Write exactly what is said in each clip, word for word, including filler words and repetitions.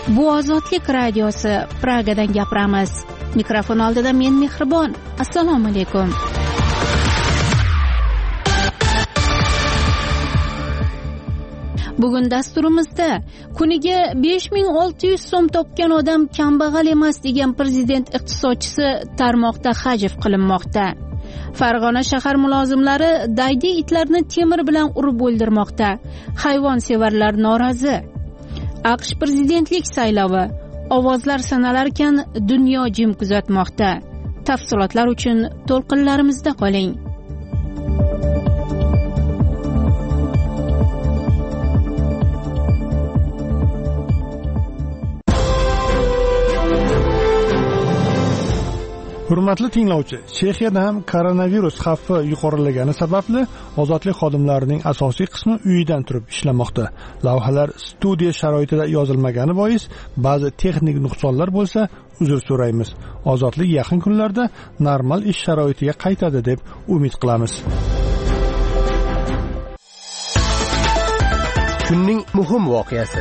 Bu Ozodlik radiosi, Pragadan gapiramiz. Mikrofon oldida men Mehribon. Assalomu alaykum. Bugun dasturimizda kuniga besh ming olti yuz so'm topgan odam kambag'al emas degan prezident iqtisodchisi tarmoqda hajv qilinmoqda. Farg'ona shahar mulozimlari daydi itlarni temir bilan urib o'ldirmoqda. Hayvonsevarlar norozi. AQSh prezidentlik saylovi. Ovozlar sanalarkan dunyo jim kuzatmoqda. Tafsilotlar uchun to'lqinlarimizda qoling. Hurmatli tinglovchi, Chexiyada ham koronavirus xavfi yuqorilagani sababli ozodlik xodimlarining asosiy qismi uyidan turib ishlamoqda. Lavhalar studiya sharoitida yozilmagani bois ba'zi texnik nuqsonlar bo'lsa, uzr so'raymiz. Ozodlik yaqin kunlarda normal ish sharoitiga qaytadi deb umid qilamiz. Kunning muhim voqeasi.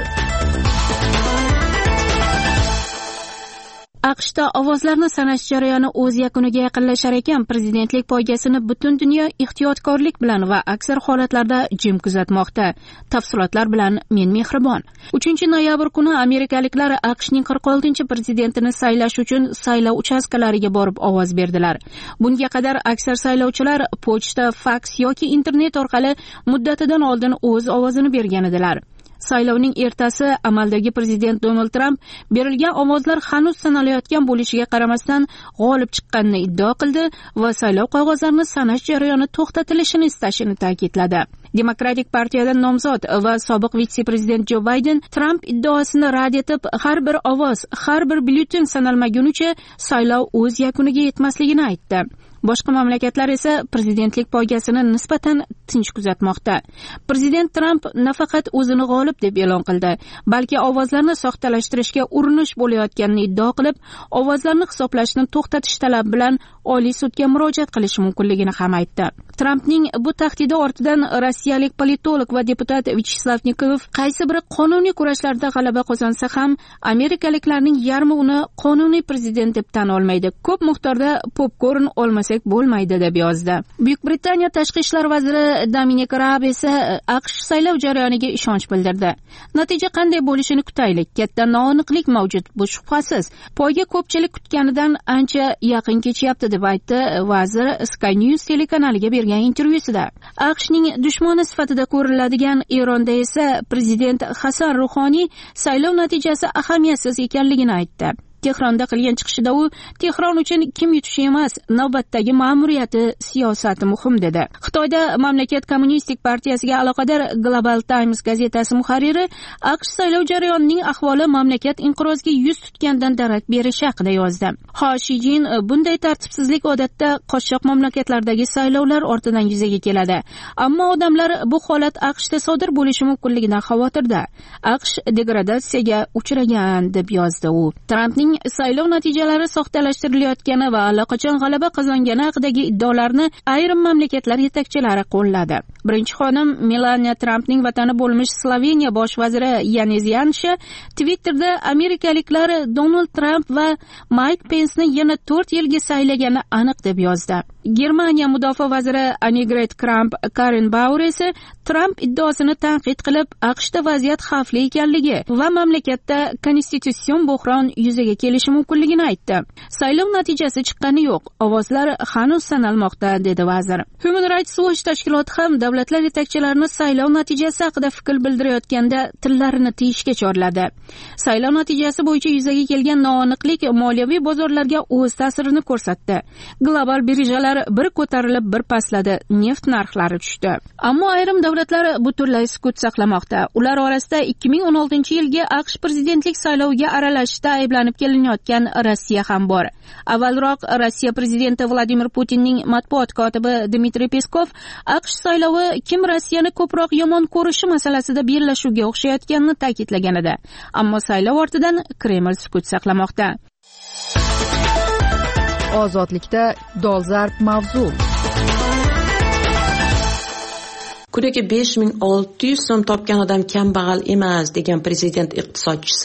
AQShda ovozlarni sanash jarayoni o'z yakuniga yaqinlashar ekan, prezidentlik poygasini butun dunyo ehtiyotkorlik bilan va aksar holatlarda jim kuzatmoqda. Tafsilotlar bilan men Mehribon. uchinchi noyabr kuni amerikaliklar AQShning qirq oltinchi prezidentini saylash uchun saylov uchastkalariga borib ovoz berdilar. Bunga qadar aksar saylovchilar pochta, faks yoki internet orqali muddatidan oldin o'z ovozini bergan edilar. Saylovning ertasi amaldagi prezident Donald Trump berilgan ovozlar hanuz sanalayotgan bo'lishiga qaramasdan g'olib chiqqanini iddao qildi va saylov qog'ozlarini sanash jarayoni to'xtatilishini istashini ta'kidladi. Demokratik partiyadan nomzod va sobiq vitse-prezident Jo Bayden Trump iddaosini rad etib, har bir ovoz, har bir byulleten sanalmagunicha saylov o'z yakuniga yetmasligini aytdi. Boshqa mamlakatlar esa prezidentlik poygasini nisbatan tinch kuzatmoqda. Prezident Trump nafaqat o'zini g'olib deb e'lon qildi, balki ovozlarni soxtalashtirishga urinish bo'layotganini iddao qilib, ovozlarni hisoblashni to'xtatish talabi bilan Oliy sudga murojaat qilishi mumkinligini ham aytdi. Trampning bu tahdidi ortidan rossiyalik politolog va deputat Vyacheslav Nikolov qaysi bir qonuniy kurashlarda g'alaba qozonsa ham amerikaliklarning yarmi uni qonuniy prezident deb tan olmaydi. Ko'p miqdorda popkorn olmasak bo'lmaydi deb yozdi. Buyuk Britaniya tashqi ishlar vaziri Dominic Raab esa AQSh saylov jarayoniga ishonch bildirdi. Natija qanday bo'lishini kutaylik. Katta noaniqlik mavjud, bu shubhasiz. Poyga ko'pchilik kutganidan ancha yaqin kechyapti deb aytdi vazir Sky News telekanaliga bergan intervyusida. AQShning dushmani sifatida ko'riladigan Eronda esa prezident Hasan Ruhoniy saylov natijasi ahamiyatsiz ekanligini aytdi. Tehronda qilgan chiqishida u Tehron uchun kim yutishi emas, navbatdagi ma'muriyati, siyosati muhim dedi. Xitoyda mamlakat kommunistik partiyasiga aloqador Global Times gazetasi muharriri AQSh saylov jarayonining ahvoli mamlakat inqiroziga yuz tutgandan darak berishi haqida yozdi. Ho Shi Jin bunday tartibsizlik odatda qochoq mamlakatlardagi saylovlar ortidan yuzaga keladi. Ammo odamlar bu holat AQShda sodir bo'lishi mumkinligidan xavotirda. AQSh degradatsiyaga uchragan deb yozdi u. Trampning saylov natijalari soxtalashtirilayotgani va allaqachon g'alaba qozongani haqidagi iddaolarni ayrim mamlakatlar yetakchilari qo'lladi. Birinchi xonim Melania Trampning vatani bo'lmish Sloveniya bosh vaziri Janez Janša Twitterda amerikaliklar Donald Trump va Mike Pence'ni yana to'rt yilga saylagani aniq deb yozdi. Germaniya mudofaa vaziri Annegret Kramp-Karrenbauer esa Trump iddaosini tanqid qilib, AQShda vaziyat xavfli ekanligi va mamlakatda konstitutsion bo'hron yuzaga kelishi mumkinligini aytdi. Saylov natijasi chiqqani yo'q, ovozlar hanuz sanalmoqda, dedi vazir. Human Rights Watch tashkiloti ham davlatlar yetakchilarini saylov natijasi haqida fikr bildirayotganda tillarini tiyishga chorladi. Saylov natijasi bo'yicha yuzaga kelgan noaniqlik moliyaviy bozorlarga o'z ta'sirini ko'rsatdi. Global birjalar bir ko'tarilib, bir pastladi, neft narxlari tushdi. Ammo ayrim davlatlar butunlay sukut saqlamoqda. Ular orasida ikki ming o'n oltinchi yilgi AQSh prezidentlik sayloviga aralashishda ayblanib kelinayotgan Rossiya ham bor. Avvalroq Rossiya prezidenti Vladimir Putinning matbuot kotibi Dmitriy Peskov AQSh saylovi kim Rossiyani ko'proq yomon ko'rishi masalasida bellashuvga o'xshayotganini ta'kidlagan edi. Ammo saylov ortidan Kreml sukut saqlamoqda. Ozodlikda dolzarb mavzu. Kuniga besh ming olti yuz so'm topgan odam kambag'al emas degan prezident iqtisodchisi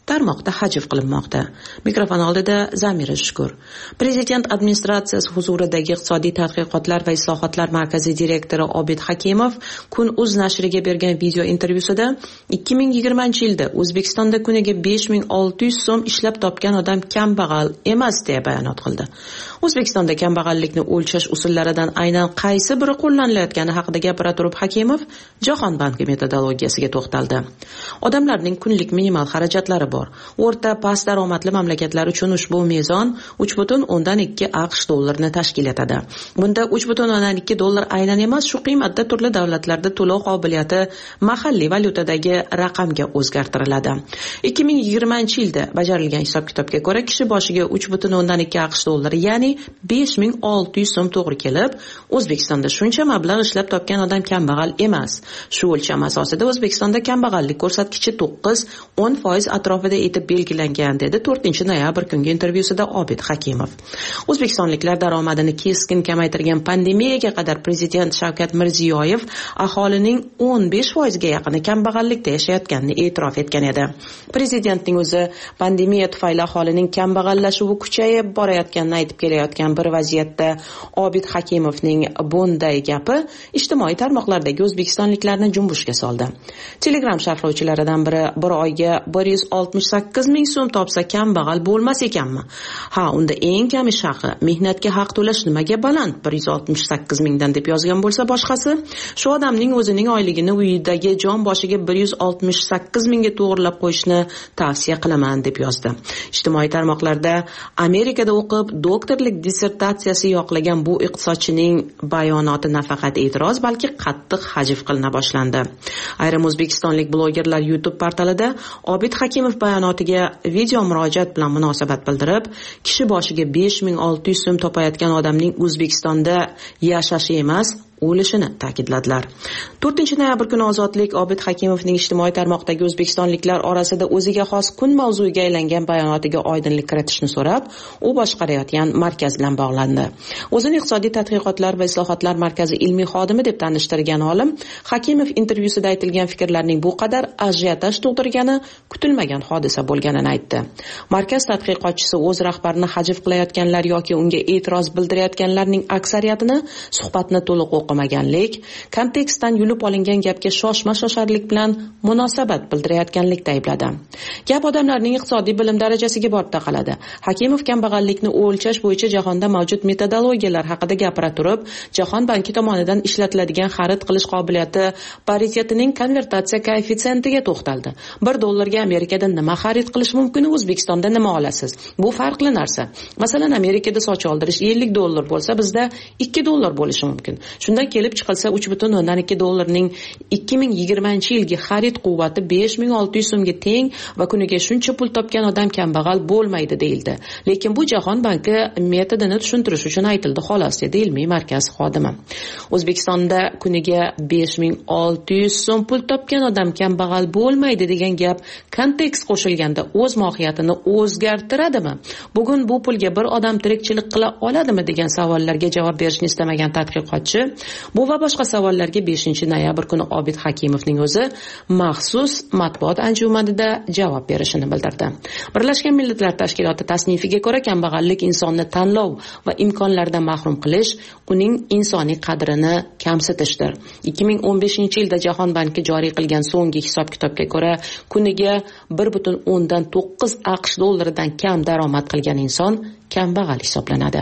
tarmoqda hajv qilinmoqda. Mikrofon oldida Zamira Shukur. Prezident administratsiyasi huzuridagi iqtisodiy tadqiqotlar va islohotlar markazi direktori Obid Hakimov Kun.uz nashriga bergan video intervyusida ikki ming yigirmanchi yilda O'zbekistonda kuniga besh ming olti yuz so'm ishlab topgan odam kambag'al emas deya bayonot qildi. O'zbekistonda kambag'allikni o'lchash usullaridan aynan qaysi biri qo'llanilayotgani haqida gapira turib Hakimov Jahon banki metodologiyasiga to'xtaldi. Odamlarning kunlik minimal xarajatlari bor. O'rta past daromadli mamlakatlar uchun ushbu mezon uch butun o'ndan ikki AQSh dollarini tashkil etadi. Bunda uch butun o'ndan ikki dollar aynan emas, shu qiymatda turli davlatlarda to'lov qobiliyati mahalliy valyutadagi raqamga o'zgartiriladi. ikki ming yigirmanchi yilda bajarilgan hisob-kitobga ko'ra kishi boshiga uch butun o'ndan ikki AQSh dollari, ya'ni besh ming olti yuz so'm to'g'ri kelib, O'zbekistonda shuncha mablag' ishlab topgan odam kambag'al emas. Shu o'lcham asosida O'zbekistonda kambag'allik ko'rsatkichi to'qqiz o'n foiz atrofida etib belgilangan, dedi to'rtinchi noyabr kungi intervyusida Obid Hakimov. O'zbekistonliklar daromadini keskin kamaytirgan pandemiyaga qadar prezident Shavkat Mirziyoyev aholining o'n besh foizga yaqini kambag'allikda yashayotganini e'tirof etgan edi. Prezidentning o'zi pandemiya tufayli aholining kambag'allashuvi kuchayib borayotganini aytib kelayotgan bir vaziyatda Obid Hakimovning bunday gapi ijtimoiy tarmoqlardagi o'zbekistonliklarni junbushga soldi. Telegram sharhlovchilaridan biri bir oyga bir yuz oltmish sakkiz ming so'm topsa kambag'al bo'lmas ekanmi? Ha, unda eng kami haqi, mehnatga haq to'lash nimaga baland bir yuz oltmish sakkiz mingdan deb yozgan bo'lsa boshqasi, shu odamning o'zining oyligini uyidagi jon boshiga bir yuz oltmish sakkiz mingga to'g'rilab qo'yishni tavsiya qilaman deb yozdi. Ijtimoiy tarmoqlarda Amerikada o'qib doktorlik dissertatsiyasi yoqlagan bu iqtisodchining bayonoti nafaqat e'tiroz, balki qattiq hajv qilina boshlandi. Ayrim o'zbekistonlik blogerlar YouTube portalida Obid Hakimov bayonotiga video murojaat bilan munosabat bildirib, kishi boshiga besh ming olti yuz so'm topayotgan odamning O'zbekistonda yashashi emas, o'lishini ta'kidladilar. to'rtinchi noyabr kuni Ozodlik Obid Hakimovning ijtimoiy tarmoqdagi o'zbekistonliklar orasida o'ziga xos kun mavzuiga aylangan bayonotiga oydinlik kiritishni so'rab, u boshqarayotgan markaz bilan bog'landi. O'zini iqtisodiy tadqiqotlar va islohotlar markazi ilmiy xodimi deb tanishtirgan olim Hakimov intervyusida aytilgan fikrlarning bu qadar ajiotaj tug'dirgani kutilmagan hodisa bo'lganini aytdi. Markaz tadqiqotchisi o'z rahbarini hajv qilayotganlar yoki unga e'tiroz bildirayotganlarning aksariyatini suhbatni to'liq o'qimaganlik, kontekstdan yulib olingan gapga shoshma-shosharlik bilan munosabat bildirayotganlikda aybladi. Gap odamlarning iqtisodiy bilim darajasiga borib taqaladi. Hakimov kambag'allikni o'lchash bo'yicha jahonda mavjud metodologiyalar haqida gapira turib, Jahon banki tomonidan ishlatiladigan xarid qilish qobiliyati paritetining konvertatsiya koeffitsiyentiga to'xtaldi. bir dollarga Amerikada nima xarid qilish mumkin, O'zbekistonda nima olasiz? Bu farqli narsa. Masalan, Amerikada soch oldirish ellik dollar bo'lsa, bizda ikki dollar bo'lishi mumkin. Shundan kelib chiqilsa uch butun o'ndan ikki dollarning ikki ming yigirmanchi yilgi xarid quvvati besh ming olti yuz so'mga teng va kuniga shuncha pul topgan odam kambag'al bo'lmaydi deyildi. Lekin bu Jahon banki metodini tushuntirish uchun aytildi xolos, dedi ilmiy markaz xodimi. O'zbekistonda kuniga besh ming olti yuz so'm pul topgan odam kambag'al bo'lmaydi degan gap kontekst qo'shilganda o'z mohiyatini o'zgartiradimi? Bugun bu pulga bir odam tirikchilik qila oladimi degan savollarga javob berishni istamagan tadqiqotchi bu va boshqa savollarga beshinchi noyabr kuni Obid Hakimovning o'zi maxsus matbuot anjumanida javob berishini bildirdi. Birlashgan Millatlar Tashkiloti tasnifiga ko'ra, kambag'allik insonni tanlov va imkonlardan mahrum qilish, uning insoniy qadrini kamsitishdir. ikki ming o'n beshinchi yilda Jahon banki joriy qilgan so'nggi hisob-kitobga ko'ra, kuniga bir butun o'ndan to'qqiz AQSh dollaridan kam daromad qilgan inson kambag'al hisoblanadi.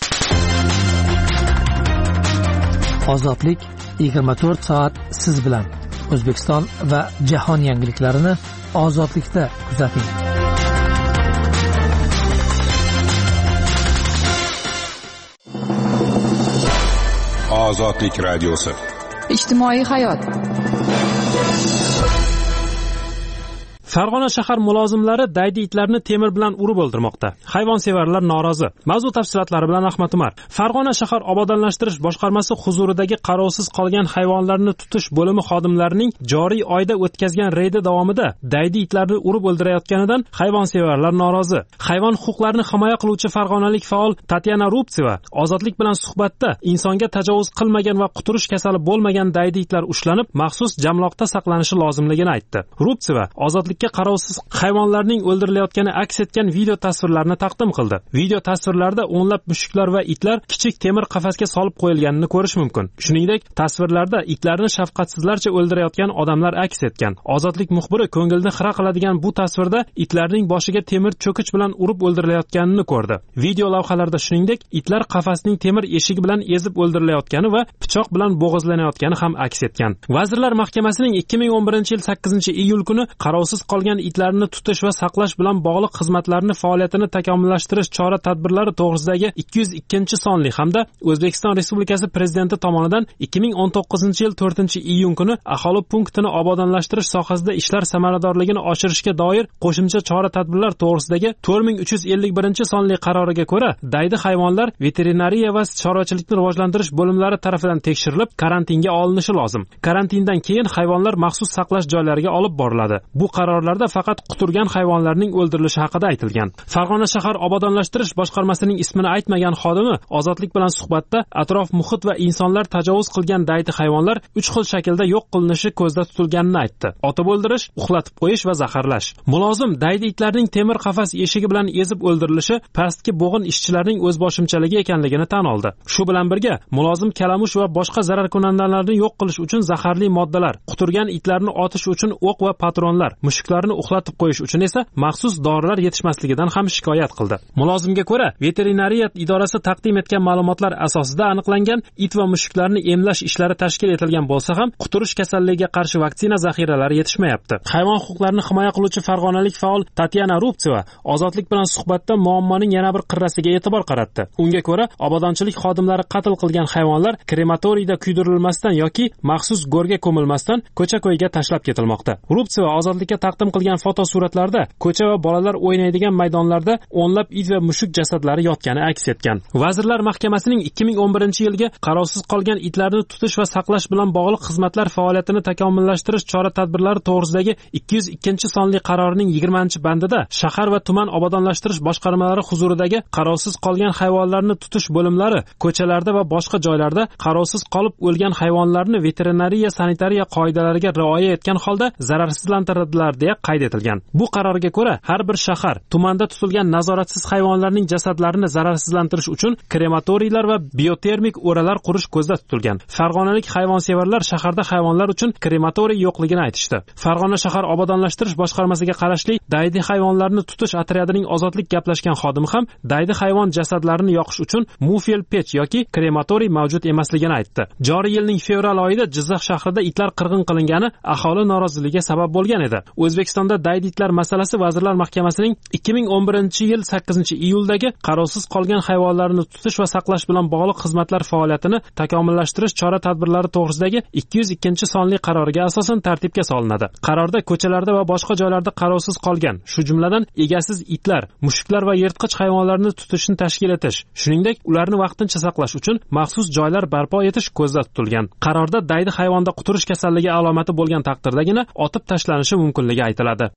Ozodlik yigirma to'rt soat siz bilan. O'zbekiston va jahon yangiliklarini Ozodlikda kuzating. Ozodlik radiosi. Ijtimoiy hayot. Farg'ona shahar mulozimlari daydi itlarni temir bilan urib o'ldirmoqda. Hayvonsevarlar norozi. Mavzu tafsilotlari bilan Ahmad Umar. Farg'ona shahar obodonlashtirish boshqarmasi huzuridagi qarovsiz qolgan hayvonlarni tutish bo'limi xodimlarining joriy oyda o'tkazgan reydi davomida daydi itlarni urib o'ldirayotganidan hayvonsevarlar norozi. Hayvon huquqlarini himoya qiluvchi farg'onalik faol Tatyana Rubtseva Ozodlik bilan suhbatda insonga tajovuz qilmagan va quturish kasali bo'lmagan daydi itlar ushlanib, maxsus jamloqda saqlanishi lozimligini aytdi. Rubtseva Ozodlik mamlakatga qarovsiz hayvonlarning o'ldirilayotgani aks etgan video tasvirlarni taqdim qildi. Video tasvirlarda o'nlab mushuklar va itlar kichik temir qafasga solib qo'yilganini ko'rish mumkin. Shuningdek, tasvirlarda itlarni shafqatsizlarcha o'ldirayotgan odamlar aks etgan. Ozodlik muxbiri ko'ngilni xira qiladigan bu tasvirda itlarning boshiga temir cho'kich bilan urib o'ldirilayotganini ko'rdi. Video lavhalarda shuningdek, itlar qafasning temir eshigi bilan ezib o'ldirilayotgani va pichoq bilan bo'g'izlanayotgani ham aks etgan. Vazirlar Mahkamasining ikki ming o'n birinchi yil sakkizinchi iyul kuni qarovsiz qolgan itlarni tutish va saqlash bilan bog'liq xizmatlarni faoliyatini takomillashtirish chora-tadbirlari to'g'risidagi ikki yuz ikkinchi sonli hamda O'zbekiston Respublikasi Prezidenti tomonidan ikki ming o'n to'qqizinchi yil to'rtinchi iyun kuni aholi punktini obodonlashtirish sohasida ishlar samaradorligini oshirishga doir qo'shimcha chora-tadbirlar to'g'risidagi to'rt ming uch yuz ellik birinchi sonli qaroriga ko'ra, daydi hayvonlar veterinariya va chorvachilikni rivojlantirish bo'limlari tomonidan tekshirilib, karantinga olinishi lozim. Karantindan keyin hayvonlar maxsus saqlash joylariga olib boriladi. Bu qarorlarda faqat quturgan hayvonlarning o'ldirilishi haqida aytilgan. Farg'ona shahar obodonlashtirish boshqarmasining ismini aytmagan xodimi Ozodlik bilan suhbatda atrof muhit va insonlar tajovuz qilgan daydi hayvonlar uch xil shaklda yo'q qilinishi ko'zda tutilganini aytdi. Otib o'ldirish, uxlatib qo'yish va zaharlash. Mulozim daydi itlarning temir qafas eshigi bilan ezib o'ldirilishi pastki bo'g'in ishchilarning o'zboshimchaligi ekanligini tan oldi. Shu bilan birga mulozim kalamush va boshqa zarar kunandalarni yo'q qilish uchun zaharli moddalar, quturgan itlarni otish uchun o'q va patronlar, mushuklarni uxlatib qo'yish uchun esa maxsus dorilar yetishmasligidan ham shikoyat qildi. Mulozimga ko'ra, veterinariya idorasi taqdim etgan ma'lumotlar asosida aniqlangan it va mushuklarni emlash ishlari tashkil etilgan bo'lsa ham, quturish kasalligiga qarshi vaksina zaxiralari yetishmayapti. Hayvon huquqlarini himoya qiluvchi farg'onalik faol Tatyana Rubtseva Ozodlik bilan suhbatda muammoning yana bir qirrasiga e'tibor qaratdi. Unga ko'ra, obodonchilik xodimlari qatl qilgan hayvonlar krematoriyda kuydirilmasdan yoki maxsus go'rga ko'milmasdan ko'cha-ko'yga tashlab ketilmoqda. Rubtseva Ozodlikka taqdim qilgan fotosuratlarda ko'cha va bolalar o'ynaydigan maydonlarda o'nlab it va mushuk jasadlari yotgani aks etgan. Vazirlar Mahkamasining ikki ming o'n birinchi yilga qarovsiz qolgan itlarni tutish va saqlash bilan bog'liq xizmatlar faoliyatini takomillashtirish chora-tadbirlari to'g'risidagi ikki yuz ikkinchi sonli qarorining yigirmanchi bandida shahar va tuman obodonlashtirish boshqarmalari huzuridagi qarovsiz qolgan hayvonlarni tutish bo'limlari ko'chalarda va boshqa joylarda qarovsiz qolib o'lgan hayvonlarni veterinariya sanitariya qoidalariga rioya etgan holda zararsizlantiradilar deya qayd etilgan. Bu qarorga ko'ra, har bir shahar, tumanda tutilgan nazoratsiz hayvonlarning jasadlarini zararsizlantirish uchun krematoriylar va biotermik o'ralar qurish ko'zda tutilgan. Farg'onalik hayvonsevarlar shaharda hayvonlar uchun krematoriy yo'qligini aytishdi. Farg'ona shahar obodonlashtirish boshqarmasiga qarashli daydi hayvonlarni tutish otryadining Ozodlik gaplashgan xodimi ham daydi hayvon jasadlarini yoqish uchun mufel pech yoki krematoriy mavjud emasligini aytdi. Joriy yilning fevral oyida Jizzax shahrida itlar qirg'in qilingani aholi noroziligiga sabab bo'lgan edi. O'zbekistonda daydi itlar masalasi Vazirlar Mahkamasining ikki ming o'n birinchi yil sakkizinchi iyuldagi qarovsiz qolgan hayvonlarni tutish va saqlash bilan bog'liq xizmatlar faoliyatini takomillashtirish chora-tadbirlari to'g'risidagi ikki yuz ikkinchi sonli qaroriga asosan tartibga solinadi. Qarorda ko'chalarda va boshqa joylarda qarovsiz qolgan, shu jumladan egasiz itlar, mushuklar va yirtqich hayvonlarni tutishni tashkil etish, shuningdek ularni vaqtincha saqlash uchun maxsus joylar barpo etish ko'zda tutilgan. Qarorda daydi hayvonda quturish kasalligi alomati bo'lgan taqdirdagina otib tashlanishi mumkinligi aytiladi.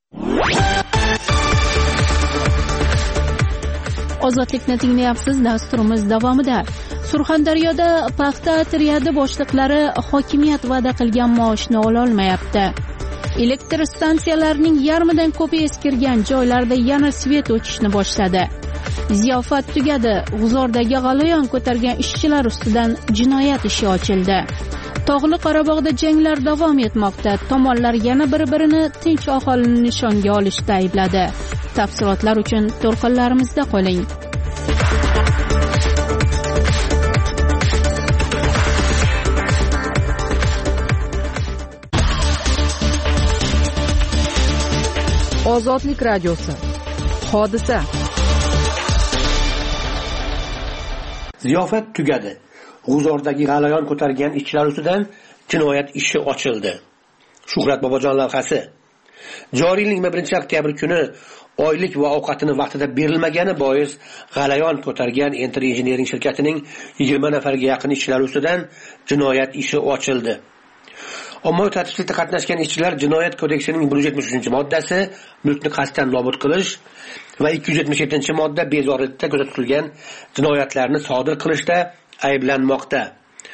Ozodlikni tinglayapsiz. Dasturimiz davomida Surxondaryoda paxta otryadi boshliqlari hokimiyat va'da qilgan maoshni ola olmayapti. Elektr stansiyalarining yarmidan ko'pi eskirgan joylarda yana svet o'chishni boshladi. Ziyofat tugadi. G'uzordagi g'alayon ko'targan ishchilar ustidan jinoyat ishi ochildi. Tog'li Qorabog'da janglar davom etmoqda. Tomonlar yana bir-birini tinch aholini nishonga olishda aybladi. Tafsilotlar uchun to'lqinlarimizda qoling. Ozodlik radiosi. Hodisa. Ziyofat tugadi. G'uzordagi g'alayon ko'targan ishchilar ustidan jinoyat ishi ochildi. Shuhrat Bobojon lavhasi. Joriy yilning yigirma birinchi oktyabr kuni oylik va ovqatini vaqtida berilmagani bois g'alayon ko'targan Enter Engineering shirkatining yigirma nafarga yaqin ishchilari ustidan jinoyat ishi ochildi. Ommaviy tartibsizlikda qatnashgan ishchilar Jinoyat kodeksining bir yuz yetmish uchinchi moddasi mulkni qasddan nobud qilish va ikki yuz yetmish yettinchi modda bezorilikda ko'zda tutilgan jinoyatlarni sodir qilishda ayblanmoqda.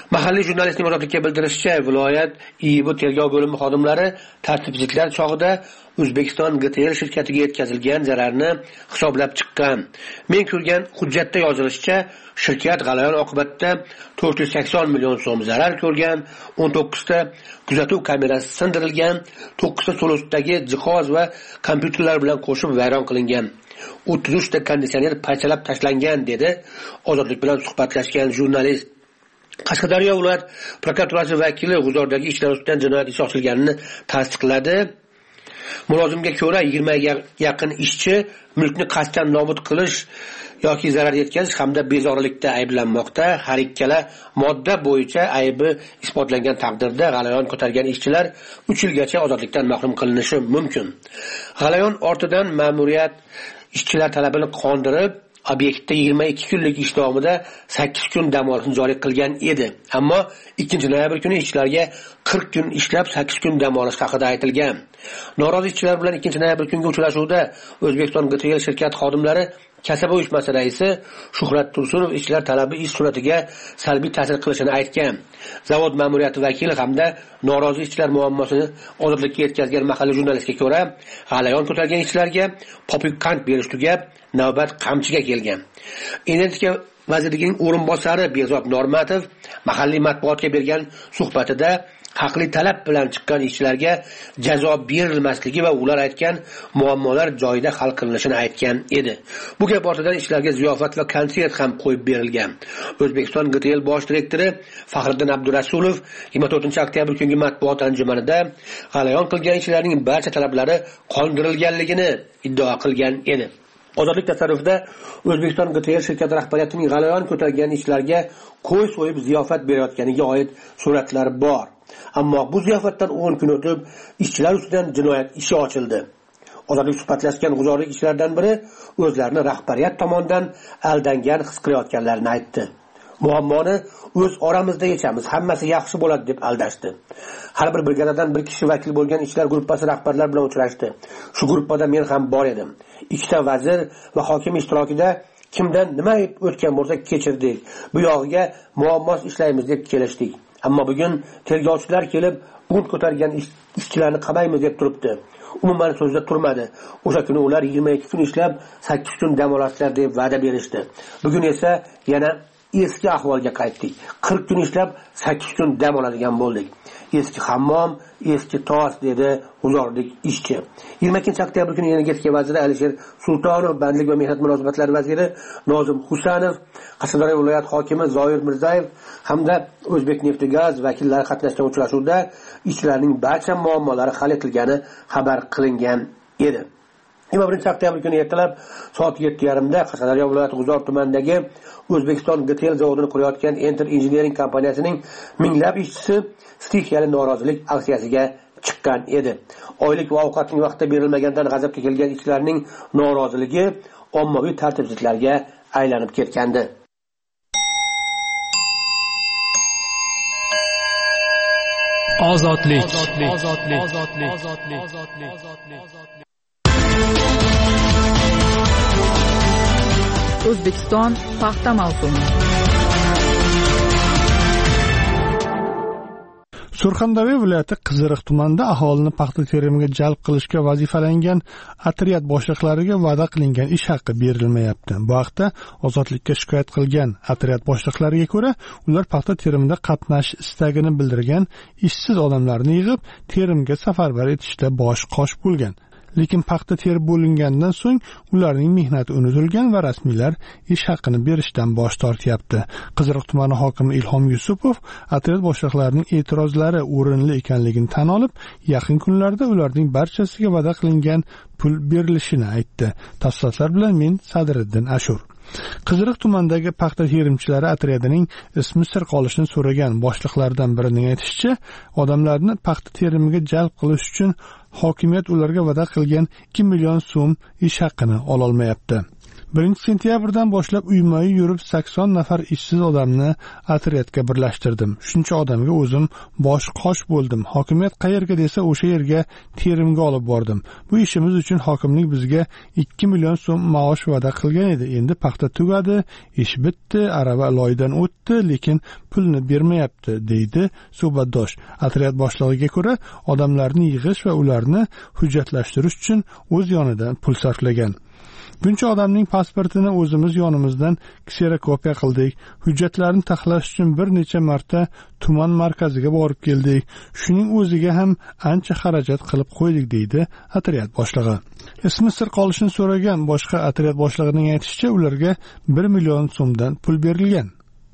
Mahalliy jurnalistning ozodlikka bildirishicha, viloyat I I B tergov bo'limi xodimlari tartibsizliklar chog'ida O'zbekiston G T L shirkatiga yetkazilgan zararni hisoblab chiqqan. Men ko'rgan hujjatda yozilishicha, shirkat g'alayon oqibatida to'rt yuz sakson million so'm zarar ko'rgan, o'n to'qqizta kuzatuv kamerasi sindirilgan, to'qqizta so'losdagi jihoz va kompyuterlar bilan qo'shib vayron qilingan. o'ttiz uchta konditsioner parchalab tashlangan, dedi Ozodlik bilan suhbatlashgan jurnalist. Qashqadaryo viloyat prokuraturasi vakili G'uzordagi ishlar ustidan jinoyat ishi ochilganini tasdiqladi. Mulozimga ko'ra yigirma ga yaqin ishchi mulkni qasddan nobud qilish yoki zarar yetkazish hamda bezorilikda ayblanmoqda. Har ikkala modda bo'yicha aybi isbotlangan taqdirda g'alayon ko'targan ishchilar uch yilgacha ozodlikdan mahrum qilinishi mumkin. G'alayon ortidan ma'muriyat ishchilar talabini qondirib, obyektda yigirma ikki kunlik ish davomida sakkiz kun dam olishni joriy qilgan edi. Ammo ikkinchi noyabr kuni ishchilarga qirq kun ishlab sakkiz kun dam olish haqida aytilgan. Norozi ishchilar bilan ikkinchi noyabr kungi uchrashuvda O'zbekiston G T L shirkat xodimlari kasaba uyushmasi raisi Shuhrat Tursunov ishchilar talabi ish sur'atiga salbiy ta'sir qilishini aytgan. Zavod ma'muriyati vakili hamda norozi ishchilar muammosini ozodlikka yetkazgan mahalliy jurnalistga ko'ra, g'alayon ko'targan ishchilarga popuk qand berish tugab, navbat qamchiga kelgan. Energetika vazirining o'rinbosari Behzod Normatov mahalliy matbuotga bergan suhbatida haqli talab bilan chiqqan ishchilarga jazo berilmasligi va ular aytgan muammolar joyida hal qilinishini aytgan edi. Bu gap ortidan ishchilarga ziyofat va konsert ham qo'yib berilgan. O'zbekiston G T L bosh direktori Faxriddin Abdurasulov yigirma to'rtinchi oktyabr kungi matbuot anjumanida g'alayon qilgan ishchilarning barcha talablari qondirilganligini iddao qilgan edi. Ozodlik tasarrufida O'zbekiston G T L shirkati rahbariyatining g'alayon ko'targan ishchilarga qo'y so'yib ziyofat berayotganiga oid suratlar bor. Ammo bu ziyofatdan o'n kun o'tib ishchilar ustidan jinoyat ishi ochildi. Ozodlik suhbatlashgan g'uzorlik ishchilardan biri o'zlarini rahbariyat tomonidan aldangan his qilayotganlarini aytdi. Muammoni o'z oramizda yechamiz, hammasi yaxshi bo'ladi deb aldashdi. Har bir brigadadan bir kishi vakil bo'lgan ishchilar guruhi rahbarlar bilan uchrashdi. Shu guruhda men ham bor edim. Ikkita vazir va hokim ishtirokida kimdan nima o'tgan bo'lsa kechirdik. Bu yog'iga muammos ishlaymiz deb kelishdik. Ammo bugun tergovchilar kelib, bunt ko'targan ishchilarni qamaymiz deb turibdi. Umuman so'zda turmadi. O'sha kuni ular yigirma ikki kun ishlab, sakkiz kun dam olishlar deb va'da berishdi. Bugun esa yana eski ahvolga qaytdik. qirq kun ishlab, sakkiz kun dam oladigan bo'ldik. Eski hammom, eski tos, dedi G'uzorlik ishchi. yigirma ikkinchi oktyabr kuni energetika vaziri Alisher Sultonov, bandlik va mehnat munosabatlari vaziri Nozim Husanov, Qashqadaryo viloyat hokimi Zoir Mirzayev hamda O'zbekneftgaz vakillari qatnashgan uchrashuvda ishchilarning barcha muammolari hal etilgani xabar qilingan edi. yigirma birinchi oktyabr kuni ertalab soat yetti yarim da Qashqadaryo viloyati G'uzor tumanidagi O'zbekiston G T L zavodini qurayotgan Enter Engineering kompaniyasining minglab ishchisi stixiyali norozilik aksiyasiga chiqqan edi. Oylik va ovqatning vaqtida berilmaganidan g'azabga kelgan ishchilarning noroziligi ommaviy tartibsizliklarga aylanib ketgandi. Ozodlik. O'zbekiston paxta mavsumi. Surxondaryo viloyati Qiziriq tumanida aholini paxta terimiga jalb qilishga vazifalangan otryad boshliqlariga va'da qilingan ish haqqi berilmayapti. Bu haqda Ozodlikka shikoyat qilgan otryad boshliqlariga ko'ra, ular paxta terimida qatnashish istagini bildirgan ishsiz odamlarni yig'ib, terimga safarbar etishda bosh qosh bo'lgan. Lekin paxta terib bo'lingandan so'ng ularning mehnati unutilgan va rasmiylar ish haqqini berishdan bosh tortyapti. Qiziriq tumani hokimi Ilhom Yusupov otryad boshliqlarining e'tirozlari o'rinli ekanligini tan olib, yaqin kunlarda ularning barchasiga va'da qilingan pul berilishini aytdi. Tafsilotlar bilan men Sadriddin Ashur. Qiziriq tumanidagi paxta terimchilari otryadining ismi sir qolishini so'ragan boshliqlardan birining aytishicha, odamlarni paxta terimiga jalb qilish uchun hokimiyat ularga va'da qilgan ikki million so'm ish haqqini ola olmayapti. birinchi sentyabrdan boshlab uyma-uy yurib sakson nafar ishsiz odamni otryadga birlashtirdim. Shuncha odamga o'zim bosh qosh bo'ldim. Hokimiyat qayerga desa o'sha yerga terimga olib bordim. Bu ishimiz uchun hokimlik bizga ikki million so'm maosh va'da qilgan edi. Endi paxta tugadi, ish bitdi, arava loydan o'tdi, lekin pulni bermayapti, deydi suhbatdosh. Otryad boshlig'iga ko'ra, odamlarni yig'ish va ularni hujjatlashtirish uchun o'z yonidan pul sarflagan. Buncha odamning pasportini o'zimiz yonimizdan kserokopiya qildik. Hujjatlarni taxlash uchun bir necha marta tuman markaziga borib keldik. Shuning o'ziga ham ancha xarajat qilib qo'ydik, deydi otryad boshlig'i. Ismi sir qolishini so'ragan boshqa otryad boshlig'ining aytishicha, ularga bir million so'mdan pul berilgan.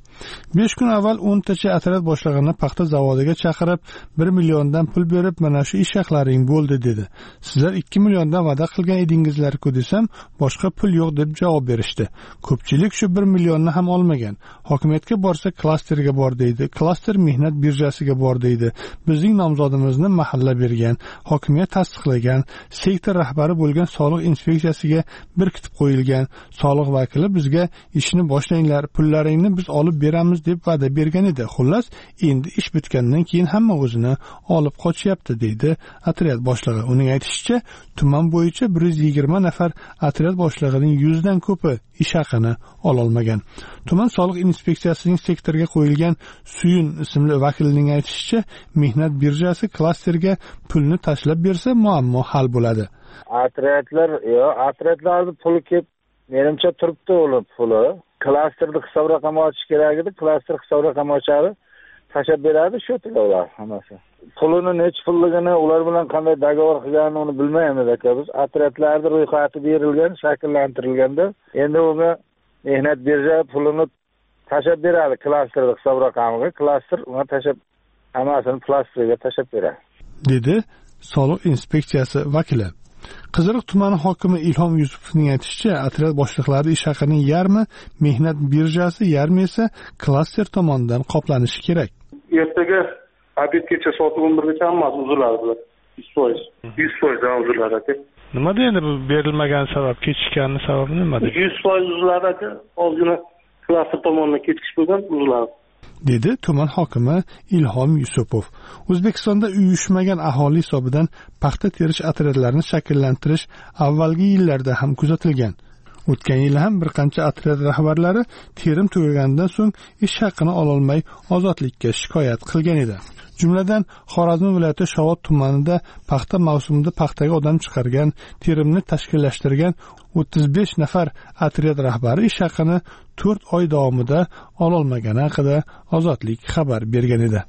besh kun avval o'ntacha otryad boshlig'ini paxta zavodiga chaqirib, bir milliondan pul berib, mana shu ish haqlaring bo'ldi, dedi. Sizlar ikki milliondan va'da qilgan edingizlar-ku desam, boshqa pul yo'q deb javob berishdi. Ko'pchilik shu bir millionni ham olmagan. Hokimiyatga borsa klasterga bor, deydi. Klaster mehnat birjasiga bor, deydi. Bizning nomzodimizni mahalla bergan, hokimiyat tasdiqlagan, sektor rahbari bo'lgan soliq inspeksiyasiga berkitib qo'yilgan. Soliq vakili bizga ishni boshlanglar, pullaringni biz olib beramiz deb va'da bergan edi. Xullas, endi ish bitgandan keyin hamma o'zini olib qochyapti, deydi otryad boshlig'i. Uning aytishicha, tuman bo'yicha bir yuz yigirma nafar otryad boshlig'ining yuzdan ko'pi ish haqini ololmagan. Tuman soliq inspeksiyasining sektorga qo'yilgan Suyun ismli vakilining aytishicha, mehnat birjasi klasterga pulni tashlab bersa muammo hal bo'ladi. Otryadlar, yo, otryadlarning puli kelib, menimcha turibdi o'lib puli. Klasterni hisob raqam ochish kerak edi. Klaster hisob raqam ochadi, tashab beradi, shu ular hammasi. Pulini nech pulligini, ular bilan qanday dogovor qilganini uni bilmaymiz aka biz. Otryadlarning ro'yxati berilgan, shakllantirilganda, endi unga mehnat birja pulini tashab beradi klasterni hisob raqamiga. Klaster unga tashab hammasini plastiga tashab beradi, dedi soliq inspeksiyasi vakili. Qiziriq tumani hokimi Ilhom Yusupovning aytishicha, otryad boshliqlari ish haqining yarmi mehnat birjasi, yarmi esa klaster tomonidan qoplanishi kerak. Ertaga obedgacha soat o'n birgacha hammasi uziladi bular. yuz foiz. yuz foiz uziladi aka. Nima deydi bu berilmagan sabab, kechikkanni sababi nima? yuz foiz uziladi aka. Ozgina klaster tomonidan kechikish bo'lgan, uziladi, dedi tuman hokimi Ilhom Yusupov. O'zbekistonda uyushmagan aholi hisobidan paxta terish otryadlarini shakllantirish avvalgi yillarda ham kuzatilgan. O'tgan yil ham bir qancha otryad rahbarlari terim tugagandan so'ng ish haqini ololmay ozodlikka shikoyat qilgan edi. Jumladan, Xorazm viloyati Shovot tumanida paxta mavsumida paxtaga odam chiqargan, terimni tashkillashtirgan o'ttiz besh nafar otryad rahbari ish haqini to'rt oy davomida ololmagani haqida Ozodlik xabar bergan edi.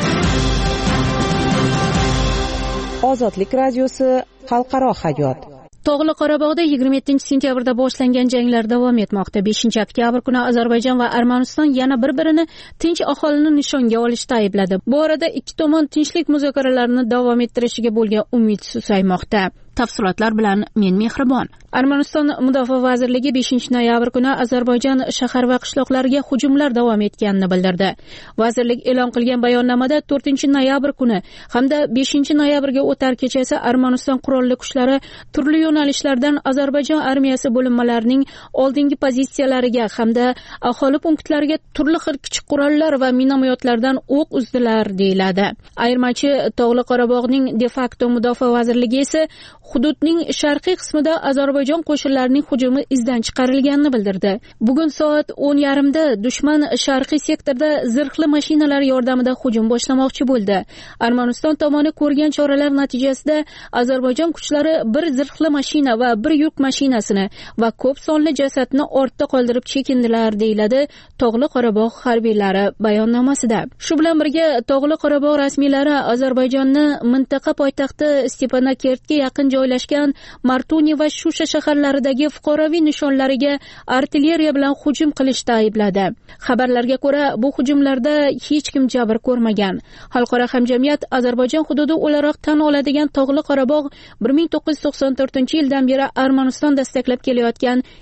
Ozodlik radiosi xalqaro hayot. Tog'li Qorabog'da yigirma yettinchi sentyabrda boshlangan janglar davom etmoqda. beshinchi oktyabr kuni Ozarbayjon va Armaniston yana bir-birini tinch aholini nishonga olishda aybladi. Bu orada ikki tomon tinchlik muzokaralarini davom ettirishiga bo'lgan umid susaymoqda. Tafsilotlar bilan men Mehribon. Armaniston Mudofaa vazirligi beshinchi noyabr kuni Ozarbayjon shahar va qishloqlariga hujumlar davom etganini bildirdi. Vazirlik e'lon qilgan bayonnomada to'rtinchi noyabr kuni hamda beshinchi noyabrga o'tar kechasi Armaniston qurolli kuchlari turli yo'nalishlardan Ozarbayjon armiyasi bo'linmalarining oldingi pozitsiyalariga hamda aholi punktlariga turli xil kichik qurollar va minomyotlardan o'q uzdilar, deyiladi. Ayirmachi Tog'li Qorabog'ning de facto mudofaa vazirligi esa hududning sharqiy qismida Ozarbayjon qo'shinlarining hujumi izdan chiqarilganini bildirdi. Bugun soat o'n yarimda dushman sharqiy sektorda zirhli mashinalar yordamida hujum boshlamoqchi bo'ldi. Armaniston tomoni ko'rgan choralar natijasida Ozarbayjon kuchlari bir zirhli mashina va bir yuk mashinasini va ko'p sonli jasadni ortda qoldirib chekindilar, deyiladi Tog'li Qorabog' harbiylari bayonnomasida. Shu bilan birga Tog'li Qorabog' rasmiylari Ozarbayjonni mintaqa poytaxti Stepanakertga yaqin joylashgan Martuni va Shusha shaharlaridagi fuqaroviy nishonlariga artilleriya bilan hujum qilishda aybladi. Xabarlarga ko'ra, bu hujumlarda hech kim jabr ko'rmagan. Xalqaro hamjamiyat Ozarbayjon hududi o'laroq tan oladigan Tog'li Qorabog' bir ming to'qqiz yuz to'qson to'rtinchi yildan beri Armaniston dastaklab kelayotgan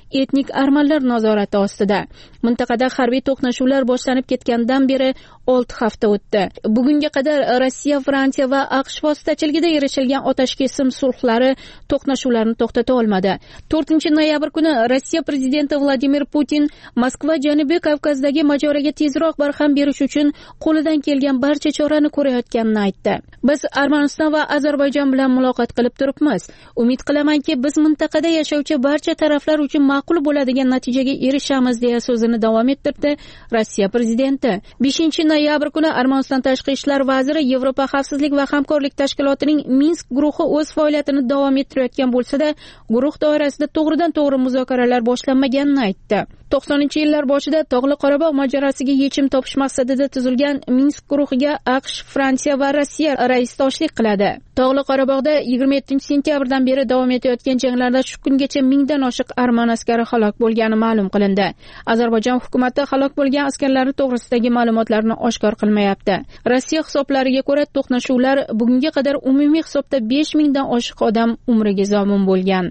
etnik armanlar nazorati ostida. Mintaqada harbiy to'qnashuvlar boshlanib ketgandan beri olti hafta o'tdi. Bugunga qadar Rossiya, Fransiya va AQSh vositachiligida erishilgan otashkesim sulhlari to'qnashuvlarni to'xtata olmadi. to'rtinchi noyabr kuni Rossiya prezidenti Vladimir Putin Moskva Janubiy Kavkazdagi mojaroga tezroq barham berish uchun qo'lidan kelgan barcha chorani ko'rayotganini aytdi. Biz Armaniston va Ozarbayjon bilan muloqot qilib turibmiz. Umid qilamanki, biz mintaqada yashovchi barcha taraflar uchun ma'qul bo'ladigan natijaga erishamiz deya so'zini davom ettirdi Rossiya prezidenti. beshinchi noyabr kuni Armaniston tashqi ishlar vaziri Yevropa xavfsizlik va hamkorlik tashkilotining Minsk guruhi o'z faoliyatini davom ettirayotgan bo'lsa-da, guruh doirasida to'g'ridan-to'g'ri muzokaralar boshlanmaganini aytdi. to'qsoninchi yillar boshida Tog'li Qorabog' mojarosiga yechim topish maqsadida tuzilgan Minsk guruhiga AQSh, Fransiya va Rossiya raisdoshlik qiladi. Tog'li Qorabog'da yigirma yettinchi sentyabrdan beri davom etayotgan janglarda shu kungacha mingdan oshiq arman askari halok bo'lgani ma'lum qilindi. Ozarbayjon hukumati halok bo'lgan askarlar to'g'risidagi ma'lumotlarni oshkor qilmayapti. Rossiya hisoblariga ko'ra, to'qnashuvlar bugunga qadar umumiy hisobda besh mingdan oshiq odam umriga zomin bo'lgan.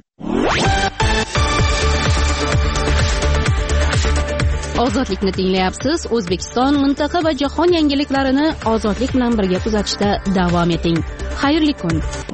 Ozodlikni tinglayapsiz. O'zbekiston, mintaqa va jahon yangiliklarini ozodlik bilan birga kuzatishda davom eting. Xayrli kun.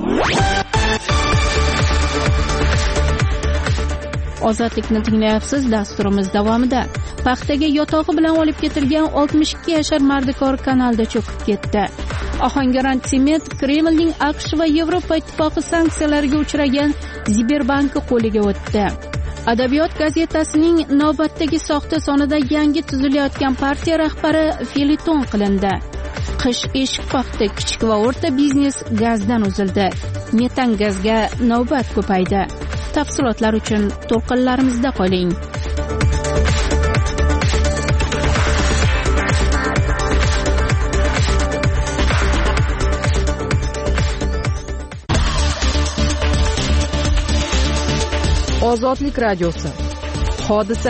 Ozodlikni tinglayapsiz. Dasturimiz davomida paxtaga yotog'i bilan olib ketilgan oltmish ikki yashar mardikor kanalda cho'kib ketdi. Ohangaron Sement Kremlning AQSh va Yevropa ittifoqi sanksiyalariga uchragan Ziberbankni qo'liga o'tdi. Adabiyot gazetasining navbatdagi soxta sonida yangi tuzilayotgan partiya rahbari feliton qilindi. Qish eshik qoqdi, kichik va o'rta biznes gazdan uzildi. Metan gazga navbat ko'paydi. Tafsilotlar uchun to'lqinlarimizda qoling. Ozodlik radiosi. Hodisa.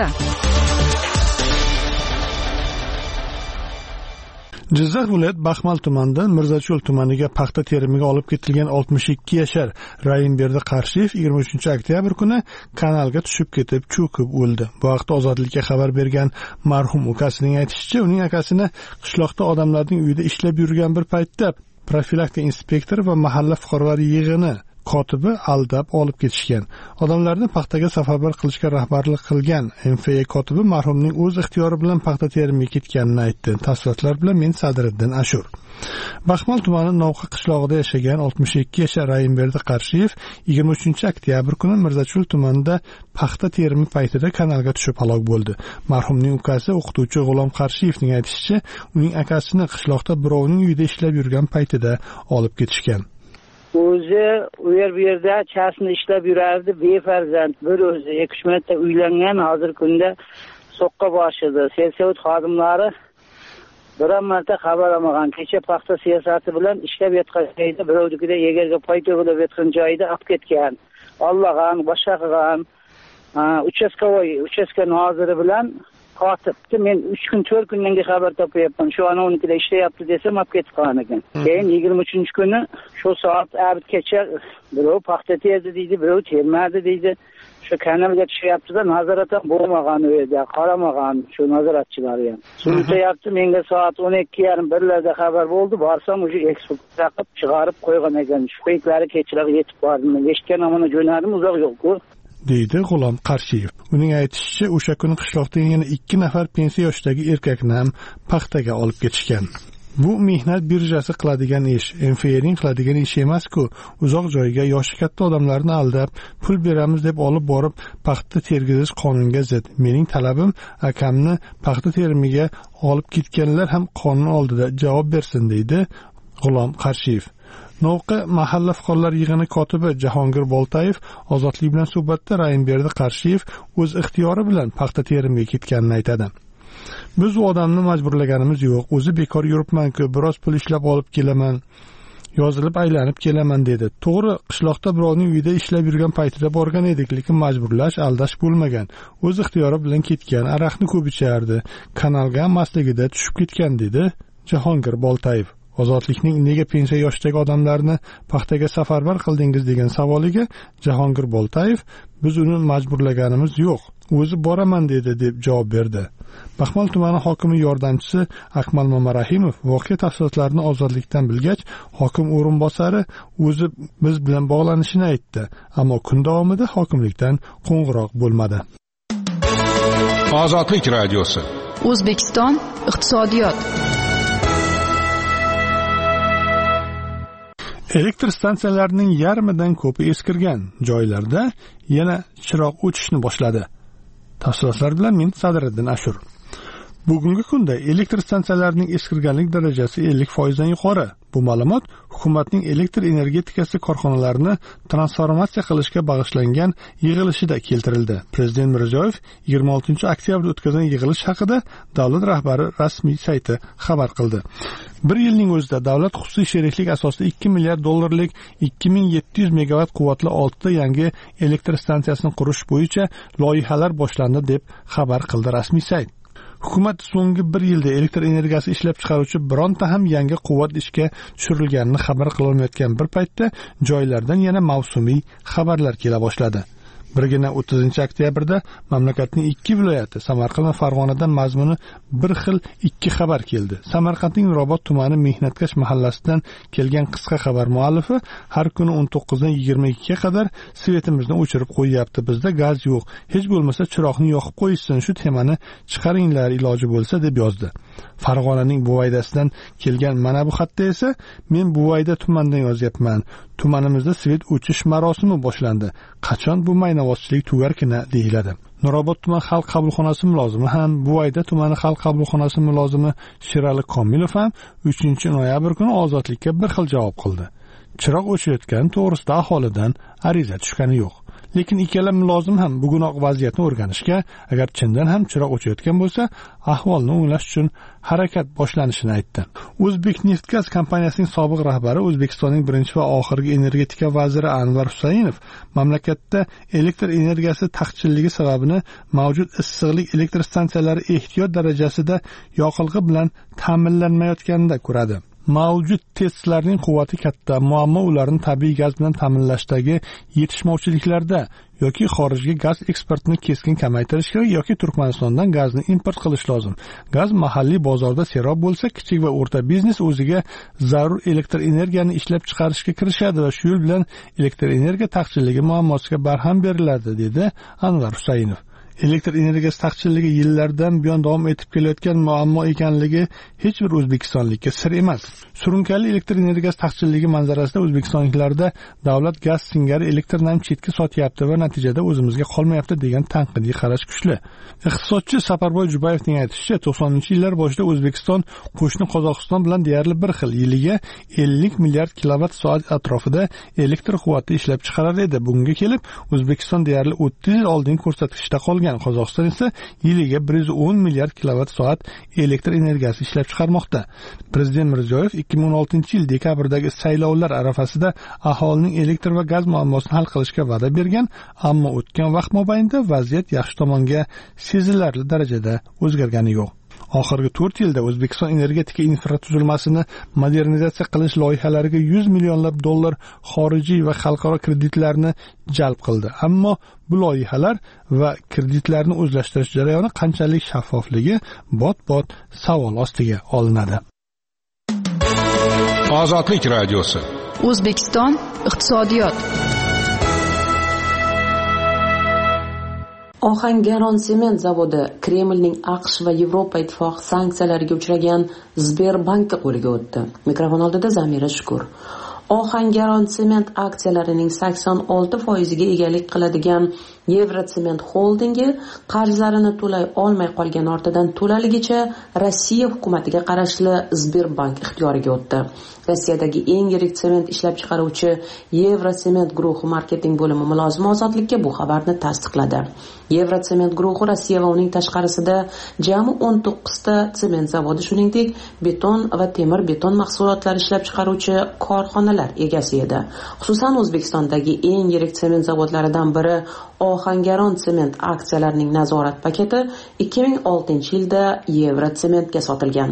Jizzax viloyat Baxmal tumanidan Mirzacho'l tumaniga paxta terimiga olib ketilgan oltmish ikki yashar Rayimberdi Qarshiyev yigirma uchinchi oktyabr kuni kanalga tushib ketib cho'kib o'ldi. Bu haqda Ozodlikka xabar bergan marhum ukasining aytishicha, uning akasini qishloqda odamlarning uyida ishlab yurgan bir paytda profilaktika inspektori va mahalla fuqarolar yig'ini kotibi aldab olib ketishgan. Odamlarni paxtaga safarbar qilishga rahbarlik qilgan M F A kotibi marhumning o'z ixtiyori bilan paxta terimiga ketganini aytdi. Tafsilotlar bilan men Sadriddin Ashur. Baxmal tumani Novqa qishlog'ida yashagan oltmish ikki yashar Rayimberdi Qarshiyev yigirma uchinchi oktyabr kuni Mirzacho'l tumanida paxta terimi paytida kanalga tushib halok bo'ldi. Marhumning ukasi o'qituvchi G'ulom Qarshiyevning aytishicha, uning akasini qishloqda birovning uyida ishlab yurgan paytida olib ketishgan. O'zi u yer bu yerda chasni ishlab yurardi, befarzand, bir o'zi ikki uch marta uylangan, hozir kunda so'qqa boshida. Selsavut xodimlari biron marta xabar olmagan. Kecha paxta siyosati bilan ishlab yotgan joyda birovnikida yegarga pay to'g'ilib yotgan joyda olib ketgan. Olmagan, boshqa qilgan. Uchastkovoy, uchastka noziri bilan kotibdi. Men uch kun to'rt kundan keyin xabar topyapman. Shu anonikida ishlayapti desam, olib ketib qolgan ekan. Keyin yigirma uchinchi kuni shu soat abitgacha birov paxta terdi deydi, birov termadi deydi. Shu kanalga tushyapti-da, nazorat ham bo'lmagan u yerda, qaramagan shu nazoratchilar ham. Surutyapti, menga soat o'n ikki yarim birlarda xabar bo'ldi. Borsam, o'sha ekspertiza qilib chiqarib qo'ygan ekan. Shu paytlari kechroq yetib bordim. Eshitgan amana jo'nadim, uzoq yo'q-ku. deydi G'ulom Qarshiyev. Uning aytishicha, o'sha kuni qishloqdan yana ikki nafar pensiya yoshidagi erkakni ham paxtaga olib ketishgan. Bu mehnat birjasi qiladigan ish, M F A'ning qiladigan ish emas-ku. Uzoq joyga yoshi katta odamlarni aldab, pul beramiz deb olib borib paxta tergizish qonunga zid. Mening talabim, akamni paxta terimiga olib ketganlar ham qonun oldida javob bersin, deydi G'ulom Qarshiyev. Novqa mahalla fuqarolar yig'ini kotibi Jahongir Boltayev Ozodlik bilan suhbatda Rayimberdi Qarshiyev o'z ixtiyori bilan paxta terimiga ketganini aytadi. Biz u odamni majburlaganimiz yo'q. O'zi bekor yuribman-ku, biroz pul ishlab olib kelaman, yozilib aylanib kelaman dedi. To'g'ri, qishloqda birovning uyida ishlab yurgan paytida borgan edik, lekin majburlash, aldash bo'lmagan. O'z ixtiyori bilan ketgan, araqni ko'p ichardi, kanalga masligida tushib ketgan dedi Jahongir Boltayev. Ozodlikning nega pensiya yoshidagi odamlarni paxtaga safarbar qildingiz degan savoliga Jahongir Boltayev biz uni majburlaganimiz yo'q, o'zi boraman dedi deb javob berdi. Baxmal tumani hokimi yordamchisi Akmal Mamarahimov voqea tafsilotlarini Ozodlikdan bilgach, hokim o'rinbosari o'zi biz bilan bog'lanishini aytdi, ammo kun davomida hokimlikdan qo'ng'iroq bo'lmadi. Ozodlik radiosi. O'zbekiston iqtisodiyot. Elektr stansiyalarining yarmidan ko'pi eskirgan joylarda yana chiroq o'chishni boshladi. Tafsilotlar bilan men Sadriddin Ashur. Bugungi kunda elektr stansiyalarining eskirganlik darajasi ellik foiz dan yuqori. Bu ma'lumot hukumatning elektr energetikasi korxonalarini transformatsiya qilishga bag'ishlangan yig'ilishida keltirildi. Prezident Mirziyoyev yigirma oltinchi oktyabrda o'tkazgan yig'ilish haqida davlat rahbari rasmiy sayti xabar qildi. Bir yilning o'zida davlat xususiy sheriklik asosida ikki milliard dollarlik ikki ming yetti yuz megavat quvvatli olti yangi elektr stansiyasini qurish bo'yicha loyihalar boshlandi deb xabar qildi rasmiy sayt. Hukumat so'nggi bir yilda elektr energiyasi ishlab chiqaruvchi bironta ham yangi quvvat ishga tushirilganini xabar qilolmayotgan bir paytda joylardan yana mavsumiy xabarlar kela boshladi. Birgina o'ttizinchi oktyabrda mamlakatning ikki viloyati Samarqand va Farg'onadan mazmuni bir xil ikki xabar keldi. Samarqandning Mirobod tumani Mehnatkash mahallasidan kelgan qisqa xabar muallifi har kuni o'n to'qqizdan yigirma ikkiga qadar svetimizni o'chirib qo'yapti. Bizda gaz yo'q. Hech bo'lmasa chiroqni yoqib qo'yishsin, shu temani chiqaringlar iloji bo'lsa deb yozdi. Farg'onaning Buvaydasidan kelgan mana bu xatda esa men Buvayda tumanidan yozyapman. Tumanimizda svet o'chish marosimi boshlandi. Qachon bu maynavozchilik tugarkina deyiladi. Nurobod tuman xalq qabulxonasi mulozimi ham, Buvayda tumani xalq qabulxonasi mulozimi Sherali Komilov ham uchinchi noyabr kuni Ozodlikka bir xil javob qildi. Chiroq o'chayotgani to'g'risida aholidan ariza tushgani yo'q. Lekin ikkala mulozim ham bugunoq vaziyatni o'rganishga, agar chindan ham chiroq o'chayotgan bo'lsa, ahvolni o'nglash uchun harakat boshlanishini aytdi. O'zbekneftgaz kompaniyasining sobiq rahbari, O'zbekistonning birinchi va oxirgi energetika vaziri Anvar Husaynov mamlakatda elektr energiyasi taqchilligi sababini mavjud issiqlik elektr stansiyalari ehtiyot darajasida yoqilg'i bilan ta'minlanmayotganida ko'radi. Mavjud testlarning quvvati katta, muammo ularni tabiiy gaz bilan ta'minlashdagi yetishmovchiliklarda yoki xorijga gaz eksportini keskin kamaytirishga yoki Turkmanistondan gazni import qilish lozim. Gaz mahalliy bozorda serob bo'lsa, kichik va o'rta biznes o'ziga zarur elektr energiyani ishlab chiqarishga kirishadi va shu yo'l bilan elektr energiya taqchilligi muammosiga barham beriladi, dedi Anvar Husaynov. Elektr energiyasi taqchilligi yillardan buyon davom etib kelayotgan muammo ekanligi hech bir o'zbekistonlikka sir emas. Surunkali elektr energiyasi taqchilligi manzarasida o'zbekistonliklarda davlat gaz singari elektrni chetga sotyapti va natijada o'zimizga qolmayapti degan tanqidiy qarash kuchli. Iqtisodchi Saparboy Jubayevning aytishicha, to'qsoninchi yillar boshida O'zbekiston qo'shni Qozog'iston bilan deyarli bir xil yiliga ellik milliard kilovat soat atrofida elektr quvvati ishlab chiqarar edi. Bunga kelib O'zbekiston deyarli o'ttiz yil oldingi ko'rsatkichda qolgan. Qozog'iston esa yiliga bir yuz o'n milliard kilovat soat elektr energiyasi ishlab chiqarmoqda. Prezident Mirziyoyev ikki ming o'n oltinchi yil dekabrdagi saylovlar arafasida aholining elektr va gaz muammosini hal qilishga va'da bergan, ammo o'tgan vaqt mobaynida vaziyat yaxshi tomonga sezilarli darajada o'zgargani yo'q. Oxirgi to'rt yilda O'zbekiston energetika infratuzilmasini modernizatsiya qilish loyihalariga yuz millionlab dollar xorijiy va xalqaro kreditlarni jalb qildi. Ammo bu loyihalar va kreditlarni o'zlashtirish jarayoni qanchalik shaffofligi bot-bot savol ostiga olinadi. Ozodlik radiosi. O'zbekiston iqtisodiyot. Ohangaron sement zavodi Kremlning AQSh va Yevropa ittifoqi sanksiyalariga uchragan Sberbankka qo'liga o'tdi. Mikrofon oldida Zamira Shukur. Ohangaron sement aksiyalarining sakson olti foiziga egalik qiladigan Yevrotsement holdingi qarzlarini to'lay olmay qolgan ortidan to'laligicha Rossiya hukumatiga qarashli Sberbank ixtiyoriga o'tdi. Rossiyadagi eng yirik sement ishlab chiqaruvchi Yevrotsement guruhi marketing bo'limi mulozimi Ozodlikka bu xabarni tasdiqladi. Yevrotsement guruhi Rossiya va uning tashqarisida jami o'n to'qqizta sement zavodi, shuningdek beton va temir beton mahsulotlari ishlab chiqaruvchi korxonalar egasi edi. Xususan O'zbekistondagi eng yirik sement zavodlaridan biri Ohangaron sement aksiyalarining nazorat paketi ikki ming oltinchi yilda Yevrosementga sotilgan.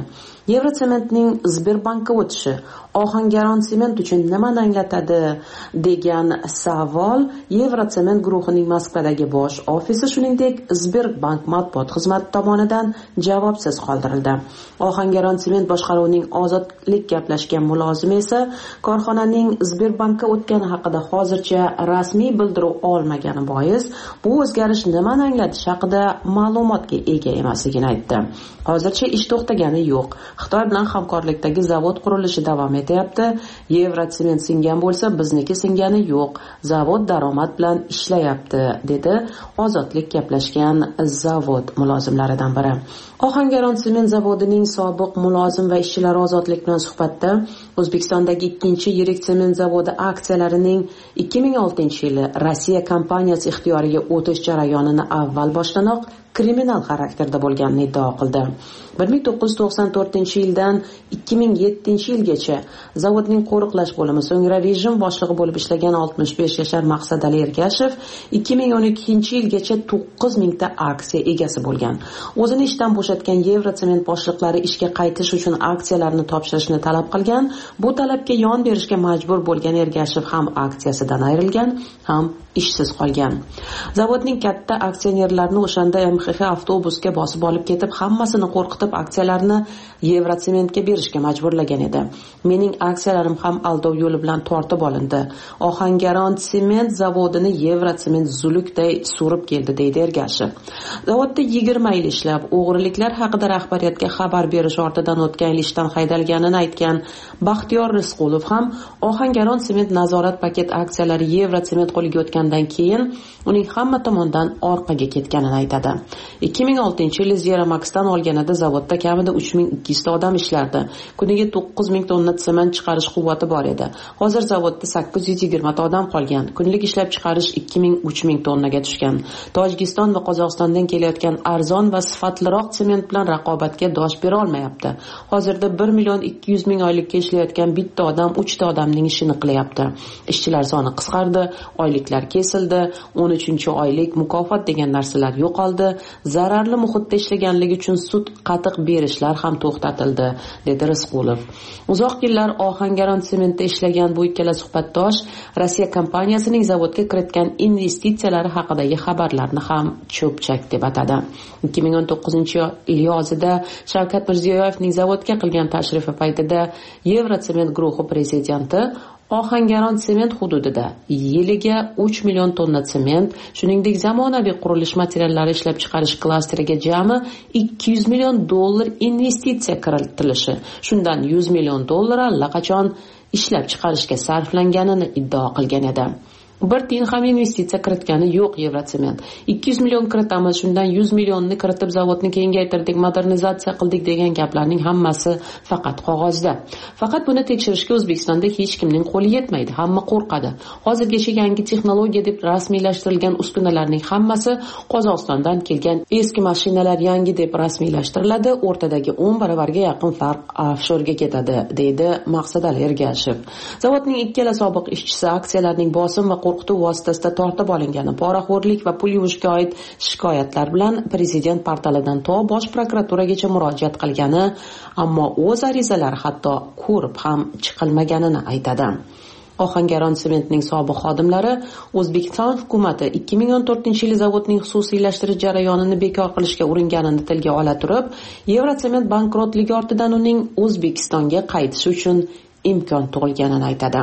Yevrosementning Sberbankka o'tishi Ohangaron sement uchun nimani anglatadi degan savol Yevrosement guruhining Moskvadagi bosh ofisi, shuningdek Sberbank matbuot xizmati tomonidan javobsiz qoldirildi. Ohangaron sement boshqaruvining ozodlik gaplashgan mulozimi esa korxonaning Sberbankka o'tgani haqida hozircha rasmiy bildiruv olmagani bois bu o'zgarish nimani anglatishi haqida ma'lumotga ega emasligini aytdi. Hozircha ish to'xtagani yo'q. Xitoy bilan hamkorlikdagi zavod qurilishi davom etyapti. Yevrosement singan bo'lsa, bizniki singani yo'q. Zavod daromad bilan ishlayapti, dedi ozodlik gaplashgan zavod mulozimlaridan biri. Ohangaron sement zavodining sobiq mulozim va ishchilari ozodlik bilan suhbatda O'zbekistondagi ikkinchi yirik sement zavodi aksiyalarining ikki ming oltinchi yili Rossiya kompaniyasi ixtiyoriga o'tish jarayonini avval boshlanoq kriminal xarakterda bo'lganini iddao qildi. bir ming to'qqiz yuz to'qson to'rtinchi yildan ikki ming yettinchi yilgacha zavodning qo'riqlash bo'limi, so'ngra rejim boshlig'i bo'lib ishlagan oltmish besh yashar Maqsadali Ergashev ikki ming o'n ikkinchi yilgacha to'qqiz mingta aksiya egasi bo'lgan. O'zini ishdan bo'shatgan Yevrosement boshliqlari ishga qaytish uchun aksiyalarni topshirishni talab qilgan. Bu talabga yon berishga majbur bo'lgan Ergashev ham aksiyasidan ayrilgan, ham ishsiz qolgan. Zavodning katta aksionerlarini o'shanda M X X avtobusga bosib olib ketib, hammasini qo'rqitib aksiyalarni Yevrosementga berishga majburlagan edi. Mening aksiyalarim ham aldov yo'li bilan tortib olindi. Ohangaron sement zavodini Yevrosement zulukday surib keldi, deydi Ergashev. Zavodda yigirma yil ishlab, o'g'riliklar haqida rahbariyatga xabar berish ortidan o'tgan yil ishdan haydalganini aytgan Baxtiyor Risqulov ham Ohangaron sement nazorat paket aksiyalari Yevrosement qo'liga o'tgandan keyin uning hamma tomondan orqaga ketganini aytadi. ikki ming oltinchi yil Zeramaxdan olganida zavodda kamida uch ming ikki yuz ta odam ishlardi. Kuniga to'qqiz ming tonna sement chiqarish quvvati bor edi. Hozir zavodda sakkiz yuz yigirma ta odam qolgan. Kunlik ishlab chiqarish ikki ming uch ming tonnaga tushgan. Tojikiston va Qozog'istondan kelayotgan arzon va sifatliroq sement bilan raqobatga dosh bera olmayapti. Hozirda bir million ikki yuz ming oylikka ishlayotgan bitta odam uch ta odamning ishini qilyapti. Ishchilar soni qisqardi, oyliklar kesildi, o'n uchinchi oylik mukofot degan narsalar yo'qoldi. Zararli muhitda ishlaganligi uchun sud qatiq berishlar ham to'xtatildi, dedi Risqulov. Uzoq yillar Ohangaron sementda ishlagan bu ikkala suhbatdosh Rossiya kompaniyasining zavodga kiritgan investitsiyalari haqidagi xabarlarni ham cho'pchak deb atadi. ikki ming o'n to'qqizinchi yil yozida Shavkat Mirziyoyevning zavodga qilgan tashrifi paytida Yevrosement guruhi prezidenti Ohangaron sement hududida yiliga uch million tonna sement, shuningdek zamonaviy qurilish materiallari ishlab chiqarish klasteriga jami ikki yuz million dollar investitsiya kiritilishi, shundan yuz million dollar allaqachon ishlab chiqarishga sarflanganini iddao qilgan edi. Bir tiyin ham investitsiya kiritgani yo'q Yevrosement. ikki yuz million kiritamiz, shundan yuz millionni kiritib zavodni kengaytirdik, modernizatsiya qildik degan gaplarning hammasi faqat qog'ozda. Faqat buni tekshirishga O'zbekistonda hech kimning qo'li yetmaydi, hamma qo'rqadi. Hozirgacha yangi texnologiya deb rasmiylashtirilgan uskunalarning hammasi Qozog'istondan kelgan eski mashinalar yangi deb rasmiylashtiriladi, o'rtadagi o'n baravarga yaqin farq offshorga ketadi, deydi Maqsadali Ergashev. Zavodning ikkala sobiq ishchisi aksiyalarning bosim va qo'rqituv vositasida tortib olingani, poraxo'rlik va pul yuvishga oid shikoyatlar bilan prezident portalidan to bosh prokuraturagacha murojaat qilgani, ammo o'z arizalari hatto ko'rib ham chiqilmaganini aytadi. Ohangaron sementning sobiq xodimlari O'zbekiston hukumati ikki ming o'n to'rtinchi yil zavodning xususiylashtirish jarayonini bekor qilishga uringanini tilga ola turib, Yevrosement bankrotligi ortidan uning O'zbekistonga qaytishi uchun imkon tug'ilganini aytadi.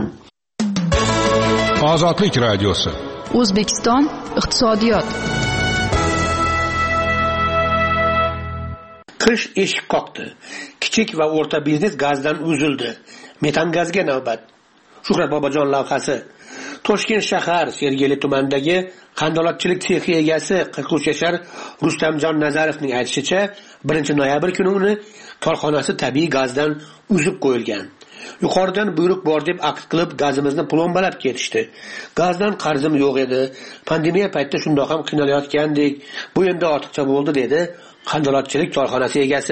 Ozodlik radiosi. O'zbekiston iqtisodiyot. Qish eshik qoqdi. Kichik va o'rta biznes gazdan uzildi. Metan gazga navbat. Shuhrat Bobojon lavhasi. Toshkent shahar Sergeli tumanidagi qandolatchilik sexi egasi qirq uch yashar Rustamjon Nazarovning aytishicha, birinchi noyabr kuni uni korxonasi tabiiy gazdan uzib qo'yilgan. Yuqoridan buyruq bor deb aqd qilib gazimizni plombalab ketishdi. Gazdan qarzim yo'q edi. Pandemiya paytida shundoq ham qiynalayotgandik. Bu endi ortiqcha bo'ldi, dedi qandolatchilik korxonasi egasi.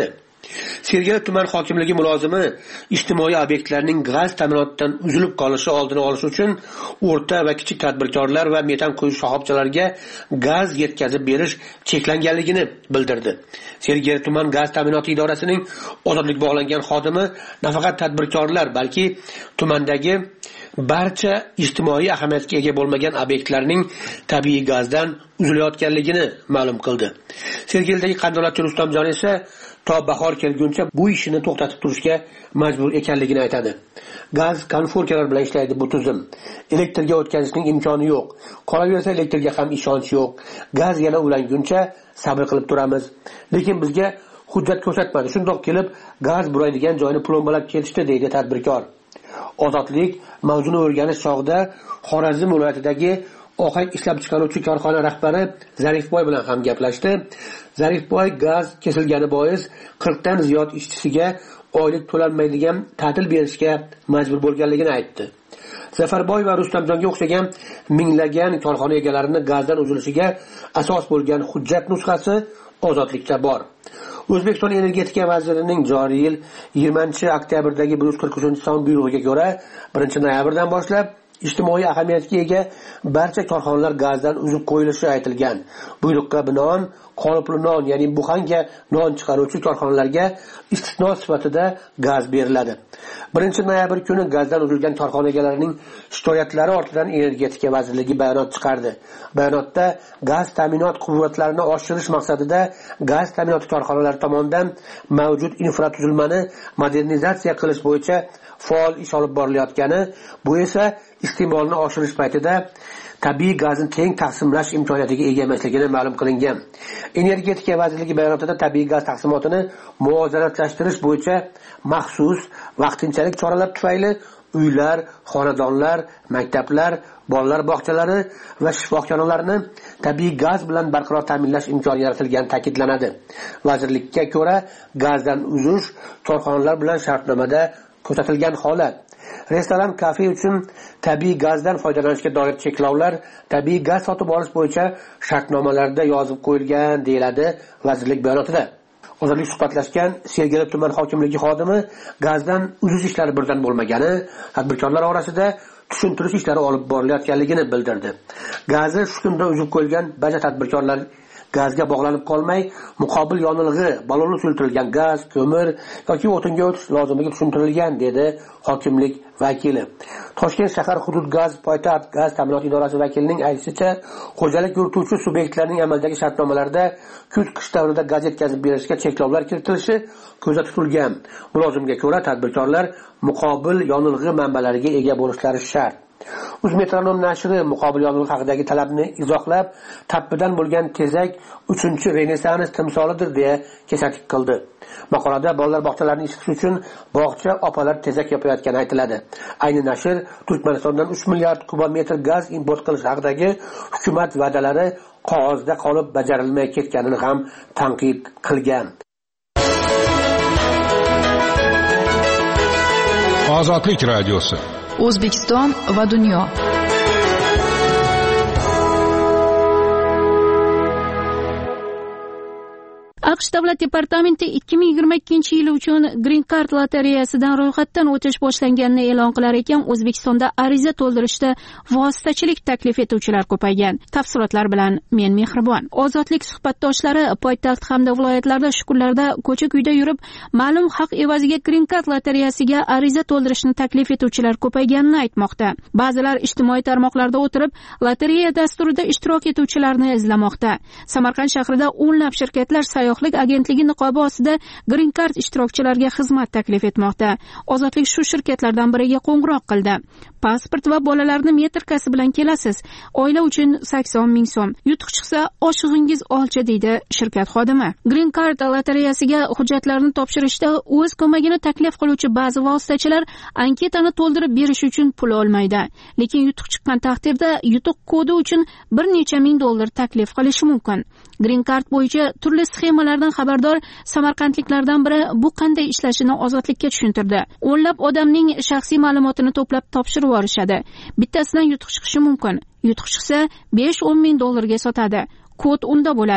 Sergeli tuman hokimligi mulozimi ijtimoiy obyektlarning gaz ta'minotidan uzilib qolishi oldini olish uchun o'rta va kichik tadbirkorlar va metan quyish shoxobchalariga gaz yetkazib berish cheklanganligini bildirdi. Sergeli tuman gaz ta'minoti idorasining ozodlik bog'langan xodimi nafaqat tadbirkorlar, balki tumandagi barcha ijtimoiy ahamiyatga ega bo'lmagan obyektlarning tabiiy gazdan uzilayotganligini ma'lum qildi. Sergelidagi qandolatchi Rustamjon esa to bahor kelguncha bu ishini to'xtatib turishga majbur ekanligini aytadi. Gaz konforkalar bilan ishlaydi bu tizim. Elektrga o'tkazishning imkoni yo'q. Qolaversa elektrga ham ishonch yo'q. Gaz yana ulanguncha sabr qilib turamiz. Lekin bizga hujjat ko'rsatmadi. Shundoq kelib gaz buraydigan joyni plombalab ketishdi, deydi tadbirkor. Ozodlik mavzuni o'rganish chog'ida Xorazm viloyatidagi ohak ishlab chiqaruvchi korxona rahbari Zarifboy bilan ham gaplashdi. Zarifboy gaz kesilgani bois qirq dan ziyod ishchisiga oylik to'lanmaydigan ta'til berishga majbur bo'lganligini aytdi. Zafarboy va Rustamjonga o'xshagan minglagan korxona egalarini gazdan uzilishiga asos bo'lgan hujjat nusxasi ozodlikda bor. O'zbekiston energetika vazirining joriy yil yigirmanchi oktyabrdagi bir yuz qirq uchinchi son buyrug'iga ko'ra birinchi noyabrdan boshlab ijtimoiy ahamiyatga ega barcha korxonalar gazdan uzib qo'yilishi aytilgan. Buyruqqa binoan qolipli non, ya'ni buxanga non chiqaruvchi korxonalarga istisno sifatida gaz beriladi. birinchi noyabr kuni gazdan uzilgan korxona egalarining shikoyatlari ortidan energetika vazirligi bayonot chiqardi. Bayonotda gaz ta'minot quvvatlarini oshirish maqsadida gaz ta'minot korxonalari tomonidan mavjud infratuzilmani modernizatsiya qilish bo'yicha faol ish olib borilayotgani, bu esa iste'molni oshirish paytida tabiiy gazni teng taqsimlash imkoniyatiga ega emasligini ma'lum qilingan. Energetika vazirligi bayonotida tabiiy gaz taqsimotini muvozanatlashtirish bo'yicha maxsus vaqtinchalik choralar tufayli uylar, xonadonlar, maktablar, bolalar bog'chalari va shifoxonalarni tabiiy gaz bilan barqaror ta'minlash imkoni yaratilgani ta'kidlanadi. Vazirlikka ko'ra, gazdan uzish korxonalar bilan shartnomada ko'rsatilgan holat. Restoran, kafe uchun tabiiy gazdan foydalanishga doir cheklovlar tabiiy gaz sotib olish bo'yicha shartnomalarda yozib qo'yilgan, deyiladi vazirlik bayonotida. Ozodlik suhbatlashgan Sergeli tuman hokimligi xodimi gazdan uzish ishlari birdan bo'lmagani, tadbirkorlar orasida tushuntirish ishlari olib borilayotganligini bildirdi. Gazni shu kunda uzib qo'yilgan barcha tadbirkorlar gazga bog'lanib qolmay, muqobil yonilg'i, ballonli suyultirilgan gaz, ko'mir yoki o'tinga o'tish lozimligi tushuntirilgan, dedi hokimlik vakili. Toshkent shahar hudud gaz poytaxt gaz ta'minot idorasi vakilining aytishicha, xo'jalik yurituvchi subyektlarning amaldagi shartnomalarida kuz-qish davrida gaz yetkazib berishga cheklovlar kiritilishi ko'zda tutilgan. Mulozimga ko'ra, tadbirkorlar muqobil yonilg'i manbalariga ega bo'lishlari shart. Uzmetronom nashri muqobil yonilg'i haqidagi talabni izohlab, tappidan bo'lgan tezak uchinchi renessans timsolidir deya kesatib qildi. Maqolada bolalar bog'chalarini isitish uchun bog'cha opalar tezak yopayotgani aytiladi. Ayni nashr Turkmanistondan uch milliard kubometr gaz import qilish haqidagi hukumat va'dalari qog'ozda qolib bajarilmay ketganini ham tanqid qilgan. Ozodlik radiosi. O'zbekiston va dunyo. AQSh davlat departamenti ikki ming yigirma ikkinchi yil uchun Green Card lotereyasidan ro'yxatdan o'tish boshlanganini e'lon qilar ekan, O'zbekistonda ariza to'ldirishda vositachilik taklif etuvchilar ko'paygan. Tafsilotlar bilan men Mehribon. Ozodlik suhbatdoshlari poytaxt hamda viloyatlarda shu kunlarda ko'cha-kuyda yurib, ma'lum haq evaziga Green Card lotereyasiga ariza to'ldirishni taklif etuvchilar ko'payganini aytmoqda. Ba'zilar ijtimoiy tarmoqlarda o'tirib, lotereya dasturida ishtirok etuvchilarni izlamoqda. Samarqand shahrida o'nlab shirkatlar sayyohlik agentligi niqobi ostida Green Card ishtirokchilariga xizmat taklif etmoqda. Ozodlik shu shirkatlardan biriga qo'ng'iroq qildi. Pasport va bolalarni metrkasi bilan kelasiz. Oila uchun sakson ming so'm. Yutuq chiqsa, oshig'ingiz olcha, deydi shirkat xodimi. Green Card lotereyasiga hujjatlarni topshirishda o'z ko'magini taklif qiluvchi ba'zi vositachilar anketani to'ldirib berish uchun pul olmaydi. Lekin yutuq chiqqan taqdirda yutuq kodi uchun bir necha ming dollar taklif qilishi mumkin. Green Card bo'yicha turli sxemalardan xabardor samarqandliklardan biri bu qanday ishlashini Ozodlikka tushuntirdi. O'nlab odamning shaxsiy ma'lumotini to'plab topshirib yuborishadi. Bittasidan yutuq chiqishi mumkin. Yutuq chiqsa besh o'n ming dollarga sotadi. Kod unda bo'ladi.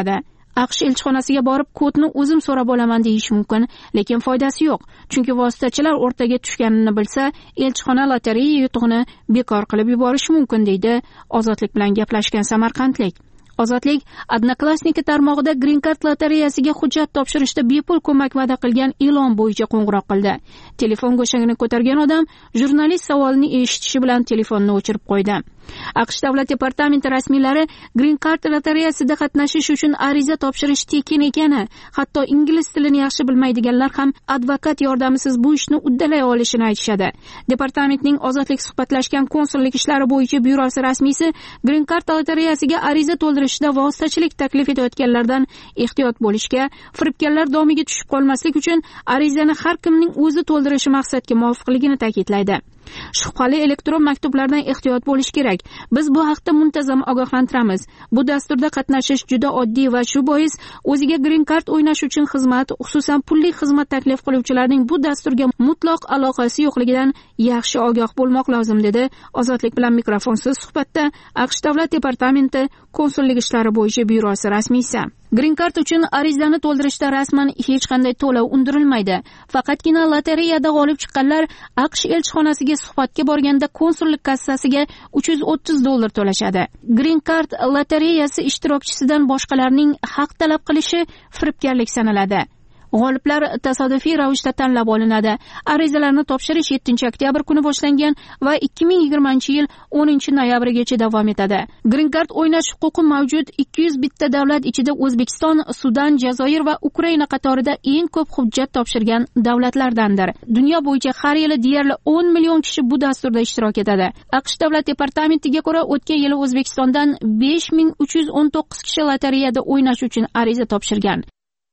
aqsh elchixonasiga borib kodni o'zim so'rab olaman deyish mumkin, lekin foydasi yo'q, chunki vositachilar o'rtaga tushganini bilsa, elchixona lotereya yutug'ini bekor qilib yuborishi mumkin, deydi Ozodlik bilan gaplashgan samarqandlik. Ozodlik Odnoklassniki tarmog'ida Green Card lotereyasiga hujjat topshirishda bepul ko'mak va'da qilgan e'lon bo'yicha qo'ng'iroq qildi. Telefon go'shagini ko'targan odam jurnalist savolini eshitishi bilan telefonni o'chirib qo'ydi. aqsh davlat departamenti rasmiylari Green Card lotereyasida qatnashish uchun ariza topshirish tekin ekani, hatto ingliz tilini yaxshi bilmaydiganlar ham advokat yordamisiz bu ishni uddalay olishini aytishadi. Departamentning Ozodlik suhbatlashgan konsullik ishlari bo'yicha byurosi rasmiysi Green Card lotereyasiga ariza to'ldirishda vositachilik taklif etayotganlardan ehtiyot bo'lishga, firibgarlar domiga tushib qolmaslik uchun arizani har kimning o'zi to'ldirishi maqsadga muvofiqligini ta'kidlaydi. Shubhali elektron maktublardan ehtiyot bo'lish kerak. Biz bu haqda muntazam ogohlantiramiz. Bu dasturda qatnashish juda oddiy va shu bois o'ziga Green Card o'ynash uchun xizmat, xususan pulli xizmat taklif qiluvchilarning bu dasturga mutlaq aloqasi yo'qligidan yaxshi ogoh bo'lmoq lozim, dedi Ozodlik bilan mikrofonsiz suhbatda aqsh davlat departamenti konsullik ishlari bo'yicha byurosi rasmiysi. Green Card uchun arizani to'ldirishda rasman hech qanday to'lov undirilmaydi. Faqatgina lotereyada g'olib chiqqanlar aqsh elchixonasiga suhbatga borganda konsullik kassasiga uch yuz o'ttiz dollar to'lashadi. Green Card lotereyasi ishtirokchisidan boshqalarning haq talab qilishi firibgarlik sanaladi. G'oliblar tasodifiy ravishda tanlab olinadi. Arizalarni topshirish yettinchi oktyabr kuni boshlangan va ikki ming yigirmanchi yil o'ninchi noyabrgacha davom etadi. Green Card o'ynash huquqi mavjud ikki yuz bitta davlat ichida O'zbekiston, Sudan, Jazoir va Ukraina qatorida eng ko'p hujjat topshirgan davlatlardandir. Dunyo bo'yicha har yili deyarli o'n million kishi bu dasturda ishtirok etadi. aqsh davlat departamentiga ko'ra, o'tgan yili O'zbekistondan besh ming uch yuz o'n to'qqiz kishi lotereyada o'ynash uchun ariza topshirgan.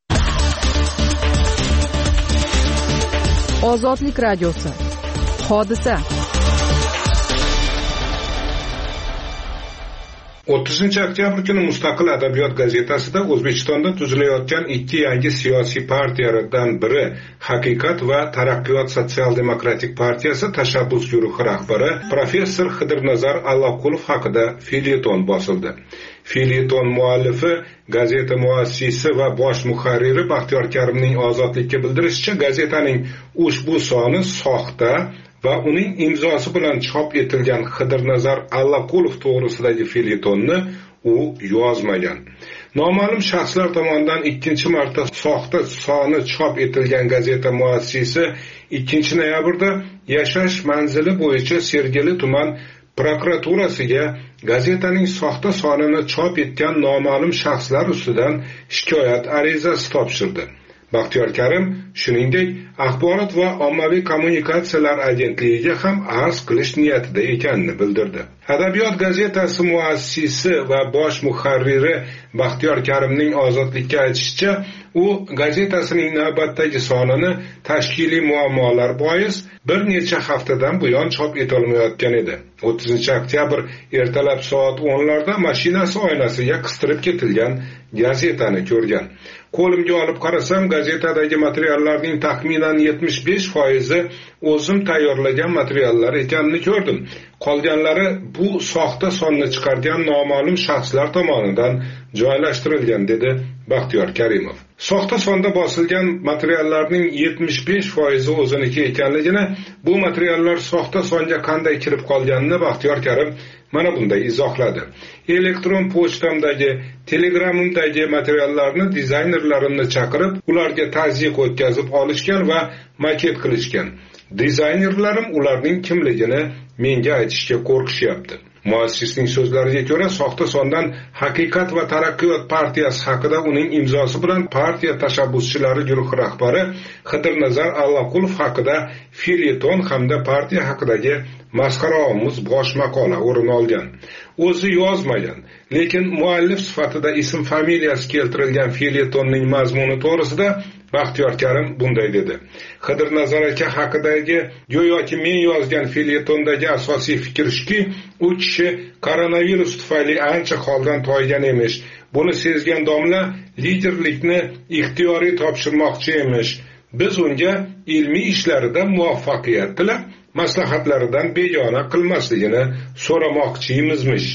Ozodlik radiosi. Hodisa. o'ttizinchi oktyabr kuni Mustaqil adabiyot gazetasida O'zbekistonda tuzilayotgan ikki yangi siyosiy partiyalardan biri Haqiqat va Taraqqiyot sotsial-demokratik partiyasi tashabbus guruhi rahbari professor Xidirnazar Alloqulov haqida felyeton bosildi. Felyeton muallifi, gazeta muassisi va bosh muharriri Baxtiyor Karimning Ozodlikka bildirishicha, gazetaning ushbu soni soxta va uning imzosi bilan chop etilgan Xidirnazar Alloqulov to'g'risidagi felyetonni u yozmagan. Noma'lum shaxslar tomonidan ikkinchi marta soxta soni chop etilgan gazeta muassisi ikkinchi noyabrda yashash manzili bo'yicha Sergeli tuman prokuraturasiga gazetaning soxta sonini chop etgan noma'lum shaxslar ustidan shikoyat arizasi topshirdi. Baxtiyor Karim shuningdek axborot va ommaviy kommunikatsiyalar agentligiga ham arz qilish niyatida ekanini bildirdi. Adabiyot gazetasi muassisi va bosh muharriri Baxtiyor Karimning Ozodlikka aytishicha, u gazetasining navbatdagi sonini tashkiliy muammolar bois bir necha haftadan buyon chop etolmayotgan edi. o'ttizinchi oktyabr ertalab soat o'nlarda mashinasi oynasiga qistirib ketilgan gazetani ko'rgan. Qo'limga olib qarasam, gazetadagi materiallarning taxminan yetmish besh foizi o'zim tayyorlagan materiallar ekanini ko'rdim. Qolganlari bu soxta sonni chiqargan noma'lum shaxslar tomonidan joylashtirilgan, dedi Baxtiyor Karimov. Soxta sonda bosilgan materiallarning yetmish besh foizi o'ziniki ekanligini, bu materiallar soxta songa qanday kirib qolganini Baxtiyor Karim mana bunday izohladi. Elektron pochtamdagi, telegramimdagi materiallarni dizaynerlarimni chaqirib, ularga tazyiq o'tkazib olishgan va maket qilishgan. Dizaynerlarim ularning kimligini menga aytishga qo'rqishyapti. Muassisning so'zlariga ko'ra, soxta sondan Haqiqat va Taraqqiyot partiyasi haqida uning imzosi bilan partiya tashabbuschilari guruhi rahbari Xidirnazar Alloqulov haqida felyeton hamda partiya haqidagi masxaraomuz bosh maqola o'rin olgan. O'zi yozmagan, lekin muallif sifatida ism familiyasi keltirilgan felyetonning mazmuni to'g'risida Baxtiyor Karim bunday dedi. Xidirnazar aka haqidagi go'yoki men yozgan felyetondagi asosiy fikr shuki, u kishi koronavirus tufayli ancha holdan toygan emish. Buni sezgan domla liderlikni ixtiyoriy topshirmoqchi emish. Biz unga ilmiy ishlarida muvaffaqiyat tilab, maslahatlaridan begona qilmasligini so'ramoqchimizmish.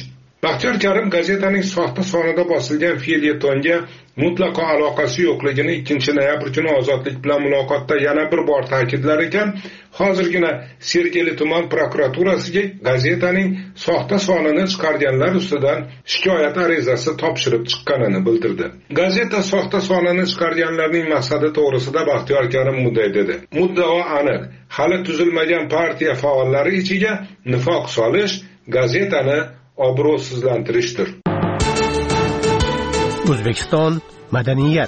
Baxtiyor Karim gazetaning soxta sonida bosilgan felyetonga mutlaqo aloqasi yo'qligini ikkinchi noyabr kuni Ozodlik bilan muloqotda yana bir bor ta'kidlar ekan, hozirgina Sergeli tuman prokuraturasiga gazetaning soxta sonini chiqarganlar ustidan shikoyat arizasi topshirib chiqqanini bildirdi. Gazeta soxta sonini chiqarganlarning maqsadi to'g'risida Baxtiyor Karim bunday dedi: Muddao aniq, hali tuzilmagan partiya faollari ichiga nifoq solish, gazetani obro'sizlantirishdir. O'zbekiston madaniyat.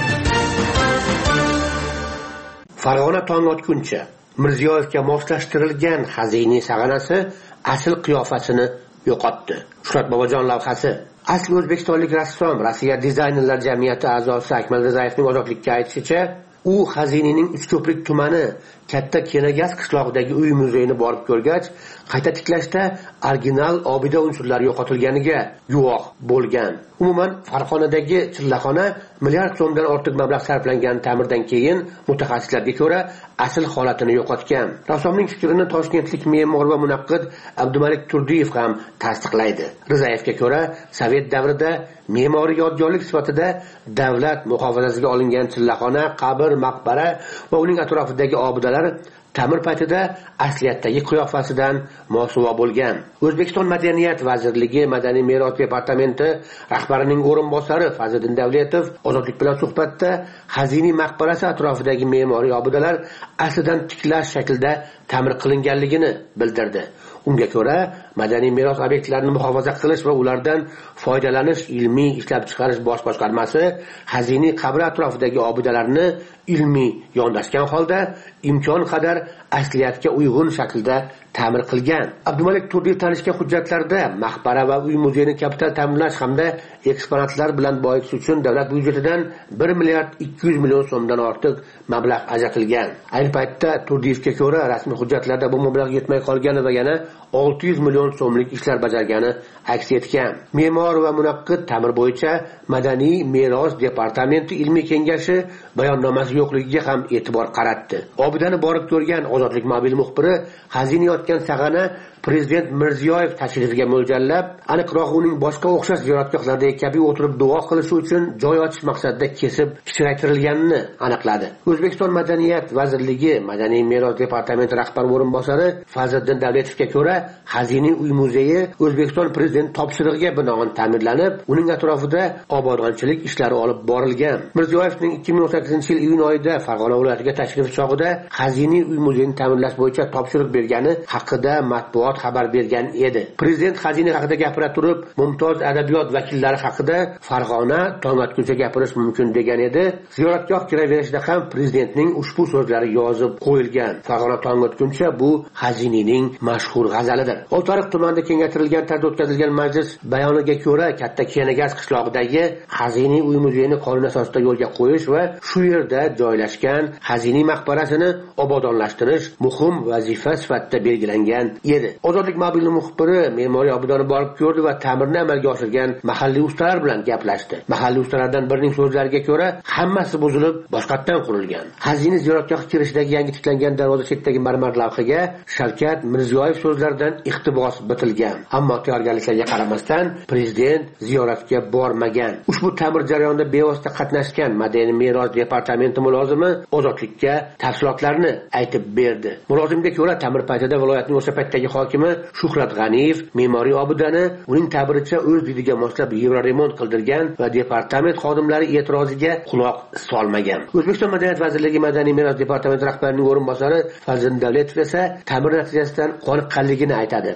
Farg'ona tong otguncha Mirziyoyevga moslashtirilgan xaziniy sag'anasi asl qiyofasini yo'qotdi. Shuhrat Bobojon lavhasi. Asli o'zbekistonlik rassom, Rossiya dizaynerlar jamiyati a'zosi Akmal Rizayevning Ozodlikka aytishicha, u xazinining Uchko'prik tumani Katta Kenagaz qishlog'idagi uy muzeyini borib ko'rgach, qayta tiklashda original obida unsurlari yo'qotilganiga guvoh bo'lgan. Umuman Farg'onadagi chillaxona milliard so'mdan ortiq mablag' sarflangan ta'mirdan keyin mutaxassislarga ko'ra asl holatini yo'qotgan. Rassomning fikrini toshkentlik me'mor va munaqqid Abdumalik Turdiyev ham tasdiqlaydi. Rizayevga ko'ra, Sovet davrida me'moriy yodgorlik sifatida davlat muhofazasiga olingan chillaxona, qabr, maqbara va uning atrofidagi obidalar ta'mir paytida asliyatdagi qiyofasidan mosuvo bo'lgan. O'zbekiston Madaniyat vazirligi Madaniy meros departamenti rahbarining o'rinbosari Fazliddin Davletov Ozodlik bilan suhbatda xaziniy maqbarasi atrofidagi me'moriy obidalar aslidan tiklash shaklida ta'mir qilinganligini bildirdi. Unga ko'ra, madaniy meros obyektlarini muhofaza qilish va ulardan foydalanish ilmiy ishlab chiqarish bosh boshqarmasi xaziniy qabr atrofidagi obidalarni ilmiy yondashgan holda imkon qadar asliyatga uyg'un shaklda ta'mir qilgan. Abdumalik Turdiyev tanishgan hujjatlarda maqbara va uy muzeyini kapital ta'mirlash hamda eksponatlar bilan boyitish uchun davlat byudjetidan bir milliard ikki yuz million so'mdan ortiq mablag' ajratilgan. Ayni paytda Turdiyevga ko'ra rasmiy hujjatlarda bu mablag' yetmay qolgani va yana olti yuz million so'mlik ishlar bajargani aks etgan. Me'mor va munaqqid ta'mir bo'yicha Madaniy meros departamenti ilmiy kengashi bayonnomasi yo'qligiga ham e'tibor qaratdi. Obidani borib ko'rgan Ozodlik mobil muxbiri xazina yotgan sag'ana Prezident Mirziyoyev tashrifiga mo'ljallab, aniqroq uning boshqa o'xshash ziyoratgohlardagi kabi o'tirib duo qilishi uchun joy ochish maqsadida kesib kichraytirilganini aniqladi. O'zbekiston Madaniyat vazirligi Madaniy meros departamenti rahbar o'rinbosari Fazliddin Davletovga ko'ra, xaziniy uy muzeyi O'zbekiston prezidenti topshirig'iga binoan ta'mirlanib, uning atrofida obodonchilik ishlari olib borilgan. Mirziyoyevning ikki ming o'n sakkizinchi yil iyun oyida Farg'ona viloyatiga tashrifi chog'ida xaziniy uy muzeyini ta'mirlash bo'yicha topshiriq bergani haqida matbuot xabar bergan edi. Prezident xazina haqida gapira turib, mumtoz adabiyot vakillari haqida Farg'ona tong otguncha gapirish mumkin degan edi. Ziyoratgoh kiraverishida ham prezidentning ushbu so'zlari yozib qo'yilgan. Farg'ona tong otguncha bu xazinining mashhur g'azalidir. Oltiariq tumanida kengaytirilgan tarzda o'tkazilgan majlis bayoniga ko'ra, Katta Kenagaz qishlog'idagi xaziniy uy muzeyini qonun asosida yo'lga qo'yish va shu yerda joylashgan xaziniy maqbarasini obodonlashtirish muhim vazifa sifatida belgilangan edi. Ozodlik mobil muxbiri me'moriy obidani borib ko'rdi va ta'mirni amalga oshirgan mahalliy ustalar bilan gaplashdi. Mahalliy ustalardan birining so'zlariga ko'ra, hammasi buzilib, boshqatdan qurilgan. Xazina ziyoratgohi kirishidagi yangi tiklangan darvoza chetidagi marmar lavhaga Shavkat Mirziyoyev so'zlaridan iqtibos bitilgan. Ammo tayyorgarliklarga qaramasdan prezident ziyoratga bormagan. Ushbu ta'mir jarayonida bevosita qatnashgan Madaniy meros departamenti mulozimi Ozodlikka tafsilotlarni aytib berdi. Mulozimga ko'ra, ta'mir paytida viloyatning o'sha paytdagi hokimi Shuhrat G'aniyev me'moriy obidani uning ta'biricha o'z didiga moslab yevroremont qildirgan va departament xodimlari e'tiroziga quloq solmagan. O'zbekiston Madaniyat vazirligi Madaniy meros departamenti rahbarining o'rinbosari Fazliddin Davletov esa ta'mir natijasidan qoniqqanligini aytadi.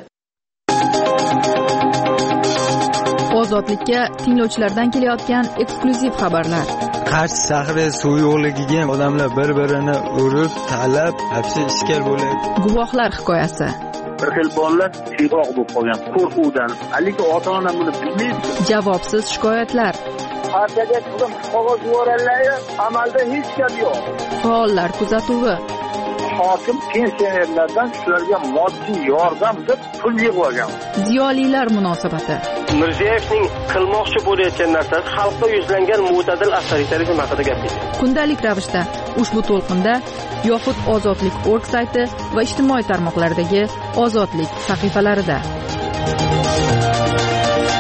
Ozodlikka tinglovchilardan kelayotgan eksklyuziv xabarlar. Qarshi shahri suv yo'qligiga odamlar bir-birini urib, talab, hapsi ishkal bo'ladi. Guvohlar hikoyasi. Bir xil bolalar siyg'oq bo'lib qolgan qo'rquvdan. Haligi ota-ona buni bilmaydi. Javobsiz shikoyatlar. Partiyaga turib qog'oz yuborganlar, amalda hech gap yo'q. Faollar kuzatuvi. Hokim pensionerlardan shularga moddiy yordam deb pul yig'ib olgan. Ziyolilar munosabati. Mirziyoyevning qilmoqchi bo'layotgan narsasi xalqqa yuzlangan mo'tadil avtoritarizm haqida gapirdi. Kundalik ravishda ushbu to'lqinda yoxud ozodlik точка org sayti va ijtimoiy tarmoqlardagi Ozodlik sahifalarida.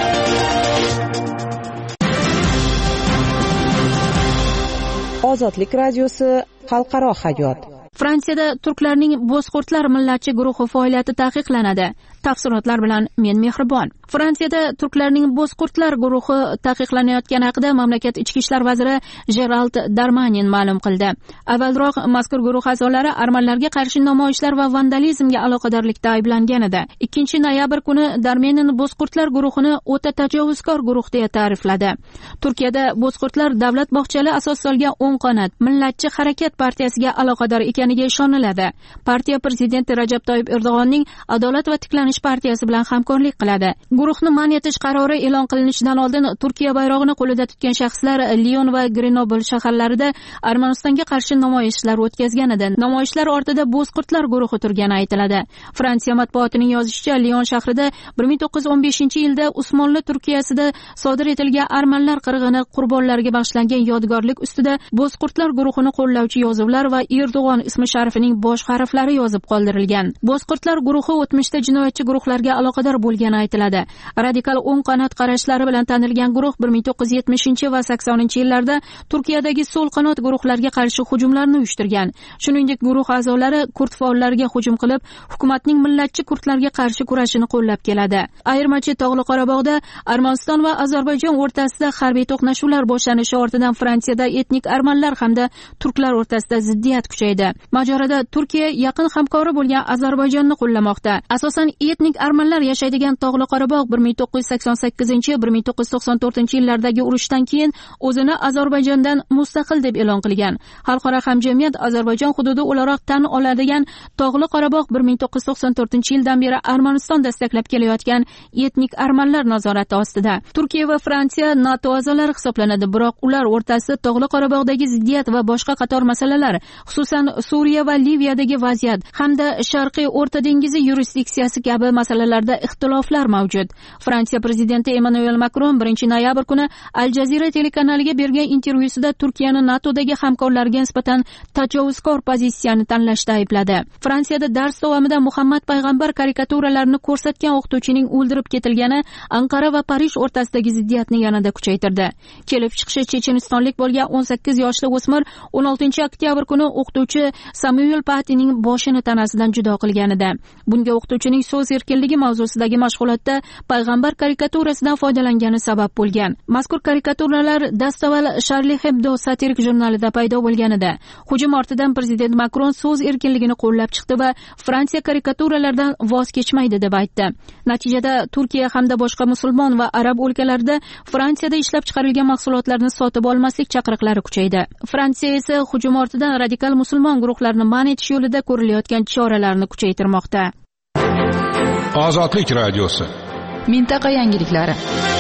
Ozodlik radiosi xalqaro hayot. Fransiyada turklarning Bozkurtlar millatchi guruhi faoliyati taqiqlanadi. Tafsilotlar bilan men Mehribon. Fransiyada turklarning Bozkurtlar guruhi taqiqlanayotgani haqida mamlakat ichki ishlar vaziri Gerald Darmanin ma'lum qildi. Avvalroq mazkur guruh a'zolari armanlarga qarshi namoyishlar va vandalizmga aloqadorlikda ayblangan edi. ikkinchi noyabr kuni Darmanin Bozkurtlar guruhini o'ta tajovuzkor guruh deya ta'rifladi. Turkiyada Bozkurtlar davlat bog'chali asos solgan o'ng qanot millatchi harakat partiyasiga aloqador ekaniga ishoniladi. Partiya prezidenti Rajab Toyyib Erdo'g'onning Adolat va tiklanish partiyasi bilan hamkorlik qiladi. Guruhni man etish qarori e'lon qilinishidan oldin Turkiya bayrog'ini qo'lida tutgan shaxslar Lion va Grenoble shaharlarida Armanistonga qarshi namoyishlar o'tkazgan edi. Namoyishlar ortida Bozkurtlar guruhi turgani aytiladi. Fransiya matbuotining yozishicha, Lion shahrida bir ming to'qqiz yuz o'n beshinchi yilda Usmonli Turkiyasida sodir etilgan armanlar qirg'ini qurbonlariga bag'ishlangan yodgorlik ustida Bozkurtlar guruhini qo'llovchi yozuvlar va Erdo'g'on ismi sharifining bosh harflari yozib qoldirilgan. Bozkurtlar guruhi o'tmishda jinoyatchi guruhlarga aloqador bo'lgani aytiladi. Radikal o'ng qanot qarashlari bilan tanilgan guruh bir ming to'qqiz yuz yetmishinchi va saksoninchi yillarda Turkiyadagi so'l qanot guruhlarga qarshi hujumlarni uyushtirgan. Shuningdek, guruh a'zolari kurd faollariga hujum qilib, hukumatning millatchi kurdlarga qarshi kurashini qo'llab keladi. Ayirmachi Tog'li Qorabog'da Armaniston va Ozarbayjon o'rtasida harbiy to'qnashuvlar boshlanishi ortidan Fransiyada etnik armanlar hamda turklar o'rtasida ziddiyat kuchaydi. Mojaroda Turkiya yaqin hamkori bo'lgan Ozarbayjonni qo'llamoqda. Asosan etnik armanlar yashaydigan Tog'li Qorabog' bir ming to'qqiz yuz sakson sakkizinchi - bir ming to'qqiz yuz to'qson to'rtinchi yillardagi urushdan keyin o'zini Ozarbayjondan mustaqil deb e'lon qilgan. Xalqaro hamjamiyat Ozarbayjon hududi o'laroq tan oladigan Tog'li Qorabog' bir ming to'qqiz yuz to'qson to'rtinchi yildan beri Armaniston dastaklab kelayotgan etnik armanlar nazorati ostida. Turkiya va Fransiya NATO a'zolari hisoblanadi, biroq ular o'rtasida Tog'li Qorabog'dagi ziddiyat va boshqa qator masalalar, xususan Suriya va Liviyadagi vaziyat hamda Sharqiy O'rta dengizi yurisdiksiyasi kabi masalalarda ixtiloflar mavjud. Fransiya prezidenti Emmanuel Macron birinchi noyabr kuni Al Jazeera telekanaliga bergan intervyusida Turkiyani NATOdagi hamkorlariga nisbatan tajovuzkor pozitsiyani tanlashda aybladi. Fransiyada dars davomida Muhammad payg'ambar karikaturalarini ko'rsatgan o'qituvchining o'ldirib ketilgani Anqara va Parij o'rtasidagi ziddiyatni yanada kuchaytirdi. Kelib chiqishi chechenistonlik bo'lgan o'n sakkiz yoshli o'smir o'n oltinchi oktyabr kuni o'qituvchi Samuel Patining boshini tanasidan judo qilgan edi. Bunga o'qituvchining so'z erkinligi mavzusidagi mashg'ulotda payg'ambar karikaturasidan foydalangani sabab bo'lgan. Mazkur karikaturalar dastavval Charlie Hebdo satirik jurnalida paydo bo'lgan edi. Hujum ortidan prezident Macron so'z erkinligini qo'llab chiqdi va Fransiya karikaturalardan voz kechmaydi deb aytdi. Natijada Turkiya hamda boshqa musulmon va arab o'lkalarida Fransiyada ishlab chiqarilgan mahsulotlarni sotib olmaslik chaqiriqlari kuchaydi. Fransiya esa hujum ortidan radikal musulmon guruhlarni man etish yo'lida ko'rilayotgan choralarni kuchaytirmoqda. Ozodlik radiosi. Mintaqa yangiliklari.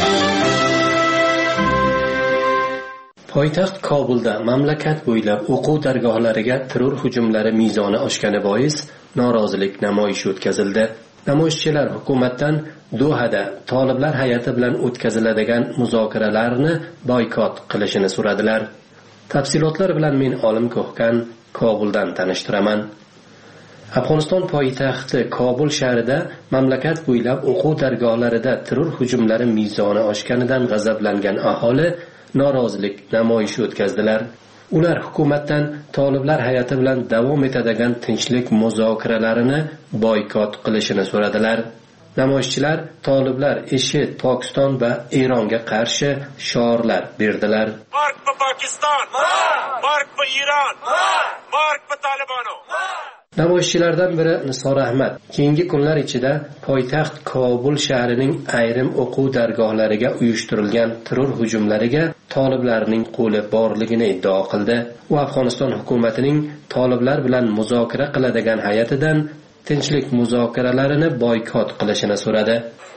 Poytaxt Kobulda mamlakat bo'ylab o'quv dargohlariga terror hujumlari mezoni oshgani bois norozilik namoyishi o'tkazildi. Namoyishchilar hukumatdan Dohada toliblar hay'ati bilan o'tkaziladigan muzokaralarni boykot qilishini so'radilar. Tafsilotlar bilan men Olim Ko'hkan Kobuldan tanishtiraman. Afg'oniston poytaxti Kobul shahrida mamlakat bo'ylab o'quv dargohlarida terror hujumlari mezoni oshganidan g'azablangan aholi norozilik namoyishi o'tkazdilar. Ular hukumatdan toliblar hay'ati bilan davom etadigan tinchlik muzokaralarini boykot qilishini so'radilar. Namoyishchilar toliblar IShID, Pokiston va Eronga qarshi shiorlar berdilar. Mark pa Pokiston, mark pa Iron, mark pa Taliban. Namoyishchilardan biri Nisor Ahmad keyingi kunlar ichida poytaxt Kobul shahrining ayrim o'quv dargohlariga uyushtirilgan terror hujumlariga toliblarning qo'li borligini iddao qildi. U Afg'oniston hukumatining toliblar bilan muzokara qiladigan hay'atidan tinchlik muzokaralarini boykot qilishini so'radi.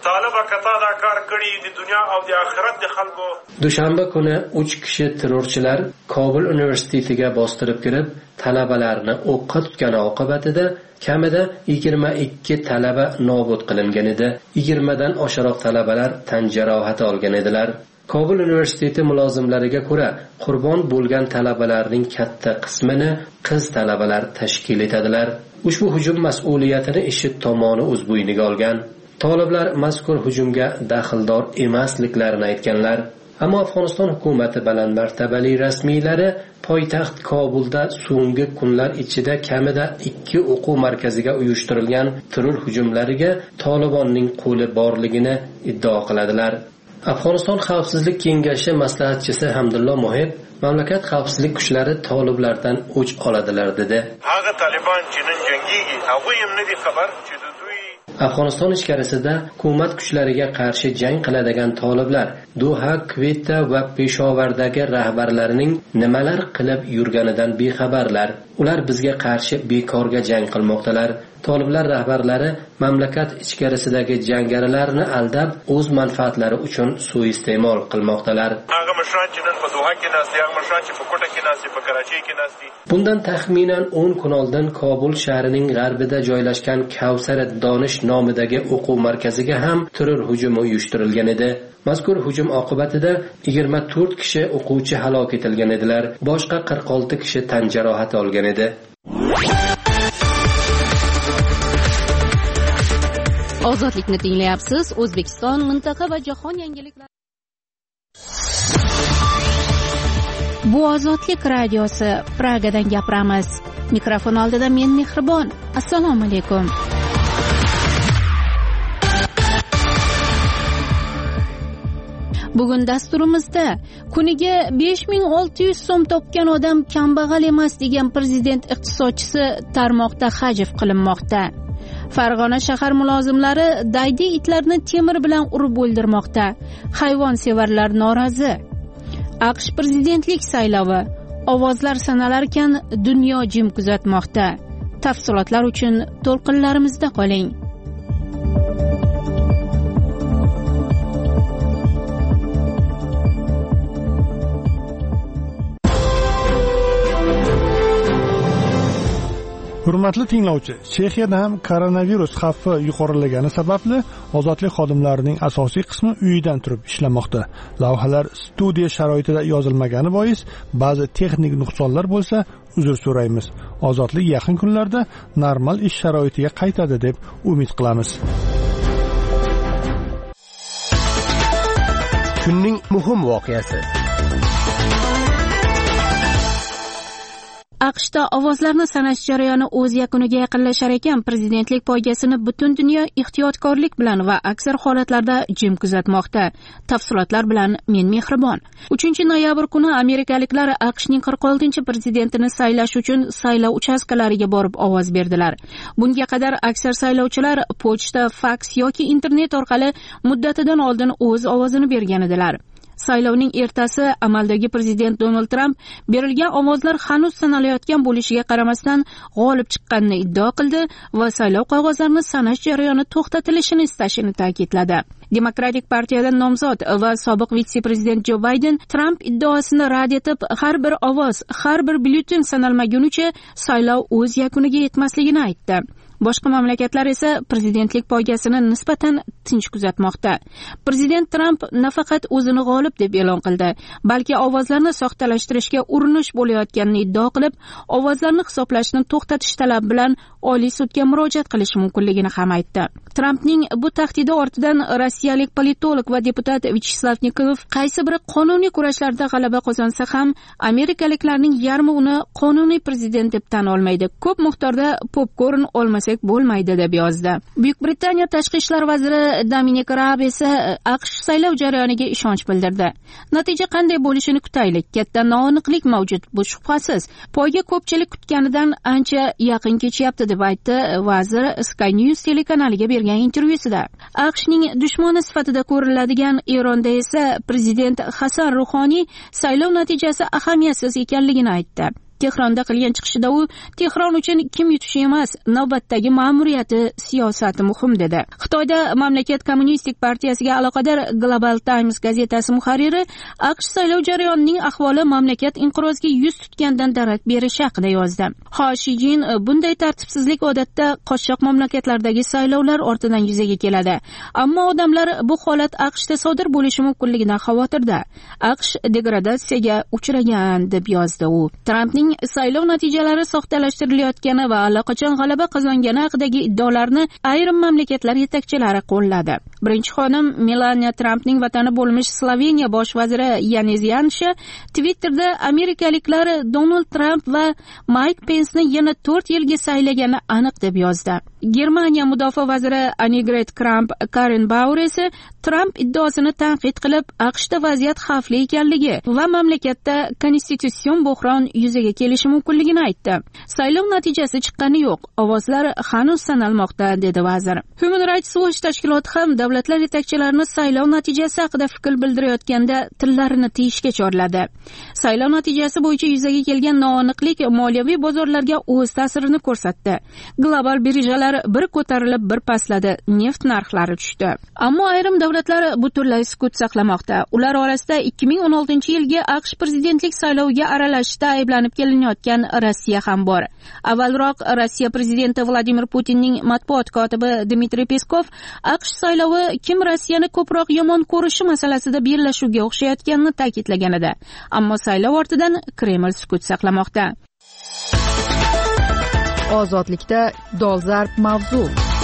Dushanba kuni uch kishi terrorchilar Kobul universitetiga bostirib kirib, talabalarni o'qqa tutgani oqibatida kamida yigirma ikki talaba nobud qilingan edi. yigirma dan oshiqroq talabalar tan jarohati olgan edilar. Kobul universiteti mulozimlariga ko'ra, qurbon bo'lgan talabalarning katta qismini qiz talabalar tashkil etadilar. Ushbu hujum mas'uliyatini IShID tomoni o'z bo'yniga olgan. Toliblar mazkur hujumga daxldor emasliklarini aytganlar. ammo Afg'oniston hukumati baland martabali rasmiylari poytaxt Kobulda so'nggi kunlar ichida kamida ikki o'quv markaziga uyushtirilgan terror hujumlariga Tolibonning qo'li borligini iddao qiladilar. Afg'oniston Xavfsizlik kengashi maslahatchisi Hamdullo Mohib mamlakat xavfsizlik kuchlari toliblardan o'ch oladilar dedi. Afg'oniston ichkarisida hukumat kuchlariga qarshi jang qiladigan toliblar Doha, Kvetta va Peshovardagi rahbarlarining nimalar qilib yurganidan bexabarlar. Ular bizga qarshi bekorga jang qilmoqdalar. Toliblar rahbarlari mamlakat ichkarisidagi jangarilarni aldab, o'z manfaatlari uchun suiiste'mol qilmoqdalar. Bundan taxminan o'n kun oldin Kobul shahrining g'arbida joylashgan Kavsar Donish nomidagi o'quv markaziga ham terror hujumi uyushtirilgan edi. Mazkur hujum oqibatida yigirma to'rt kishi o'quvchi halok etilgan edilar. Boshqa qirq olti kishi tan jarohati olgan edi. Ozodlikni tinglayapsiz. O'zbekiston, mintaqa va jahon yangiliklari. Bu Ozodlik radiosi. Pragadan gapiramiz. Mikrofon oldida men Mehribon. Assalomu alaykum. Bugun dasturimizda kuniga besh ming olti yuz so'm topgan odam kambag'al emas degan prezident iqtisodchisi tarmoqda hajv qilinmoqda. Farg'ona shahar mulozimlari daydi itlarni temir bilan urib o'ldirmoqda. Hayvonsevarlar norozi. AQSh prezidentlik saylovi. Ovozlar sanalarkan dunyo jim kuzatmoqda. Tafsilotlar uchun to'lqinlarimizda qoling. Hurmatli tinglovchi, Chexiyada ham koronavirus xavfi yuqorilagani sababli ozodlik xodimlarining asosiy qismi uyidan turib ishlamoqda. Lavhalar studiya sharoitida yozilmagani bois ba'zi texnik nuqsonlar bo'lsa, uzr so'raymiz. Ozodlik yaqin kunlarda normal ish sharoitiga qaytadi deb umid qilamiz. Kunning muhim voqeasi. AQShda ovozlarni sanash jarayoni o'z yakuniga yaqinlashar ekan, prezidentlik poygasini butun dunyo ehtiyotkorlik bilan va aksar holatlarda jim kuzatmoqda. Tafsilotlar bilan men Mehribon. uchinchi noyabr kuni amerikaliklar AQShning qirq oltinchi prezidentini saylash uchun saylov uchastkalariga borib ovoz berdilar. Bunga qadar aksar saylovchilar pochta, faks yoki internet orqali muddatidan oldin o'z ovozini bergan edilar. Saylovning ertasi amaldagi prezident Donald Trump berilgan ovozlar hanuz sanalayotgan bo'lishiga qaramasdan g'olib chiqqanini iddao qildi va saylov qog'ozlarini sanash jarayoni to'xtatilishini istashini ta'kidladi. Demokratik partiyadan nomzod va sobiq vitse-prezident Jo Bayden Trump iddaosini rad etib, har bir ovoz, har bir byulleten sanalmagunicha saylov o'z yakuniga yetmasligini aytdi. Boshqa mamlakatlar esa prezidentlik poygasini nisbatan tinch kuzatmoqda. Prezident Trump nafaqat o'zini g'olib deb e'lon qildi, balki ovozlarni soxtalashtirishga urinish bo'layotganini iddao qilib, ovozlarni hisoblashni to'xtatish talabi bilan Oliy sudga murojaat qilishi mumkinligini ham aytdi. Trumpning bu tahdidi ortidan rossiyalik politolog va deputat Vyacheslav Nikolov qaysi bir qonuniy kurashlarda g'alaba qozonsa ham amerikaliklarning yarmi uni qonuniy prezident deb tan olmaydi. Ko'p miqdorda popkorn olmasak bo'lmaydi deb yozdi. Buyuk Britaniya tashqi ishlar vaziri Dominic Raab esa AQSh saylov jarayoniga ishonch bildirdi. Natija qanday bo'lishini kutaylik. Katta noaniqlik mavjud, bu shubhasiz. Poyga ko'pchilik kutganidan ancha yaqin kechyapti deb aytdi vazir Sky News telekanaliga bergan intervyusida. AQShning dushmani sifatida ko'riladigan Eronda esa prezident Hasan Ruhoniy saylov natijasi ahamiyatsiz ekanligini aytdi. Tehronda qilgan chiqishida u Tehron uchun kim yutishi emas, navbatdagi ma'muriyati, siyosati muhim dedi. Xitoyda mamlakat kommunistik partiyasiga aloqador Global Times gazetasi muharriri AQSh saylov jarayonining ahvoli mamlakat inqirozga yuz tutgandan darak berishi haqida yozdi. Ho Shi Jin bunday tartibsizlik odatda qochoq mamlakatlardagi saylovlar ortidan yuzaga keladi. Ammo odamlar bu holat AQShda sodir bo'lishi mumkinligidan xavotirda. AQSh degradatsiyaga uchragan deb yozdi u. Trumpning Trampning saylov natijalari soxtalashtirilayotgani va allaqachon g'alaba qozongani haqidagi iddaolarni ayrim mamlakatlar yetakchilari qo'lladi. Birinchi xonim Melaniya Trampning vatani bo'lmish Sloveniya bosh vaziri Janez Janša Twitterda amerikaliklar Donald Tramp va Mike Pensni yana to'rt yilga saylagani aniq deb yozdi. Germaniya mudofaa vaziri Annegret Kramp-Karrenbauer esa Tramp iddaosini tanqid qilib, AQShda vaziyat xavfli ekanligi va mamlakatda konstitutsion bo'hron yuzaga kelishi mumkinligini aytdi. Saylov natijasi chiqqani yo'q, ovozlar hanuz sanalmoqda, dedi vazir. Human Rights Watch tashkiloti ham davlatlar yetakchilarini saylov natijasi haqida fikr bildirayotganda tillarini tiyishga chorladi. Saylov natijasi bo'yicha yuzaga kelgan noaniqlik moliyaviy bozorlarga o'z ta'sirini ko'rsatdi. Global birjalar bir ko'tarilib, bir pastladi, neft narxlari tushdi. Ammo ayrim davlatlar butunlay sukut saqlamoqda. Ular orasida ikki ming o'n oltinchi yilgi AQSh prezidentlik sayloviga aralashishda ayblanib kelinayotgan Rossiya ham bor. Avvalroq Rossiya prezidenti Vladimir Putinning matbuot kotibi Dmitriy Peskov AQSh saylovi kim Rossiyani ko'proq yomon ko'rishi masalasida bellashuvga o'xshayotganini ta'kidlagan edi. Ammo saylov ortidan Kreml sukut saqlamoqda. Ozodlikda dolzarb mavzu.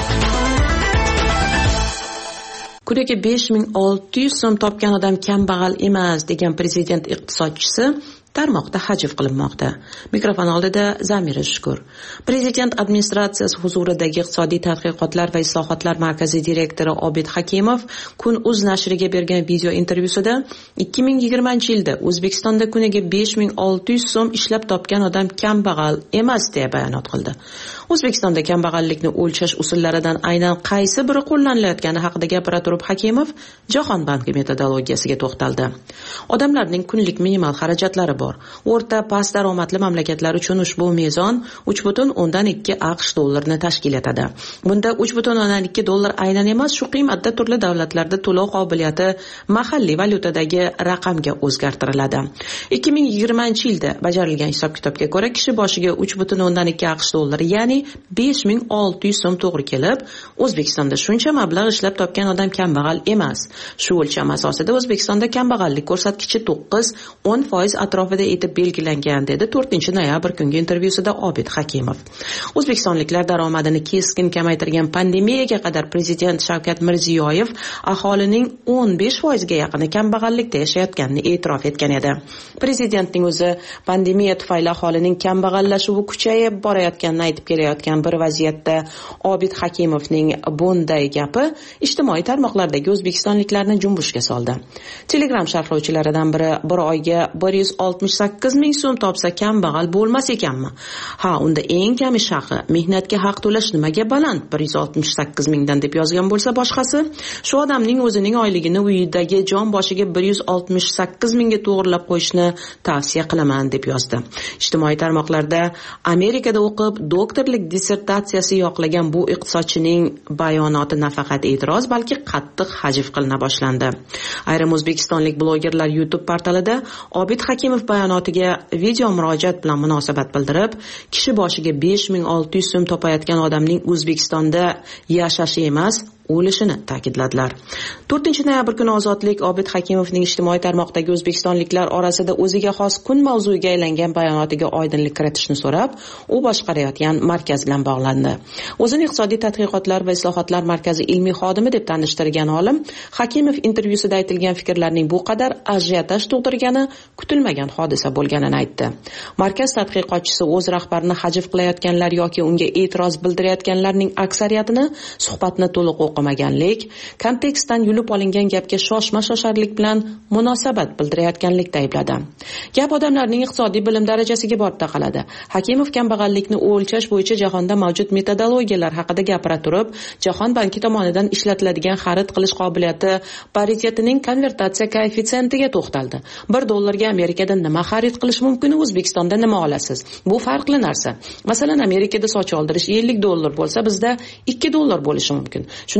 Kuniga besh ming olti yuz so'm topgan odam kambag'al emas degan prezident iqtisodchisi tarmoqda hajv qilinmoqda. Mikrofon oldida Zamira Shukur. Prezident administratsiyasi huzuridagi iqtisodiy tadqiqotlar va islohotlar markazi direktori Obid Hakimov Kun.uz nashriga bergan video intervyusida ikki ming yigirmanchi yilda O'zbekistonda kuniga besh ming olti yuz so'm ishlab topgan odam kambag'al emas deya bayonot qildi. O'zbekistonda kambag'allikni o'lchash usullaridan aynan qaysi biri qo'llanilayotgani haqida gapira turib Hakimov Jahon banki metodologiyasiga to'xtaldi. Odamlarning kunlik minimal xarajatlari bor. O'rta past daromadli mamlakatlar uchun ushbu mezon uch butun o'ndan ikki AQSh dollarini tashkil etadi. Bunda uch butun o'ndan ikki dollar aynan emas, shu qiymatda turli davlatlarda to'lov qobiliyati mahalliy valyutadagi raqamga o'zgartiriladi. ikki ming yigirmanchi yilda bajarilgan hisob-kitobga ko'ra kishi boshiga uch butun o'ndan ikki AQSh dollari, ya'ni besh ming olti yuz so'm to'g'ri kelib, O'zbekistonda shuncha mablag' ishlab topgan odam kambag'al emas. Shu o'lcham asosida O'zbekistonda kambag'allik ko'rsatkichi to'qqiz o'n foiz atrofida etib belgilangan, dedi to'rtinchi noyabr kungi intervyusida Obid Hakimov. O'zbekistonliklar daromadini keskin kamaytirgan pandemiyaga qadar prezident Shavkat Mirziyoyev aholining o'n besh foizga yaqini kambag'allikda yashayotganini e'tirof etgan edi. Prezidentning o'zi pandemiya tufayli aholining kambag'allashuvi kuchayib borayotganini aytib kelayotgan bir vaziyatda Obid Hakimovning bunday gapi ijtimoiy tarmoqlardagi o'zbekistonliklarni junbushga soldi. Telegram sharhlovchilaridan biri bir oyga bir yuz oltmish sakkiz ming so'm topsa kambag'al bo'lmas ekanmi? Ha, unda eng kami shaqi mehnatga haq to'lash nimaga baland bir yuz oltmish sakkiz mingdan deb yozgan bo'lsa boshqasi, shu odamning o'zining oyligini uyidagi jon boshiga bir yuz oltmish sakkiz mingga to'g'rilab qo'yishni tavsiya qilaman deb yozdi. Ijtimoiy tarmoqlarda Amerikada o'qib doktorlik dissertatsiyasi yoqlagan bu iqtisodchining bayonoti nafaqat e'tiroz, balki qattiq hajv qilina boshlandi. Ayrim o'zbekistonlik blogerlar YouTube portalida Obid Hakimov bayonotiga video murojaat bilan munosabat bildirib, kishi boshiga besh ming olti yuz so'm topayotgan odamning O'zbekistonda yashashi emas, o'lishini ta'kidladilar. to'rtinchi noyabr kuni Ozodlik Obid Hakimovning ijtimoiy tarmoqdagi o'zbekistonliklar orasida o'ziga xos kun mavzuiga aylangan bayonotiga oydinlik kiritishni so'rab, u boshqarayotgan markaz bilan bog'landi. O'zini iqtisodiy tadqiqotlar va islohotlar markazi ilmiy xodimi deb tanishtirgan olim Hakimov intervyusida aytilgan fikrlarning bu qadar ajiotaj tug'dirgani kutilmagan hodisa bo'lganini aytdi. Markaz tadqiqotchisi o'z rahbarini hajv qilayotganlar yoki unga e'tiroz bildirayotganlarning aksariyatini suhbatni to'liq o'qimaganlik, kontekstdan yulib olingan gapga shoshma-shosharlik bilan munosabat bildirayotganlikda aybladi. Gap odamlarning iqtisodiy bilim darajasiga borib taqaladi. Hakimov kambag'allikni o'lchash bo'yicha jahonda mavjud metodologiyalar haqida gapira turib, Jahon banki tomonidan ishlatiladigan xarid qilish qobiliyati paritetining konvertatsiya koeffitsiyentiga to'xtaldi. bir dollarga Amerikada nima xarid qilish mumkin, O'zbekistonda nima olasiz? Bu farqli narsa. Masalan, Amerikada soch oldirish ellik dollar bo'lsa, bizda ikki dollar bo'lishi mumkin. Shunday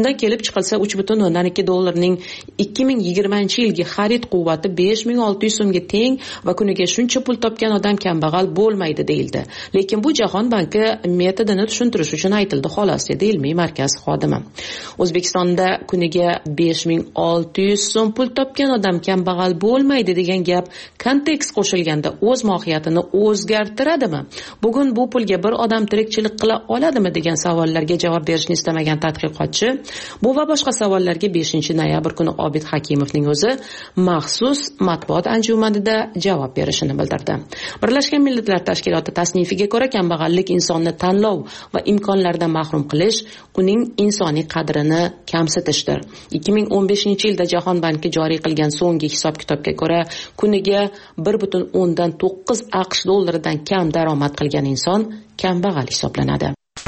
Shundan kelib chiqilsa uch butun o'ndan ikki dollarning ikki ming yigirmanchi yilgi xarid quvvati besh ming olti yuz so'mga teng va kuniga shuncha pul topgan odam kambag'al bo'lmaydi deyildi. Lekin bu Jahon banki metodini tushuntirish uchun aytildi xolos, dedi ilmiy markaz xodimi. O'zbekistonda kuniga besh ming olti yuz so'm pul topgan odam kambag'al bo'lmaydi degan gap kontekst qo'shilganda o'z mohiyatini o'zgartiradimi? Bugun bu pulga bir odam tirikchilik qila oladimi degan savollarga javob berishni istamagan tadqiqotchi bu va boshqa savollarga beshinchi noyabr kuni Obid Hakimovning o'zi maxsus matbuot anjumanida javob berishini bildirdi. Birlashgan Millatlar Tashkiloti tasnifiga ko'ra, kambag'allik insonni tanlov va imkonlardan mahrum qilish, uning insoniy qadrini kamsitishdir. ikki ming o'n beshinchi yilda Jahon banki joriy qilgan so'nggi hisob-kitobga ko'ra, kuniga bir butun o'ndan to'qqiz AQSh dollaridan kam daromad qilgan inson kambag'al hisoblanadi.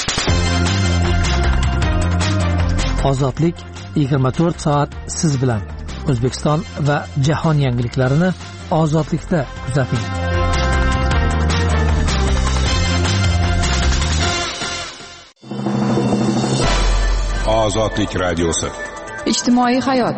Ozodlik yigirma to'rt soat siz bilan. O'zbekiston va jahon yangiliklarini ozodlikda kuzating. Ozodlik radiosi. Ijtimoiy hayot.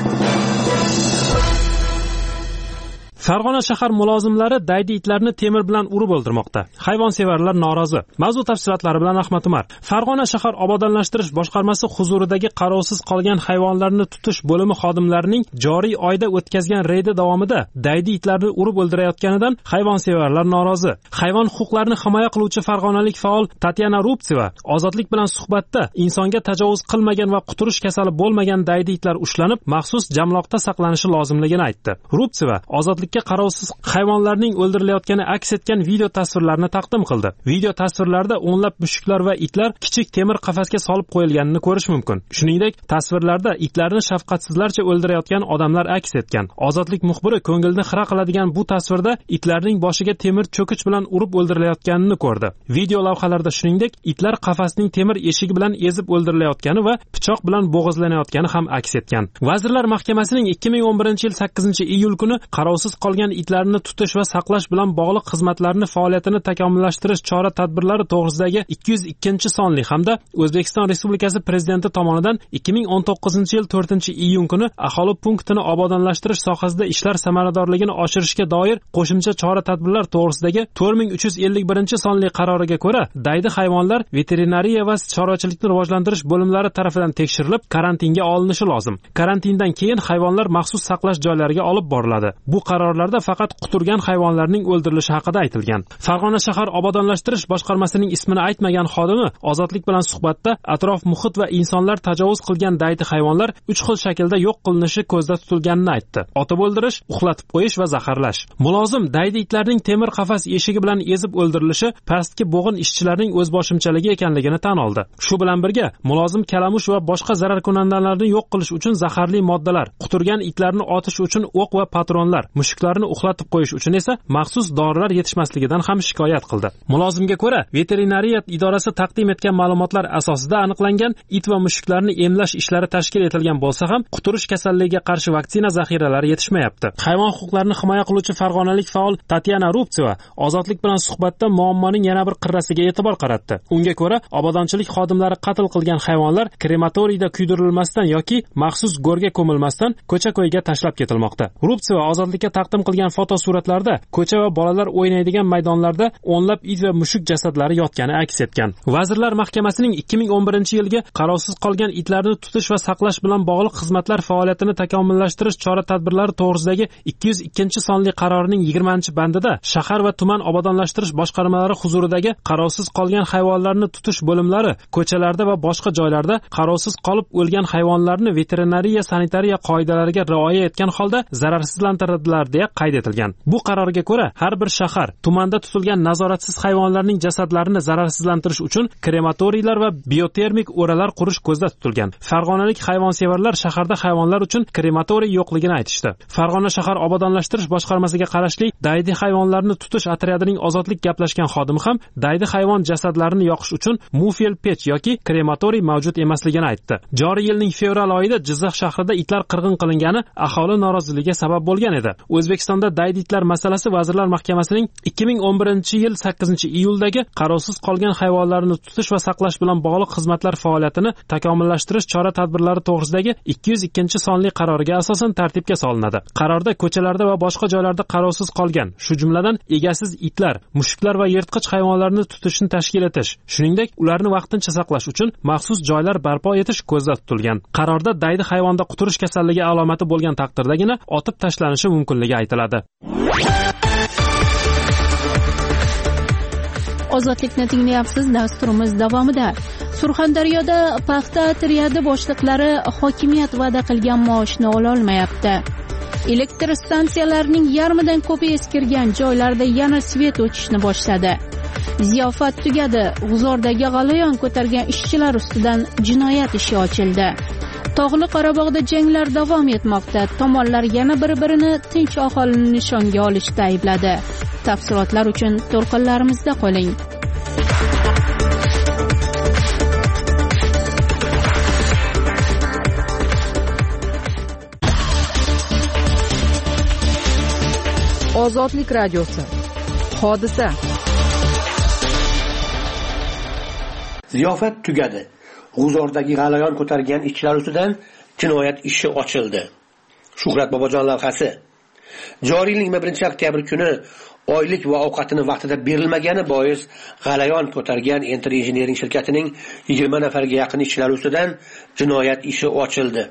Farg'ona shahar mulozimlari daydi itlarni temir bilan urib o'ldirmoqda. Hayvonsevarlar norozi. Mavzu tafsilotlari bilan Ahmad Umar. Farg'ona shahar obodonlashtirish boshqarmasi huzuridagi qarovsiz qolgan hayvonlarni tutish bo'limi xodimlarining joriy oyda o'tkazgan reydi davomida daydi itlarni urib o'ldirayotganidan hayvonsevarlar norozi. Hayvon huquqlarini himoya qiluvchi farg'onalik faol Tatyana Rubtseva ozodlik bilan suhbatda insonga tajovuz qilmagan va quturish kasali bo'lmagan daydi itlar ushlanib, maxsus jamloqda saqlanishi lozimligini aytdi. Rubtseva ozodlikka qarovsiz hayvonlarning o'ldirilayotgani aks etgan video tasvirlarni taqdim qildi. Video tasvirlarda o'nlab mushuklar va itlar kichik temir qafasga solib qo'yilganini ko'rish mumkin. Shuningdek, tasvirlarda itlarni shafqatsizlarcha o'ldirayotgan odamlar aks etgan. Ozodlik muxbiri ko'ngilni xira qiladigan bu tasvirda itlarning boshiga temir cho'kich bilan urib o'ldirilayotganini ko'rdi. Video lavhalarda shuningdek, itlar qafasning temir eshigi bilan ezib o'ldirilayotgani va pichoq bilan bo'g'izlanayotgani ham aks etgan. Vazirlar Mahkamasining ikki ming o'n birinchi yil sakkizinchi iyul kuni qarovsiz qolgan itlarni tutish va saqlash bilan bog'liq xizmatlarni faoliyatini takomillashtirish chora-tadbirlari to'g'risidagi ikki yuz ikkinchi sonli hamda O'zbekiston Respublikasi Prezidenti tomonidan ikki ming o'n to'qqizinchi yil to'rtinchi iyun kuni aholi punktini obodonlashtirish sohasida ishlar samaradorligini oshirishga doir qo'shimcha chora-tadbirlar to'g'risidagi to'rt ming uch yuz ellik birinchi sonli qaroriga ko'ra, daydi hayvonlar veterinariya va chorvachilikni rivojlantirish bo'limlari tomonidan tekshirilib, karantinga olinishi lozim. Karantindan keyin hayvonlar maxsus saqlash joylariga olib boriladi. Bu qarorlarda faqat quturgan hayvonlarning o'ldirilishi haqida aytilgan. Farg'ona shahar obodonlashtirish boshqarmasining ismini aytmagan xodimi ozodlik bilan suhbatda atrof muhit va insonlar tajovuz qilgan daydi hayvonlar uch xil shaklda yo'q qilinishi ko'zda tutilganini aytdi. Otib o'ldirish, uxlatib qo'yish va zaharlash. Mulozim daydi itlarning temir qafas eshigi bilan ezib o'ldirilishi pastki bo'g'in ishchilarning o'zboshimchaligi ekanligini tan oldi. Shu bilan birga mulozim kalamush va boshqa zararkunandalarni yo'q qilish uchun zaharli moddalar, quturgan itlarni otish uchun o'q va patronlar, mushuklarni uxlatib qo'yish uchun esa maxsus dorilar yetishmasligidan ham shikoyat qildi. Mulozimga ko'ra, veterinariya idorasi taqdim etgan ma'lumotlar asosida aniqlangan it va mushuklarni emlash ishlari tashkil etilgan bo'lsa ham, quturish kasalligiga qarshi vaksina zaxiralari yetishmayapti. Hayvon huquqlarini himoya qiluvchi farg'onalik faol Tatyana Rubtseva ozodlik bilan suhbatda muammoning yana bir qirrasiga e'tibor qaratdi. Unga ko'ra, obodonchilik xodimlari qatl qilgan hayvonlar krematoriyda kuydirilmasdan yoki maxsus go'rga ko'milmasdan ko'cha-ko'yga tashlab ketilmoqda. Rubtseva ozodlikka taqdim qilgan fotosuratlarda ko'cha va bolalar o'ynaydigan maydonlarda o'nlab it va mushuk jasadlari yotgani aks etgan. Vazirlar Mahkamasining ikki ming o'n birinchi yilgi qarovsiz qolgan itlarni tutish va saqlash bilan bog'liq xizmatlar faoliyatini takomillashtirish chora-tadbirlari to'g'risidagi ikki yuz ikkinchi sonli qarorining yigirmanchi bandida shahar va tuman obodonlashtirish boshqarmalari huzuridagi qarovsiz qolgan hayvonlarni tutish bo'limlari ko'chalarda va boshqa joylarda qarovsiz qolib o'lgan hayvonlarni veterinariya sanitariya qoidalariga rioya etgan holda zararsizlantiradilar deya qayd etilgan. Bu qarorga ko'ra, har bir shahar, tumanda tutilgan nazoratsiz hayvonlarning jasadlarini zararsizlantirish uchun krematoriylar va biotermik o'ralar qurish ko'zda tutilgan. Farg'onalik hayvonsevarlar shaharda hayvonlar uchun krematoriy yo'qligini aytishdi. Farg'ona shahar obodonlashtirish boshqarmasiga qarashli daydi hayvonlarni tutish otryadining ozodlik gaplashgan xodimi ham daydi hayvon jasadlarini yoqish uchun mufel pech yoki krematoriy mavjud emasligini aytdi. Joriy yilning fevral oyida Jizzax shahrida itlar qirg'in qilingani aholi noroziligiga sabab bo'lgan edi. O'zbekistonda dayditlar masalasi Vazirlar Mahkamasining ikki ming o'n birinchi yil sakkizinchi iyuldagi qarovsiz qolgan hayvonlarni tutish va saqlash bilan bog'liq xizmatlar faoliyatini takomillashtirish chora-tadbirlari to'g'risidagi ikki yuz ikkinchi sonli qaroriga asosan tartibga solinadi. Qarorda ko'chalarda va boshqa joylarda qarovsiz qolgan, shu jumladan egasiz itlar, mushuklar va yirtqich hayvonlarni tutishni tashkil etish, shuningdek ularni vaqtincha saqlash uchun maxsus joylar barpo etish ko'zda tutilgan. Qarorda daydi hayvonda quturish kasalligi alomati bo'lgan taqdirdagina otib tashlanishi mumkinligi aytiladi. Ozodlikni tinglayapsiz. Dasturimiz davomida Surxondaryoda paxta otryadi boshliqlari hokimiyat va'da qilgan maoshni ola olmayapti. Elektr stansiyalarining yarmidan ko'pi eskirgan joylarda yana svet o'chishni boshladi. Ziyofat tugadi. G'uzordagi g'alayon ko'targan ishchilar ustidan jinoyat ishi ochildi. Tog'li Qorabog'da janglar davom etmoqda. Tomonlar yana bir-birini tinch aholini nishonga olishda aybladi. Tafsilotlar uchun to'lqinlarimizda qoling. Ozodlik radiosi. Hodisa. Ziyofat tugadi. G'uzordagi g'alayon ko'targan ishchilar ustidan jinoyat ishi ochildi. Shuhrat Bobojon lavhasi. Joriy yilning yigirma birinchi oktyabr kuni oylik va ovqatini vaqtida berilmagani bois g'alayon ko'targan Enter Engineering shirkatining yigirma nafarga yaqin ishchilari ustidan jinoyat ishi ochildi.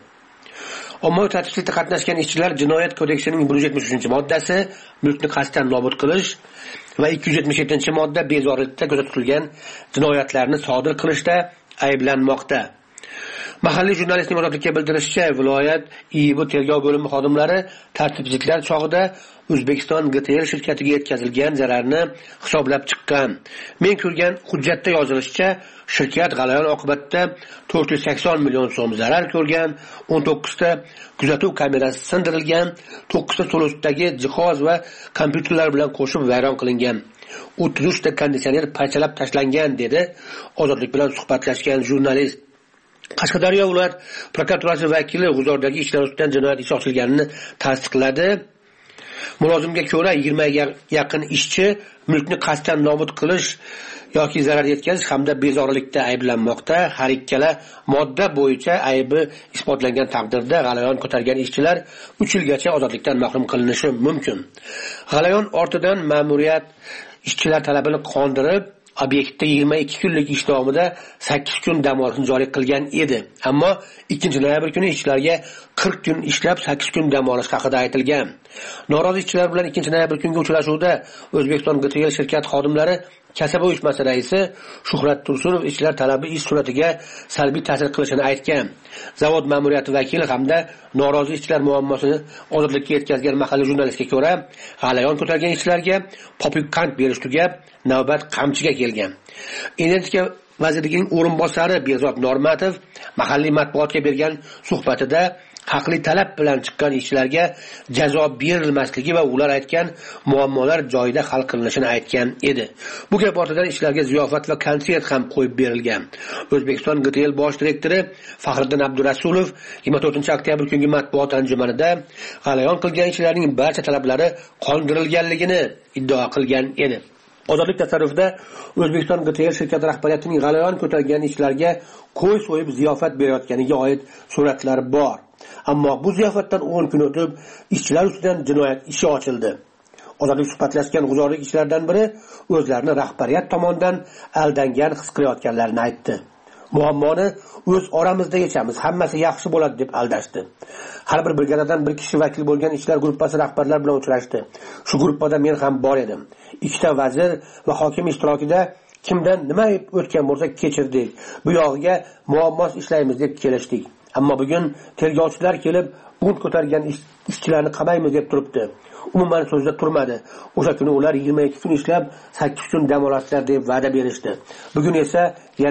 Ommaviy tartibsizlikda qatnashgan ishchilar Jinoyat kodeksining bir yuz yetmish uchinchi moddasi mulkni qasddan nobud qilish va ikki yuz yetmish yettinchi modda bezorilikda ko'zda tutilgan jinoyatlarni sodir qilishda ayblanmoqda. Mahalliy jurnalistning ozodlikka bildirishicha, viloyat I I B tergov bo'limi xodimlari tartibsizliklar chog'ida O'zbekiston G T L shirkatiga yetkazilgan zararni hisoblab chiqqan. Men ko'rgan hujjatda yozilishicha, shirkat g'alayon oqibatida to'rt yuz sakson million so'm zarar ko'rgan, o'n to'qqizta kuzatuv kamerasi sindirilgan, to'qqizta so'losdagi jihoz va kompyuterlar bilan qo'shib vayron qilingan. o'ttiz uchta konditsioner parchalab tashlangan, dedi Ozodlik bilan suhbatlashgan jurnalist. Qashqadaryo viloyat prokuraturasi vakili G'uzordagi ishlar ustidan jinoyat ishi ochilganini tasdiqladi. Mulozimga ko'ra yigirmaga yaqin ishchi mulkni qasddan nobud qilish yoki zarar yetkazish hamda bezorilikda ayblanmoqda. Har ikkala modda bo'yicha aybi isbotlangan taqdirda g'alayon ko'targan ishchilar uch yilgacha ozodlikdan mahrum qilinishi mumkin. G'alayon ortidan ma'muriyat ishchilar talabini qondirib, obyektda yigirma ikki kunlik ish davomida sakkiz kun dam olishni joriy qilgan edi. Ammo ikkinchi noyabr kuni ishchilarga qirq kun ishlab sakkiz kun dam olish haqida aytilgan. Norozi ishchilar bilan ikkinchi noyabr kungi uchrashuvda O'zbekiston G T L shirkat xodimlari kasaba uyushmasi raisi Shuhrat Tursunov ishchilar talabi ish sur'atiga salbiy ta'sir qilishini aytgan. Zavod ma'muriyati vakili hamda norozi ishchilar muammosini ozodlikka yetkazgan mahalliy jurnalistga ko'ra, g'alayon ko'targan ishchilarga popukant berish tugab, navbat qamchiga kelgan. Energetika vazirining o'rinbosari Behzod Normatov mahalliy matbuotga bergan suhbatida haqli talab bilan chiqqan ishchilarga jazo berilmasligi va ular aytgan muammolar joyida hal qilinishini aytgan edi. Bu gap ortidan ishchilarga ziyofat va konsert ham qo'yib berilgan. O'zbekiston G T L bosh direktori Faxriddin Abdurasulov yigirma to'rtinchi oktyabr kungi matbuot anjumanida g'alayon qilgan ishchilarning barcha talablari qondirilganligini iddao qilgan edi. Ozodlik tasarrufida O'zbekiston G T L shirkati rahbariyatining g'alayon ko'targan ishchilarga qo'y so'yib ziyofat berayotganiga oid suratlar bor. Ammo bu ziyofatdan o'n kun o'tib ishchilar ustidan jinoyat ishi ochildi. Ozodlik suhbatlashgan g'uzorlik ishchilardan biri o'zlarini rahbariyat tomonidan aldangan his qilayotganlarini aytdi. Muammoni o'z oramizda yechamiz, hammasi yaxshi bo'ladi deb aldashdi. Har bir brigadadan bir kishi vakil bo'lgan ishchilar guruhi rahbarlar bilan uchrashdi. Shu guruhda men ham bor edim. Ikkita vazir va hokim ishtirokida kimdan nima o'tgan bo'lsa kechirdik. Bu yog'iga muammos ishlaymiz deb kelishdik. Ammo bugun tergovchilar kelib, bunt ko'targan ishchilarni qamaymiz deb turibdi. Umuman so'zda turmadi. O'sha kuni ular yigirma ikki kun ishlab sakkiz kun dam olishlar deb va'da berishdi. Bugun esa yana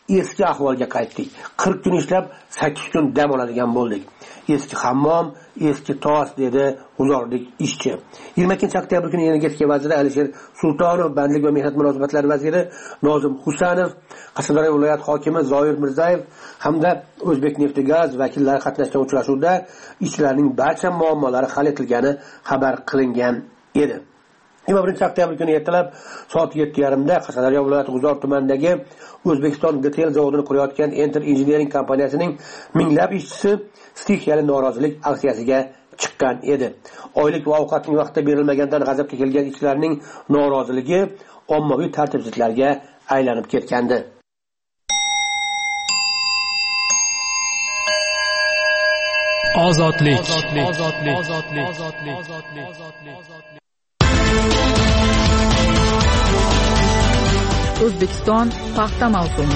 eski ahvolga qaytdik. qirq kun ishlab sakkiz kun dam oladigan bo'ldik. Eski hammom, eski tos, dedi g'uzorlik ishchi. yigirma ikkinchi oktyabr kuni energetika vaziri Alisher Sultonov, bandlik va mehnat munosabatlari vaziri Nozim Husanov, Qashqadaryo viloyat hokimi Zoir Mirzayev hamda O'zbekneftgaz vakillari qatnashgan uchrashuvda ishchilarning barcha muammolari hal etilgani xabar qilingan edi. yigirma birinchi oktyabr kuni ertalab soat yetti yarim da Qashqadaryo viloyati G'uzor tumanidagi O'zbekiston Gitel zavodini qurayotgan Enter Engineering kompaniyasining minglab ishchisi stixiyali norozilik aksiyasiga chiqqan edi. Oylik va ovqatning vaqtida berilmagandan g'azabga kelgan ishchilarning noroziligi ommaviy tartibsizliklarga aylanib ketgandi. Ozodlik. O'zbekiston paxta mavsumi.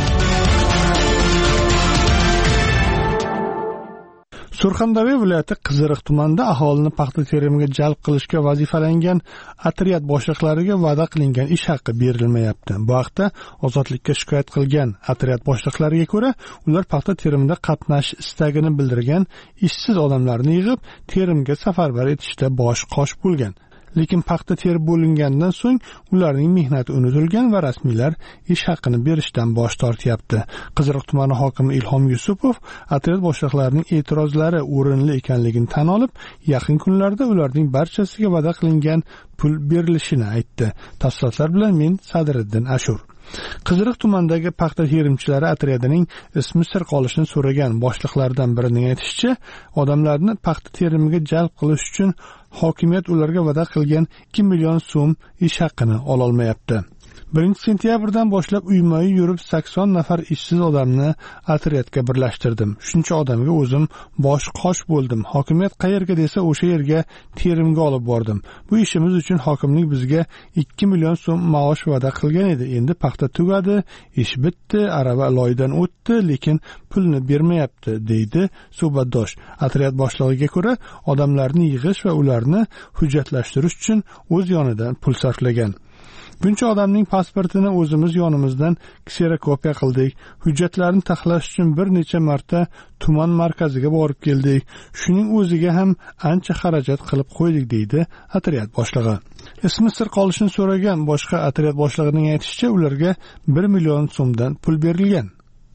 Surxondaryo viloyati Qiziriq tumanida aholini paxta terimiga jalb qilishga vazifalangan otryad boshliqlariga va'da qilingan ish haqqi berilmayapti. Bu haqda Ozodlikka shikoyat qilgan otryad boshliqlariga ko'ra, ular paxta terimida qatnashish istagini bildirgan ishsiz odamlarni yig'ib, terimga safarbar etishda bosh qosh bo'lgan. Lekin paxta terib bo'lingandan so'ng ularning mehnati unutilgan va rasmiylar ish haqqini berishdan bosh tortyapti. Qiziriq tumani hokimi Ilhom Yusupov otryad boshliqlarining e'tirozlari o'rinli ekanligini tan olib, yaqin kunlarda ularning barchasiga va'da qilingan pul berilishini aytdi. Tafsilotlar bilan men Sadriddin Ashur. Qiziriq tumanidagi paxta terimchilari otryadining ismi sir qolishini so'ragan boshliqlardan birining aytishicha, odamlarni paxta terimiga jalb qilish uchun hokimiyat ularga va'da qilgan ikki million so'm ish haqqini ola olmayapti. birinchi sentyabrdan boshlab uyma-uy yurib sakson nafar ishsiz odamni otryadga birlashtirdim. Shuncha odamga o'zim bosh qosh bo'ldim. Hokimiyat qayerga desa o'sha yerga terimga olib bordim. Bu ishimiz uchun hokimlik bizga ikki million so'm maosh va'da qilgan edi. Endi paxta tugadi, ish bitdi, arava loydan o'tdi, lekin pulni bermayapti, deydi suhbatdosh. Otryad boshlig'iga ko'ra, odamlarni yig'ish va ularni hujjatlashtirish uchun o'z yonidan pul sarflagan. Buncha odamning pasportini o'zimiz yonimizdan kserokopiya qildik. Hujjatlarni taxlash uchun bir necha marta tuman markaziga borib keldik. Shuning o'ziga ham ancha xarajat qilib qo'ydik, deydi otryad boshlig'i. Ismi sir qolishini so'ragan boshqa otryad boshlig'ining aytishicha, ularga bir million so'mdan pul berilgan.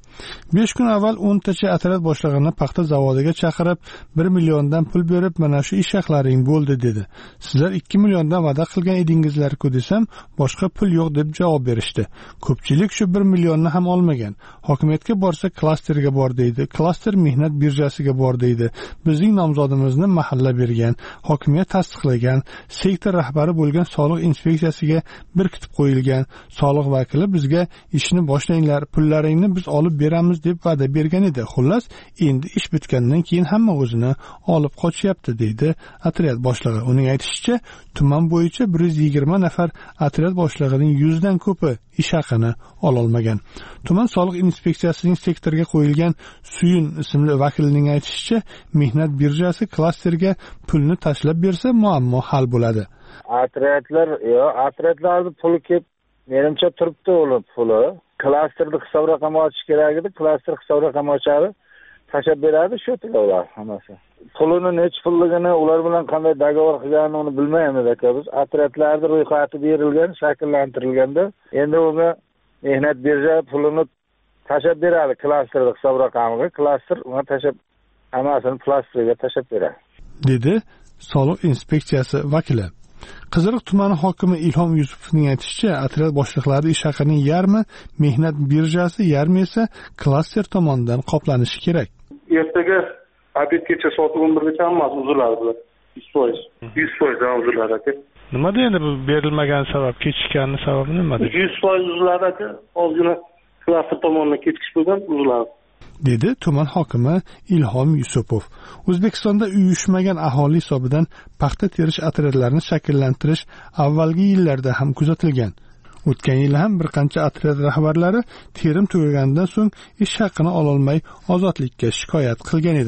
besh kun avval o'ntacha otryad boshlig'ini paxta zavodiga chaqirib, bir milliondan pul berib, mana shu ish haqlaring bo'ldi, dedi. Sizlar ikki milliondan va'da qilgan edingizlar-ku desam, boshqa pul yo'q deb javob berishdi. Ko'pchilik shu bir millionni ham olmagan. Hokimiyatga borsa klasterga bor, deydi. Klaster mehnat birjasiga bor, deydi. Bizning nomzodimizni mahalla bergan, hokimiyat tasdiqlagan, sektor rahbari bo'lgan soliq inspeksiyasiga berkitib qo'yilgan. Soliq vakili bizga ishni boshlanglar, pullaringni biz olib beramiz deb va'da bergan edi. Xullas, endi ish bitgandan keyin hamma o'zini olib qochyapti, deydi otryad boshlig'i. Uning aytishicha, tuman bo'yicha bir yuz yigirma nafar otryad boshlig'ining yuz dan ko'pi ish haqini ola olmagan. Tuman soliq inspeksiyasining sektorga qo'yilgan Suyun ismli vakilining aytishicha, mehnat birjasi klasterga pulni tashlab bersa, muammo hal bo'ladi. Otryadlar, yo, otryadlarning puli kelib, menimcha turibdi ular puli. Klasterni hisob raqam ochish kerak edi. Klaster hisob raqam ochadi, tashab beradi, shu ular hammasi. Pulini nech pulligini, ular bilan qanday dogovor qilganini uni bilmaymiz aka biz. Otryadlarning ro'yxati berilgan, shakllantirilganda, endi unga mehnat birja pulini tashab beradi klasterni hisob raqamiga. Klaster unga tashab hammasini plastiga tashab beradi, dedi soliq inspeksiyasi vakili. Qiziriq tumani hokimi Ilhom Yusupovning aytishicha, otryad boshliqlari ish haqining yarmi mehnat birjasi, yarmi esa klaster tomonidan qoplanishi kerak. Ertaga obedgacha soat o'n birgacha hammasi uziladi bular. yuz foiz. yuz foiz uziladi aka. Nimada endi bu berilmagan sabab, kechikkanning sababi nimada? yuz foiz uziladi aka. Ozgina klaster tomonidan kechikish bo'lgan, uziladi, dedi tuman hokimi Ilhom Yusupov. O'zbekistonda uyushmagan aholi hisobidan paxta terish otryadlarini shakllantirish avvalgi yillarda ham kuzatilgan. O'tgan yil ham bir qancha otryad rahbarlari terim tugaganidan so'ng ish haqqini ola olmay ozodlikka shikoyat qilgan edi.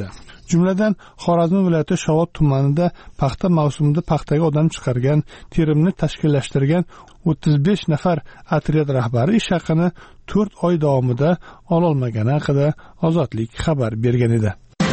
Jumladan, Xorazm viloyati Shovot tumanida paxta mavsumida paxtaga odam chiqargan, terimni tashkillashtirgan o'ttiz besh nafar otryad rahbari ish haqini to'rt oy davomida ololmagani haqida Ozodlik xabar bergan edi.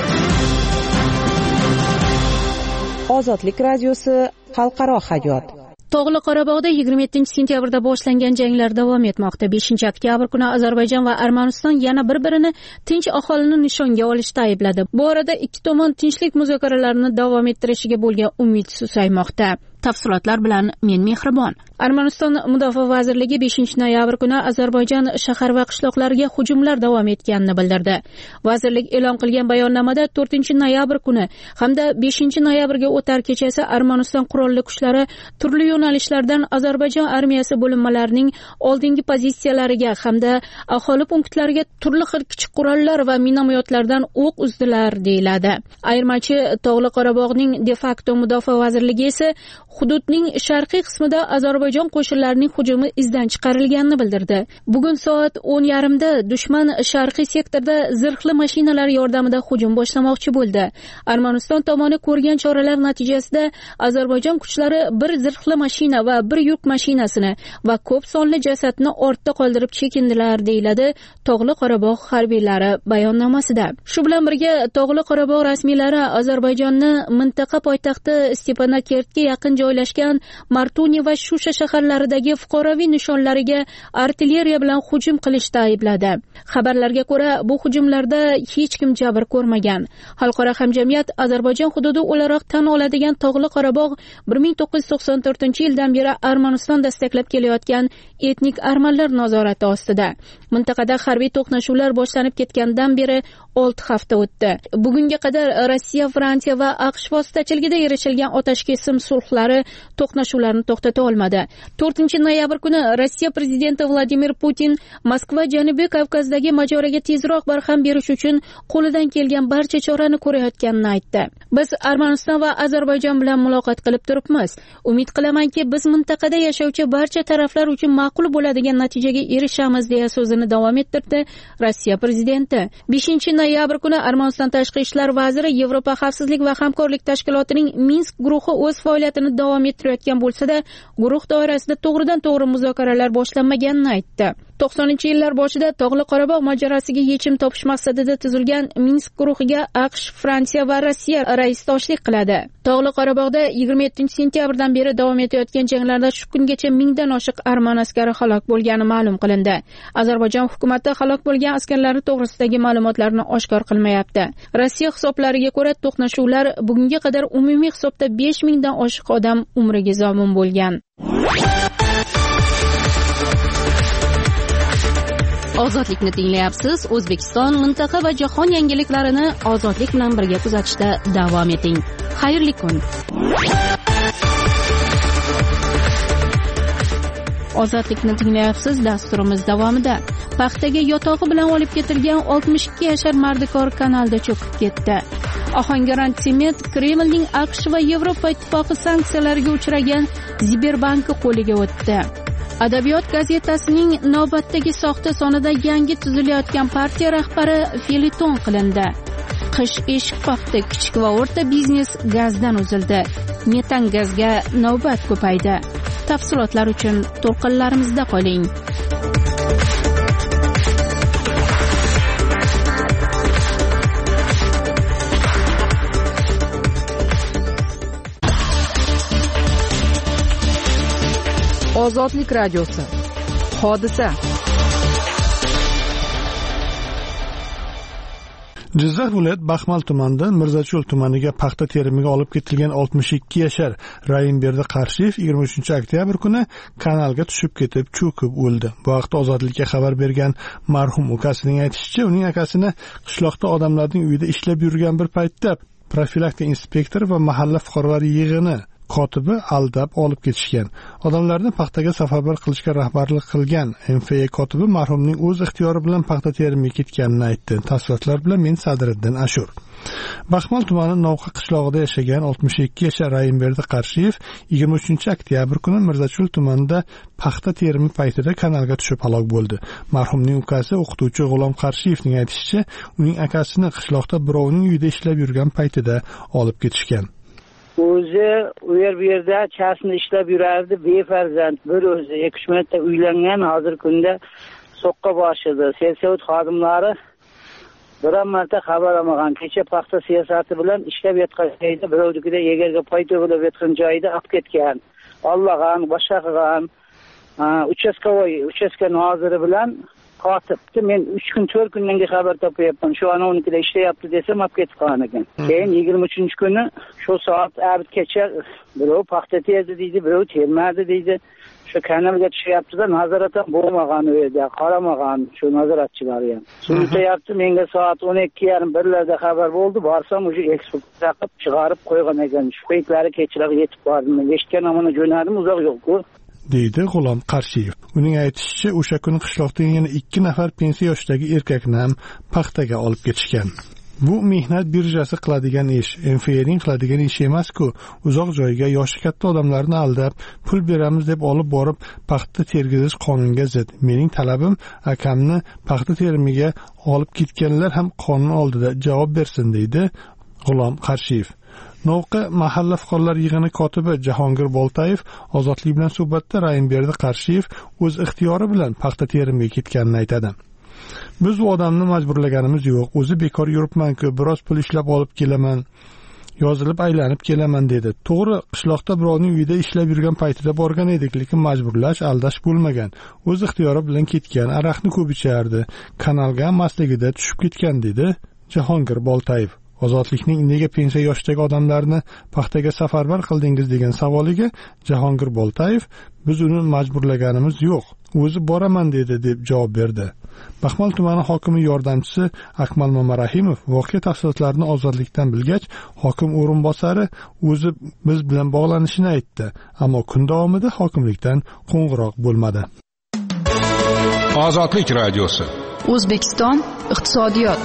Ozodlik radiosi xalqaro hayot. Tog'li Qorabog'da yigirma yettinchi sentyabrda boshlangan janglar davom etmoqda. beshinchi oktyabr kuni Ozarbayjon va Armaniston yana bir-birini tinch aholini nishonga olishda aybladi. Bu orada ikki tomon tinchlik muzokaralarini davom ettirishiga bo'lgan umid susaymoqda. Tafsilotlar bilan men Mehribon. Armaniston Mudofaa vazirligi beshinchi noyabr kuni Ozarbayjon shahar va qishloqlariga hujumlar davom etganini bildirdi. Vazirlik e'lon qilgan bayonnomada to'rtinchi noyabr kuni hamda beshinchi noyabrga o'tar kechasi Armaniston qurolli kuchlari turli yo'nalishlardan Ozarbayjon armiyasi bo'linmalarining oldingi pozitsiyalariga hamda aholi punktlariga turli xil kichik qurollar va minomyotlardan o'q uzdilar deyiladi. Ayirmachi Tog'li Qorabog'ning de facto Mudofaa vazirligi esa hududning sharqiy qismida Ozarbayjon qo'shinlarining hujumi izdan chiqarilganini bildirdi. Bugun soat o'n yarimda dushman sharqiy sektorda zirhli mashinalar yordamida hujum boshlamoqchi bo'ldi. Armaniston tomoni ko'rgan choralar natijasida Ozarbayjon kuchlari bir zirhli mashina va bir yuk mashinasini va ko'p sonli jasadni ortda qoldirib chekindilar deyiladi Tog'li Qorabog' harbiylari bayonnomasida. Shu bilan birga Tog'li Qorabog' rasmiylari Ozarbayjonni mintaqa poytaxti Stepanakertga yaqin joylashgan Martuni va Shusha shaharlaridagi fuqaroviy nishonlariga artilleriya bilan hujum qilishda aybladi. Xabarlarga ko'ra, bu hujumlarda hech kim jabr ko'rmagan. Xalqaro hamjamiyat Ozarbayjon hududi o'laroq tan oladigan Tog'li Qorabog' bir ming to'qqiz yuz to'qson to'rtinchi yildan beri Armaniston dastaklab kelayotgan etnik armanlar nazorati ostida. Mintaqada harbiy to'qnashuvlar boshlanib ketgandan beri olti hafta o'tdi. Bugunga qadar Rossiya, Fransiya va AQSh vositachiligida erishilgan otashkesim sulhlari to'qnashuvlarni to'xtata olmadi. to'rtinchi noyabr kuni Rossiya prezidenti Vladimir Putin Moskva Janubiy Kavkazdagi mojaroga tezroq barham berish uchun qo'lidan kelgan barcha chorani ko'rayotganini aytdi. Biz Armaniston va Ozarbayjon bilan muloqot qilib turibmiz. Umid qilamanki, biz mintaqada yashovchi barcha taraflar uchun ma'qul bo'ladigan natijaga erishamiz deya so'zini davom ettirdi Rossiya prezidenti. beshinchi noyabr kuni Armaniston tashqi ishlar vaziri Yevropa xavfsizlik va hamkorlik tashkilotining Minsk guruhi o'z faoliyatini davom ettirayotgan bo'lsa-da, guruh doirasida to'g'ridan-to'g'ri muzokaralar boshlanmaganini aytdi. to'qsoninchi yillar boshida Tog'li Qorabog' mojarosiga yechim topish maqsadida tuzilgan Minsk guruhiga AQSh, Fransiya va Rossiya raisdoshlik qiladi. Tog'li Qorabog'da yigirma yettinchi sentyabrdan beri davom etayotgan janglarda shu kungacha mingdan oshiq arman askari halok bo'lgani ma'lum qilindi. Ozarbayjon hukumati halok bo'lgan askarlar to'g'risidagi ma'lumotlarni oshkor qilmayapti. Rossiya hisoblariga ko'ra, to'qnashuvlar bugunga qadar umumiy hisobda besh mingdan oshiq odam umriga zomin bo'lgan. Ozodlikni tinglayapsiz. O'zbekiston, mintaqa va jahon yangiliklarini ozodlik bilan birga kuzatishda davom eting. Xayrli kun. Ozodlikni tinglayapsiz. Dasturimiz davomida paxtaga yotog'i bilan olib ketilgan oltmish ikki yashar mardikor kanalda cho'kib ketdi. Ohangaron Sement Kremlning AQSh va Yevropa ittifoqi sanksiyalariga uchragan Ziberbank'i qo'liga o'tdi. Adabiyot gazetasining navbatdagi soxta sonida yangi tuzilayotgan partiya rahbari feliton qilindi. Qish eshik qoqdi, kichik va o'rta biznes gazdan uzildi. Metan gazga navbat ko'paydi. Tafsilotlar uchun to'lqinlarimizda qoling. Ozodlik radiosi. Hodisa. Jizzax viloyat Baxmal tumanidan Mirzacho'l tumaniga paxta terimiga olib ketilgan oltmish ikki yashar Rayimberdi Qarshiyev yigirma uchinchi oktyabr kuni kanalga tushib ketib cho'kib o'ldi. Bu haqda Ozodlikka xabar bergan marhum ukasining aytishicha, uning akasini qishloqda odamlarning uyida ishlab yurgan bir paytda profilaktika inspektori va mahalla fuqarolari yig'ini kotibi aldab olib ketishgan. Odamlarni paxtaga safarbar qilishga rahbarlik qilgan M F A kotibi marhumning o'z ixtiyori bilan paxta terimiga ketganini aytdi. Tafsilotlar bilan men Sadriddin Ashur. Baxmal tumani Novqa qishlog'ida yashagan oltmish ikki yashar Rayimberdi Qarshiyev yigirma uchinchi oktyabr kuni Mirzachul tumanida paxta terimi paytida kanalga tushib halok bo'ldi. Marhumning ukasi o'qituvchi G'ulom Qarshiyevning aytishicha, uning akasini qishloqda birovning uyida ishlab yurgan paytida olib ketishgan. O'zi u yer bu yerda chasni ishlab yurardi, befarzand, bir o'zi ikki uch marta uylangan, hozir kunda so'qqa boshida. Selsavut xodimlari biron marta xabar olmagan. Kecha paxta siyosati bilan ishlab yotgan joyda birovnikida egarga pay to'g'ilib yotgan joyda olib ketgan. Olmagan, boshqa qilgan. Uchastkovoy, uchastka noziri bilan kotibdi. Men uch kun, to'rt kundan keyin xabar topyapman. Shu ana unikida ishlayapti desam olib ketib qolgan ekan. Keyin yigirma uchinchi kuni shu soat abidgacha birov paxta terdi deydi, birov termadi deydi. Shu kanalga tushyapti-da, nazorat ham bo'lmagan u yerda, qaramagan shu nazoratchilar ham. Suyutyapti, menga soat o'n ikki yarim birlarda xabar bo'ldi. Borsam o'sha eksport taqib chiqarib qo'ygan ekan. Shu paytlari kechroq yetib bordim. Eshitgan amana jo'nadim, uzoq yo'q-ku. deydi G'ulom Qarshiyev. Uning aytishicha, o'sha kuni qishloqdan yana ikki nafar pensiya yoshidagi erkakni ham paxtaga olib ketishgan. Bu mehnat birjasi qiladigan ish, M F A'ning qiladigan ishi emas-ku. Uzoq joyga yoshi katta odamlarni aldab, pul beramiz deb olib borib paxta tergizish qonunga zid. Mening talabim, akamni paxta terimiga olib ketganlar ham qonun oldida javob bersin, deydi G'ulom Qarshiyev. Novqa mahalla fuqarolar yig'ini kotibi Jahongir Boltayev Ozodlik bilan suhbatda Rayimberdi Qarshiyev o'z ixtiyori bilan paxta terimiga ketganini aytadi. Biz u odamni majburlaganimiz yo'q. O'zi bekor yuribman-ku, biroz pul ishlab olib kelaman, yozilib aylanib kelaman dedi. To'g'ri, qishloqda birovning uyida ishlab yurgan paytida borgan edik, lekin majburlash, aldash bo'lmagan. O'z ixtiyori bilan ketgan, aroqni ko'p ichardi, kanalga mastligida tushib ketgan dedi Jahongir Boltayev. Ozodlikning nega pensiya yoshidagi odamlarni paxtaga safarbar qildingiz degan savoliga Jahongir Boltayev, biz uni majburlaganimiz yo'q, o'zi boraman dedi deb javob berdi. Baxmal tumani hokimi yordamchisi Akmal Mamarahimov voqea tafsilotlarini Ozodlikdan bilgach, hokim o'rinbosari o'zi biz bilan bog'lanishini aytdi, ammo kun davomida hokimlikdan qo'ng'iroq bo'lmadi. Ozodlik radiosi. O'zbekiston iqtisodiyot.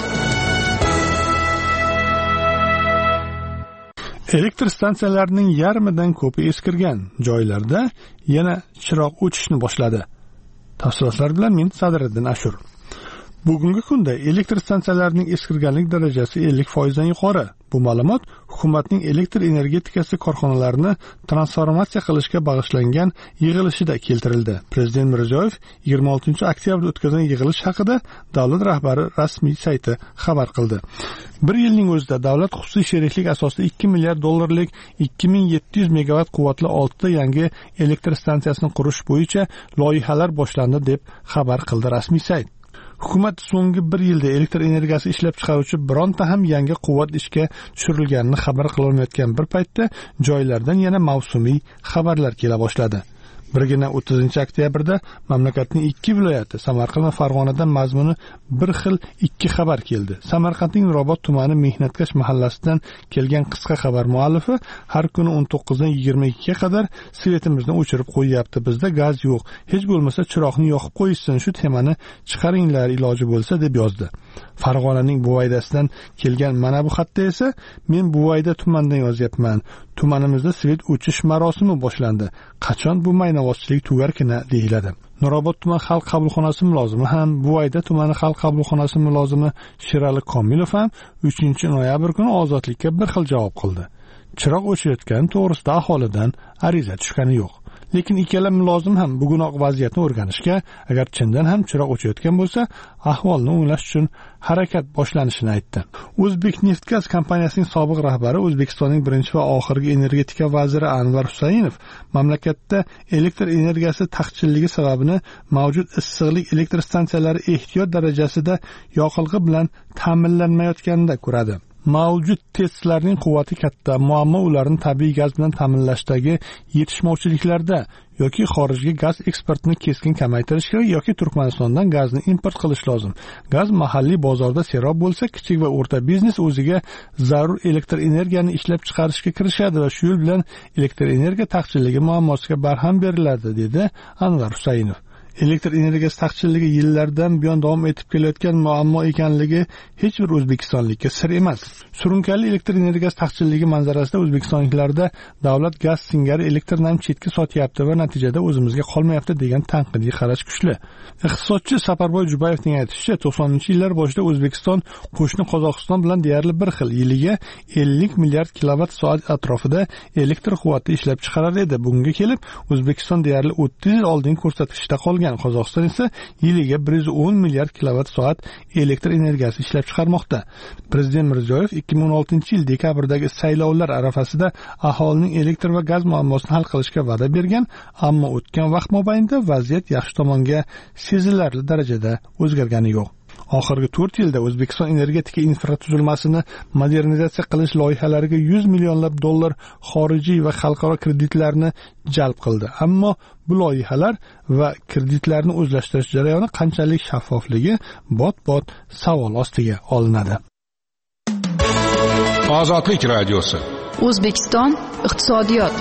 Elektr stansiyalarining yarmidan ko'pi eskirgan joylarda yana chiroq o'chishni boshladi. Tafsilotlar bilan men Sadriddin Ashur. Bugungi kunda elektr stansiyalarining eskirganlik darajasi ellik foiz dan yuqori. Bu ma'lumot hukumatning elektr energetikasi korxonalarini transformatsiya qilishga bag'ishlangan yig'ilishida keltirildi. Prezident Mirziyoyev yigirma oltinchi oktyabrda o'tkazgan yig'ilish haqida davlat rahbari rasmiy sayti xabar qildi. Bir yilning o'zida davlat xususiy sheriklik asosida ikki milliard dollarlik ikki ming yetti yuz megavat quvvatli oltita yangi elektr stansiyasini qurish bo'yicha loyihalar boshlandi deb xabar qildi rasmiy sayt. Hukumat so'nggi bir yilda elektr energiyasi ishlab chiqaruvchi bironta ham yangi quvvat ishga tushirilganini xabar qilolmayotgan bir paytda joylardan yana mavsumiy xabarlar kela boshladi. Birgina o'ttizinchi oktyabrda mamlakatning ikki viloyati Samarqand va Farg'onadan mazmuni bir xil ikki xabar keldi. Samarqandning Nurobod tumani Mehnatkash mahallasidan kelgan qisqa xabar muallifi har kuni o'n to'qqizdan yigirma ikkiga qadar svetimizni o'chirib qo'yapti. Bizda gaz yo'q. Hech bo'lmasa chiroqni yoqib qo'yishsin, shu temani chiqaringlar iloji bo'lsa deb yozdi. Farg'onaning Buvaydasidan kelgan mana bu xatda esa men Buvayda tumanidan yozyapman. Tumanimizda svet o'chish marosimi boshlandi. Qachon bu maynavozchilik tugarkina deyiladi. Nurobod tuman xalq qabulxonasi mulozimi ham, Buvayda tumani xalq qabulxonasi mulozimi Sherali Komilov ham uchinchi noyabr kuni Ozodlikka bir xil javob qildi. Chiroq o'chayotgani to'g'risida aholidan ariza tushgani yo'q. Lekin ikkala mulozim ham bugunoq vaziyatni o'rganishga, agar chindan ham chiroq o'chayotgan bo'lsa, ahvolni o'nglash uchun harakat boshlanishini aytdi. O'zbekneftgaz kompaniyasining sobiq rahbari, O'zbekistonning birinchi va oxirgi energetika vaziri Anvar Husaynov mamlakatda elektr energiyasi taqchilligi sababini mavjud issiqlik elektr stansiyalari ehtiyot darajasida yoqilg'i bilan ta'minlanmayotganida ko'radi. mavjud testlarning quvvati katta, muammo ularni tabiiy gaz bilan ta'minlashdagi yetishmovchiliklarda yoki xorijga gaz eksportini keskin kamaytirishga yoki Turkmanistondan gazni import qilish lozim. Gaz mahalliy bozorda serob bo'lsa, kichik va o'rta biznes o'ziga zarur elektr energiyani ishlab chiqarishga kirishadi va shu yo'l bilan elektr energiya taqchilligi muammosiga barham beriladi, dedi Anvar Husaynov. Elektr energiyasi taqchilligi yillardan buyon davom etib kelayotgan muammo ekanligi hech bir o'zbekistonlikka sir emas. Surunkali elektr energiyasi taqchilligi manzarasida o'zbekistonliklarda davlat gaz singari elektrni chetga sotyapti va natijada o'zimizga qolmayapti degan tanqidiy qarash kuchli. Iqtisodchi Saparboy Jubayevning aytishicha, to'qsoninchi yillar boshida O'zbekiston qo'shni Qozog'iston bilan deyarli bir xil yiliga ellik milliard kilovat soat atrofida elektr quvvati ishlab chiqarar edi. Bunga kelib O'zbekiston deyarli o'ttiz yil oldingi ko'rsatkichda qolgan. Qozog'iston esa yiliga bir yuz o'n milliard kilovat soat elektr energiyasi ishlab chiqarmoqda. Prezident Mirziyoyev ikki ming o'n oltinchi yil dekabrdagi saylovlar arafasida aholining elektr va gaz muammosini hal qilishga va'da bergan, ammo o'tgan vaqt mobaynida vaziyat yaxshi tomonga sezilarli darajada o'zgargani yo'q. Oxirgi to'rt yilda O'zbekiston energetika infratuzilmasini modernizatsiya qilish loyihalariga yuz millionlab dollar xorijiy va xalqaro kreditlarni jalb qildi. Ammo bu loyihalar va kreditlarni o'zlashtirish jarayoni qanchalik shaffofligi bot-bot savol ostiga olinadi. Ozodlik radiosi. O'zbekiston iqtisodiyot.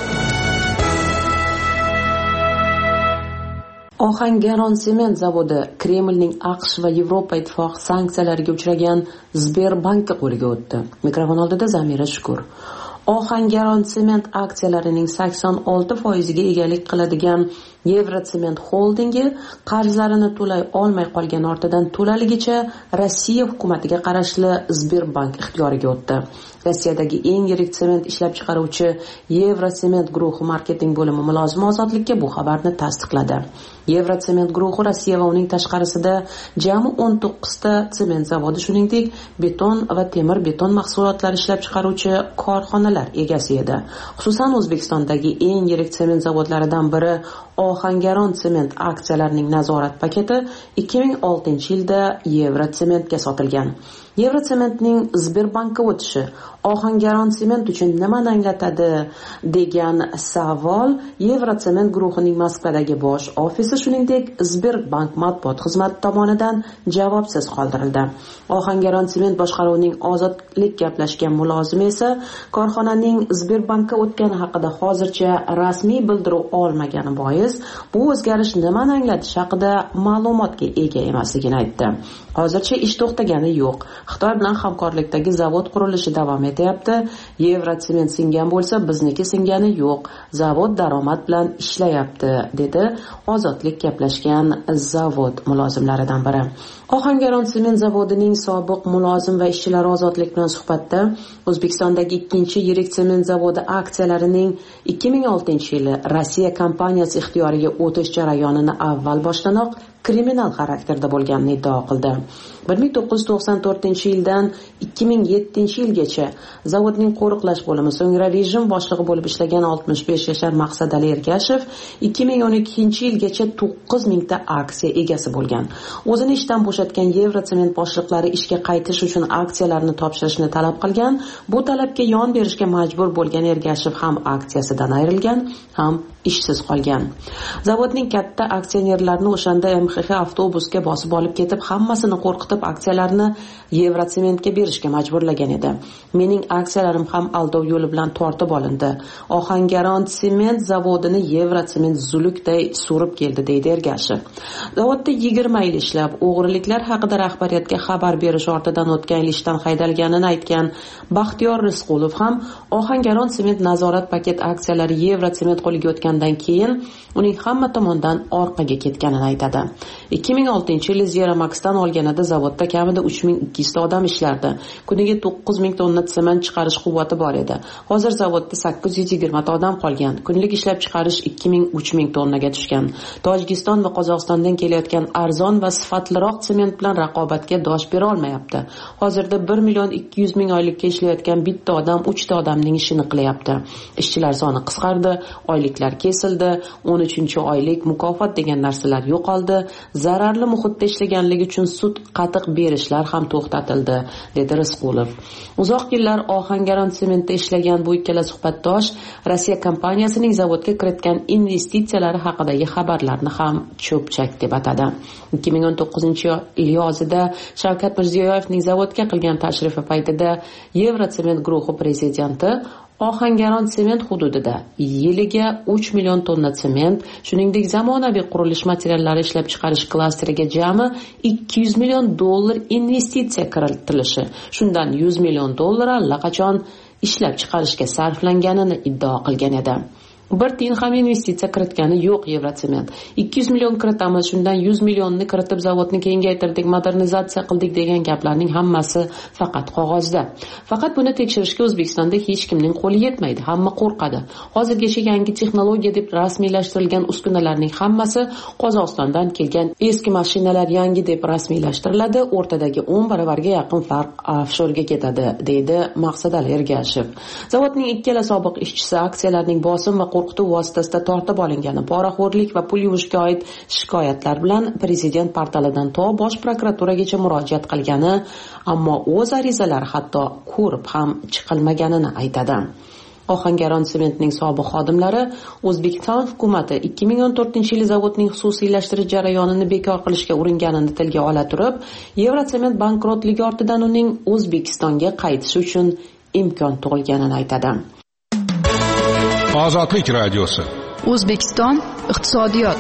Ohangaron sement zavodi Kremlning AQSh va Yevropa ittifoqi sanksiyalariga uchragan Sberbankka qo'liga o'tdi. Mikrofon oldida Zamira Shukur. Ohangaron sement aksiyalarining sakson olti foiziga egalik qiladigan Yevrosement holdingi qarzlarini to'lay olmay qolgan ortidan to'laligicha Rossiya hukumatiga qarashli Sberbank ixtiyoriga o'tdi. Rossiyadagi eng yirik sement ishlab chiqaruvchi Yevrosement guruhi marketing bo'limi mulozimi Ozodlikka bu xabarni tasdiqladi. Yevrosement guruhi Rossiya va uning tashqarisida jami o'n to'qqiz ta sement zavodi, shuningdek beton va temir beton mahsulotlari ishlab chiqaruvchi korxonalar egasi edi. Xususan O'zbekistondagi eng yirik sement zavodlaridan biri Ohangaron sement aksiyalarining nazorat paketi ikki ming oltinchi yilda Yevrosementga sotilgan. Yevrosementning Sberbankka o'tishi Ohangaron sement uchun nimani anglatadi degan savol Yevrosement guruhining Moskvadagi bosh ofisi, shuningdek Sberbank matbuot xizmati tomonidan javobsiz qoldirildi. Ohangaron sement boshqaruvining Ozodlik gaplashgan mulozimi esa korxonaning Sberbankka o'tgani haqida hozircha rasmiy bildiruv olmagani bois bu o'zgarish nimani anglatishi haqida ma'lumotga ega emasligini aytdi. Hozircha ish to'xtagani yo'q. Xitoy bilan hamkorlikdagi zavod qurilishi davom etyapti. Yevrosement singan bo'lsa, bizniki singani yo'q. Zavod daromad bilan ishlayapti, dedi Ozodlik gaplashgan zavod mulozimlaridan biri. Ohangaron sement zavodining sobiq mulozim va ishchilari Ozodlik bilan suhbatda O'zbekistondagi ikkinchi yirik sement zavodi aksiyalarining ikki ming oltinchi yili Rossiya kompaniyasi ixtiyoriga o'tish jarayonini avval boshlanoq kriminal xarakterda bo'lganini iddao qildi. bir ming to'qqiz yuz to'qson to'rtinchi yildan ikki ming yettinchi yilgacha zavodning qo'riqlash bo'limi, so'ngra rejim boshlig'i bo'lib ishlagan oltmish besh yashar Maqsadali Ergashev ikki ming o'n ikkinchi yilgacha to'qqiz ming ta aksiya egasi bo'lgan. O'zini ishdan bo'shatgan Yevrosement boshliqlari ishga qaytish uchun aksiyalarni topshirishni talab qilgan. Bu talabga yon berishga majbur bo'lgan Ergashev ham aksiyasidan ayrilgan, ham ishsiz qolgan. Zavodning katta aksionerlarini o'shanda M X X avtobusga bosib olib ketib, hammasini qo'rqitib aksiyalarni Yevrosementga berishga majburlagan edi. Mening aksiyalarim ham aldov yo'li bilan tortib olindi. Ohangaron sement zavodini Yevrosement zulukday surib keldi, deydi Ergashev. Zavodda yigirma yil ishlab, o'g'riliklar haqida rahbariyatga xabar berish ortidan o'tgan yil ishdan haydalganini aytgan Baxtiyor Rizqulov ham Ohangaron sement nazorat paket aksiyalari Yevrosement qo'liga o'tgandan keyin uning hamma tomondan orqaga ketganini aytadi. ikki ming oltinchi yil Zeramaxdan olganida zavodda kamida uch ming ikki yuz ta odam ishlardi. Kuniga to'qqiz ming tonna sement chiqarish quvvati bor edi. Hozir zavodda sakkiz yuz yigirma ta odam qolgan. Kunlik ishlab chiqarish ikki ming uch ming tonnaga tushgan. Tojikiston va Qozog'istondan kelayotgan arzon va sifatliroq sement bilan raqobatga dosh bera olmayapti. Hozirda bir million ikki yuz ming oylikka ishlayotgan bitta odam uch ta odamning ishini qilyapti. Ishchilar soni qisqardi, oyliklar kesildi, o'n uchinchi oylik mukofot degan narsalar yo'qoldi. zararli muhitda ishlaganligi uchun sud qatiq berishlar ham to'xtatildi, dedi Risqulov. Uzoq yillar Ohangaron sementda ishlagan bu ikkala suhbatdosh Rossiya kompaniyasining zavodga kiritgan investitsiyalari haqidagi xabarlarni ham cho'pchak deb atadi. ikki ming o'n to'qqizinchi yil yozida Shavkat Mirziyoyevning zavodga qilgan tashrifi paytida Yevrosement guruhi prezidenti Ohangaron sement hududida yiliga uch million tonna sement, shuningdek zamonaviy qurilish materiallari ishlab chiqarish klasteriga jami ikki yuz million dollar investitsiya kiritilishi, shundan yuz million dollar allaqachon ishlab chiqarishga sarflanganini iddao qilgan edi. Bir tiyin ham investitsiya kiritgani yo'q Yevrosement. ikki yuz million kiritamiz, shundan yuz millionni kiritib zavodni kengaytirdik, modernizatsiya qildik degan gaplarning hammasi faqat qog'ozda. Faqat buni tekshirishga O'zbekistonda hech kimning qo'li yetmaydi. Hamma qo'rqadi. Hozirgacha yangi texnologiya deb rasmiylashtirilgan uskunalarning hammasi Qozog'istondan kelgan eski mashinalar yangi deb rasmiylashtiriladi. O'rtadagi o'n baravarga yaqin farq offshorga ketadi, deydi Maqsadali Ergashev. Zavodning ikkala sobiq ishchisi aksiyalarning bosim va qo'rqituv vositasida tortib olingani, poraxo'rlik va pul yuvishga oid shikoyatlar bilan prezident portalidan to bosh prokuraturagacha murojaat qilgani, ammo o'z arizalari hatto ko'rib ham chiqilmaganini aytadi. Ohangaron sementning sobiq xodimlari O'zbekiston hukumati ikki ming o'n to'rtinchi yil zavodning xususiylashtirish jarayonini bekor qilishga uringanini tilga ola turib, Yevrosement bankrotligi ortidan uning O'zbekistonga qaytishi uchun imkon tug'ilganini aytadi. Ozodlik radiosi. O'zbekiston iqtisodiyot.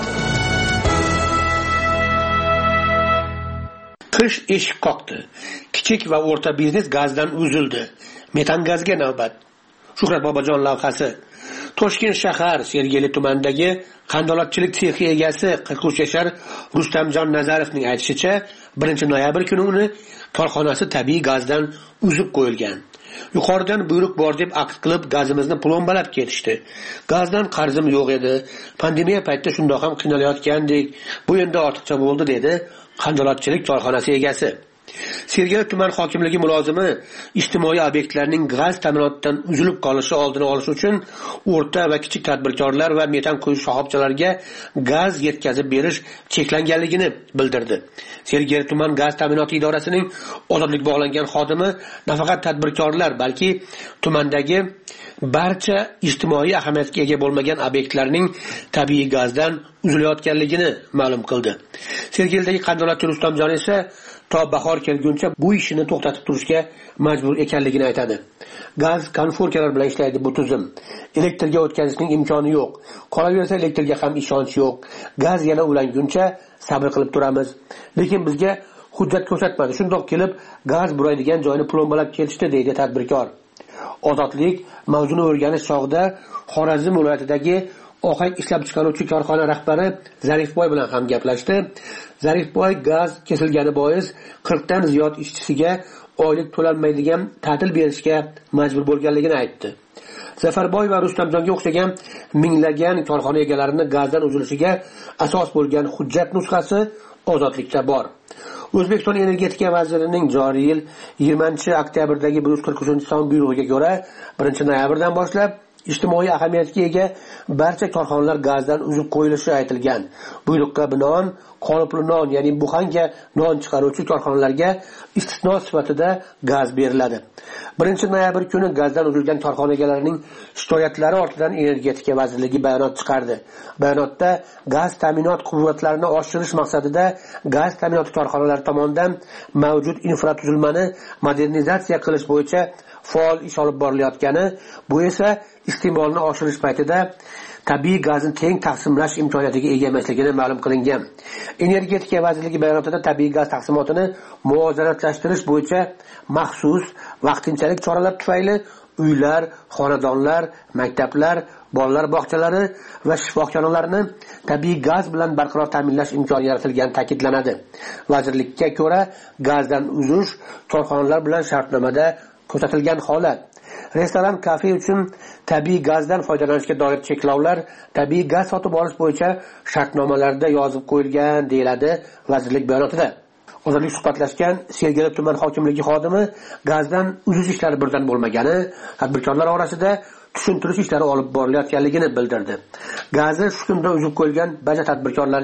Qish eshik qoqdi. Kichik va o'rta biznes gazdan uzildi. Metan gazga navbat. Shuhrat Bobojon lavhasi. Toshkent shahar Sergeli tumanidagi qandolatchilik sexi egasi qirq uch yashar Rustamjon Nazarovning aytishicha, birinchi noyabr kuni uni korxonasi tabiiy gazdan uzib qo'yilgan. Yuqoridan buyruq bor deb aqd qilib gazimizni plombalab ketishdi. Gazdan qarzim yo'q edi. Pandemiya paytida shundoq ham qiynalayotgandik. Bu endi ortiqcha bo'ldi, dedi qandolatchilik korxonasi egasi. Sergeli tuman hokimligi mulozimi ijtimoiy obyektlarning gaz ta'minotidan uzilib qolishi oldini olish uchun o'rta va kichik tadbirkorlar va metan quyish shoxobchalariga gaz yetkazib berish cheklanganligini bildirdi. Sergeli tuman gaz ta'minoti idorasining ozodlik bog'langan xodimi nafaqat tadbirkorlar, balki tumandagi barcha ijtimoiy ahamiyatga ega bo'lmagan obyektlarning tabiiy gazdan uzilayotganligini ma'lum qildi. Sergelidagi qandolatchi Rustamjon esa to bahor kelguncha bu ishini to'xtatib turishga majbur ekanligini aytadi. Gaz konforkalar bilan ishlaydi bu tizim. Elektrga o'tkazishning imkoni yo'q. Qolaversa elektrga ham ishonch yo'q. Gaz yana ulanguncha sabr qilib turamiz. Lekin bizga hujjat ko'rsatmadi. Shundoq kelib gaz buraydigan joyni plombalab ketishdi, deydi tadbirkor. Ozodlik mavzuni o'rganish chog'ida Xorazm viloyatidagi ohak ishlab chiqaruvchi korxona rahbari Zarifboy bilan ham gaplashdi. Zarifboy gaz kesilgani bois qirq dan ziyod ishchisiga oylik to'lanmaydigan ta'til berishga majbur bo'lganligini aytdi. Zafarboy va Rustamjonga o'xshagan minglagan korxona egalarini gazdan uzilishiga asos bo'lgan hujjat nusxasi ozodlikda bor. O'zbekiston energetika vazirining joriy yil yigirmanchi oktyabrdagi bir yuz qirq uchinchi son buyrug'iga ko'ra birinchi noyabrdan boshlab ijtimoiy ahamiyatga ega barcha korxonalar gazdan uzib qo'yilishi aytilgan. Buyruqqa binoan qolipli non, ya'ni buxanka non chiqaruvchi korxonalarga istisno sifatida gaz beriladi. birinchi noyabr kuni gazdan uzilgan korxona egalarining shikoyatlari ortidan energetika vazirligi bayonot chiqardi. Bayonotda gaz ta'minot quvvatlarini oshirish maqsadida gaz ta'minot korxonalari tomonidan mavjud infratuzilmani modernizatsiya qilish bo'yicha faol ish olib borilayotgani, bu esa iste'molni oshirish paytida tabiiy gazni teng taqsimlash imkoniyatiga ega emasligini ma'lum qilingan. Energetika vazirligi bayonotida tabiiy gaz taqsimotini muvozanatlashtirish bo'yicha maxsus vaqtinchalik choralar tufayli uylar, xonadonlar, maktablar, bolalar bog'chalari va shifoxonalarni tabiiy gaz bilan barqaror ta'minlash imkoni yaratilgani ta'kidlanadi. Vazirlikka ko'ra, gazdan uzish korxonalar bilan shartnomada ko'rsatilgan holat. Restoran, kafe uchun tabiiy gazdan foydalanishga doir cheklovlar tabiiy gaz sotib olish bo'yicha shartnomalarda yozib qo'yilgan, deyiladi vazirlik bayonotida. Ozodlik suhbatlashgan Sergeli tuman hokimligi xodimi gazdan uzish ishlari birdan bo'lmagani, tadbirkorlar orasida tushuntirish ishlari olib borilayotganligini bildirdi. Gazni shu kunda uzib qo'yilgan barcha tadbirkorlar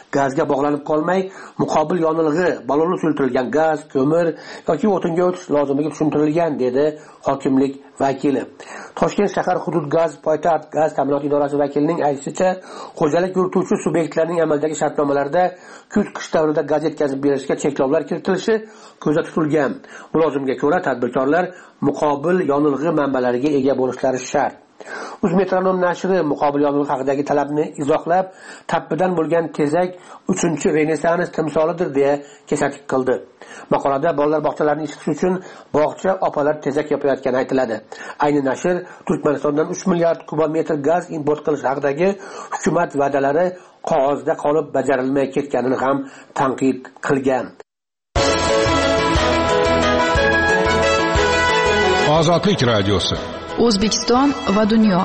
gazga bog'lanib qolmay, muqobil yonilg'i, ballonga suyultirilgan gaz, ko'mir yoki o'tinga o'tish lozimligi tushuntirilgan, dedi hokimlik vakili. Toshkent shahar hudud gaz poytaxt gaz ta'minot idorasi vakilining aytishicha, xo'jalik yurituvchi subyektlarning amaldagi shartnomalarida kuz-qish davrida gaz yetkazib berishga cheklovlar kiritilishi ko'zda tutilgan. Mulozimga ko'ra, tadbirkorlar muqobil yonilg'i manbalariga ega bo'lishlari shart. Uzmetronom nashri muqobil yonilg'i haqidagi talabni izohlab, tappidan bo'lgan tezak uchinchi renessans timsolidir deya kesatib qildi. Maqolada bolalar bog'chalarini isitish uchun bog'cha opalar tezak yopayotgani aytiladi. Ayni nashr Turkmanistondan uch milliard kubometr gaz import qilish haqidagi hukumat va'dalari qog'ozda qolib bajarilmay ketganini ham tanqid qilgan. Ozodlik radiosi. O'zbekiston va dunyo.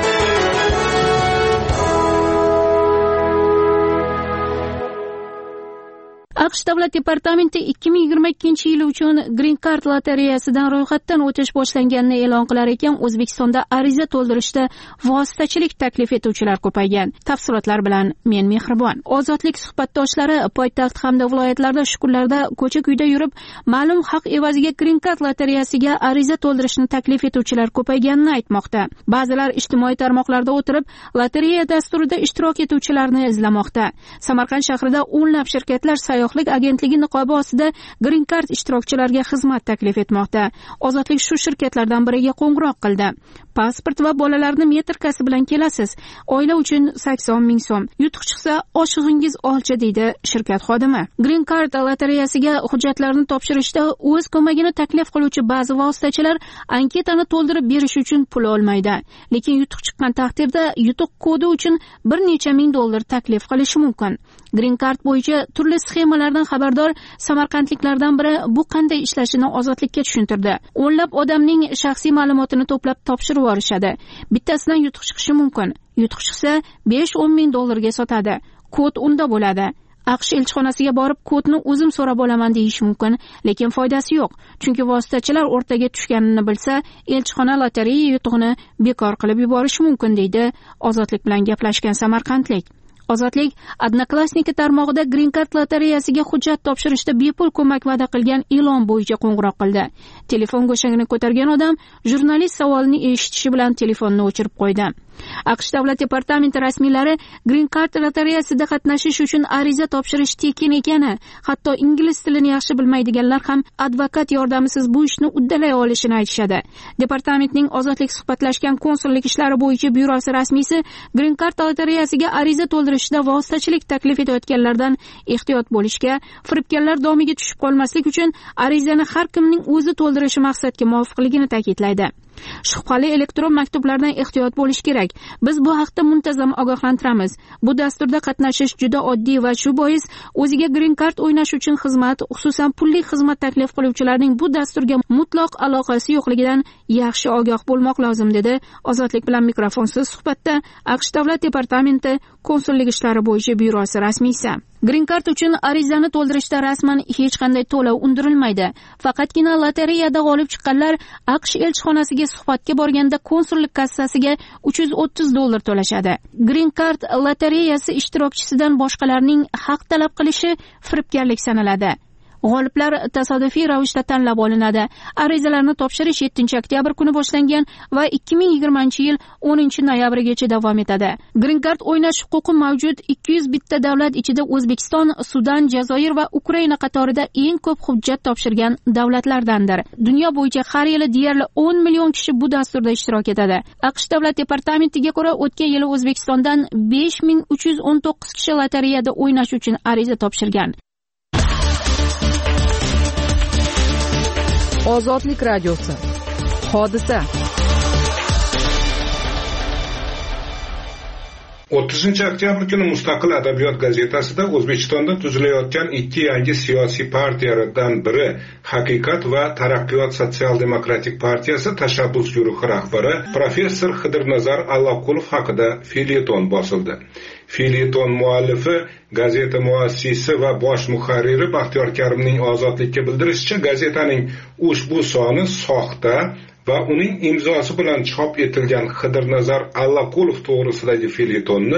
AQSh Davlat departamenti ikki ming yigirma ikkinchi yil uchun Green Card lotereyasidan ro'yxatdan o'tish boshlanganini e'lon qilar ekan, O'zbekistonda ariza to'ldirishda vositachilik taklif etuvchilar ko'paygan. Tafsilotlar bilan men Mehribon. Ozodlik suhbatdoshlari poytaxt hamda viloyatlarda shu kunlarda ko'cha-kuyda yurib, ma'lum haq evaziga Green Card lotereyasiga ariza to'ldirishni taklif etuvchilar ko'payganini aytmoqda. Ba'zilar ijtimoiy tarmoqlarda o'tirib, lotereya dasturida ishtirok etuvchilarni izlamoqda. Samarqand shahrida o'nlab shirkatlar sayyohlik agentligi niqobi ostida Green Card ishtirokchilariga xizmat taklif etmoqda. Ozodlik shu shirkatlardan biriga qo'ng'iroq qildi. Pasport va bolalarni metrkasi bilan kelasiz. Oila uchun sakson ming so'm. Yutuq chiqsa oshig'ingiz olcha, deydi shirkat xodimi. Green Card lotereyasiga hujjatlarni topshirishda o'z ko'magini taklif qiluvchi ba'zi vositachilar anketani to'ldirib berish uchun pul olmaydi. Lekin yutuq chiqqan taqdirda yutuq kodi uchun bir necha ming dollar taklif qilishi mumkin. Green Card bo'yicha turli sxemalardan xabardor samarqandliklardan biri bu qanday ishlashini Ozodlikka tushuntirdi. O'nlab odamning shaxsiy ma'lumotini to'plab topshirib yuborishadi. Bittasidan yutuq chiqishi mumkin. Yutuq chiqsa besh o'n ming dollarga sotadi. Kod unda bo'ladi. AQSh elchixonasiga borib kodni o'zim so'rab olaman deyish mumkin, lekin foydasi yo'q. Chunki vositachilar o'rtaga tushganini bilsa, elchixona lotereya yutug'ini bekor qilib yuborishi mumkin, deydi Ozodlik bilan gaplashgan samarqandlik. Ozodlik Odnoklassniki tarmog'ida Green Card lotereyasiga hujjat topshirishda bepul ko'mak va'da qilgan e'lon bo'yicha qo'ng'iroq qildi. Telefon go'shagini ko'targan odam jurnalist savolini eshitishi bilan telefonni o'chirib qo'ydi. AQSh Davlat departamenti rasmiylari Green Card lotereyasida qatnashish uchun ariza topshirish tekin ekani, hatto ingliz tilini yaxshi bilmaydiganlar ham advokat yordamisiz bu ishni uddalay olishini aytishadi. Departamentning Ozodlik suhbatlashgan konsullik ishlari bo'yicha byurosi rasmiysi Green Card lotereyasiga ariza to'ldirishda vositachilik taklif etayotganlardan ehtiyot bo'lishga, firibgarlar domiga tushib qolmaslik uchun arizani har kimning o'zi to'ldirishi maqsadga muvofiqligini ta'kidlaydi. Shubhali elektron maktublardan ehtiyot bo'lish kerak. Biz bu haqda muntazam ogohlantiramiz. Bu dasturda qatnashish juda oddiy va shu bois o'ziga Green Card o'ynash uchun xizmat, xususan pulli xizmat taklif qiluvchilarning bu dasturga mutlaq aloqasi yo'qligidan yaxshi ogoh bo'lmoq lozim, dedi Ozodlik bilan mikrofonsiz suhbatda AQSh Davlat departamenti konsullik ishlari bo'yicha byurosi rasmiysi. Green Card uchun arizani to'ldirishda rasman hech qanday to'lov undirilmaydi. Faqatgina lotereyada g'olib chiqqanlar AQSh elchixonasiga suhbatga borganda konsullik kassasiga uch yuz o'ttiz dollar to'lashadi. Green Card lotereyasi ishtirokchisidan boshqalarning haq talab qilishi firibgarlik sanaladi. G'oliblar tasodifiy ravishda tanlab olinadi. Arizalarni topshirish yettinchi oktyabr kuni boshlangan va ikki ming yigirmanchi yil o'ninchi noyabrgacha davom etadi. Green Card o'ynash huquqi mavjud ikki yuz bitta davlat ichida O'zbekiston, Sudan, Jazoir va Ukraina qatorida eng ko'p hujjat topshirgan davlatlardandir. Dunyo bo'yicha har yili deyarli o'n million kishi bu dasturda ishtirok etadi. AQSh Davlat departamentiga ko'ra, o'tgan yili O'zbekistondan besh ming uch yuz o'n to'qqiz kishi lotereyada o'ynash uchun ariza topshirgan. Ozodlik radiosi. Hodisa. o'ttizinchi oktyabr kuni Mustaqil adabiyot gazetasida O'zbekistonda tuzilayotgan ikki yangi siyosiy partiyalardan biri Haqiqat va Taraqqiyot sotsial-demokratik partiyasi tashabbus guruhi rahbari professor Xidirnazar Alloqulov haqida felyeton bosildi. Felyeton muallifi, gazeta muassisi va bosh muharriri Baxtiyor Karimning Ozodlikka bildirishicha, gazetaning ushbu soni soxta va uning imzosi bilan chop etilgan Xidirnazar Alloqulov to'g'risidagi felyetonni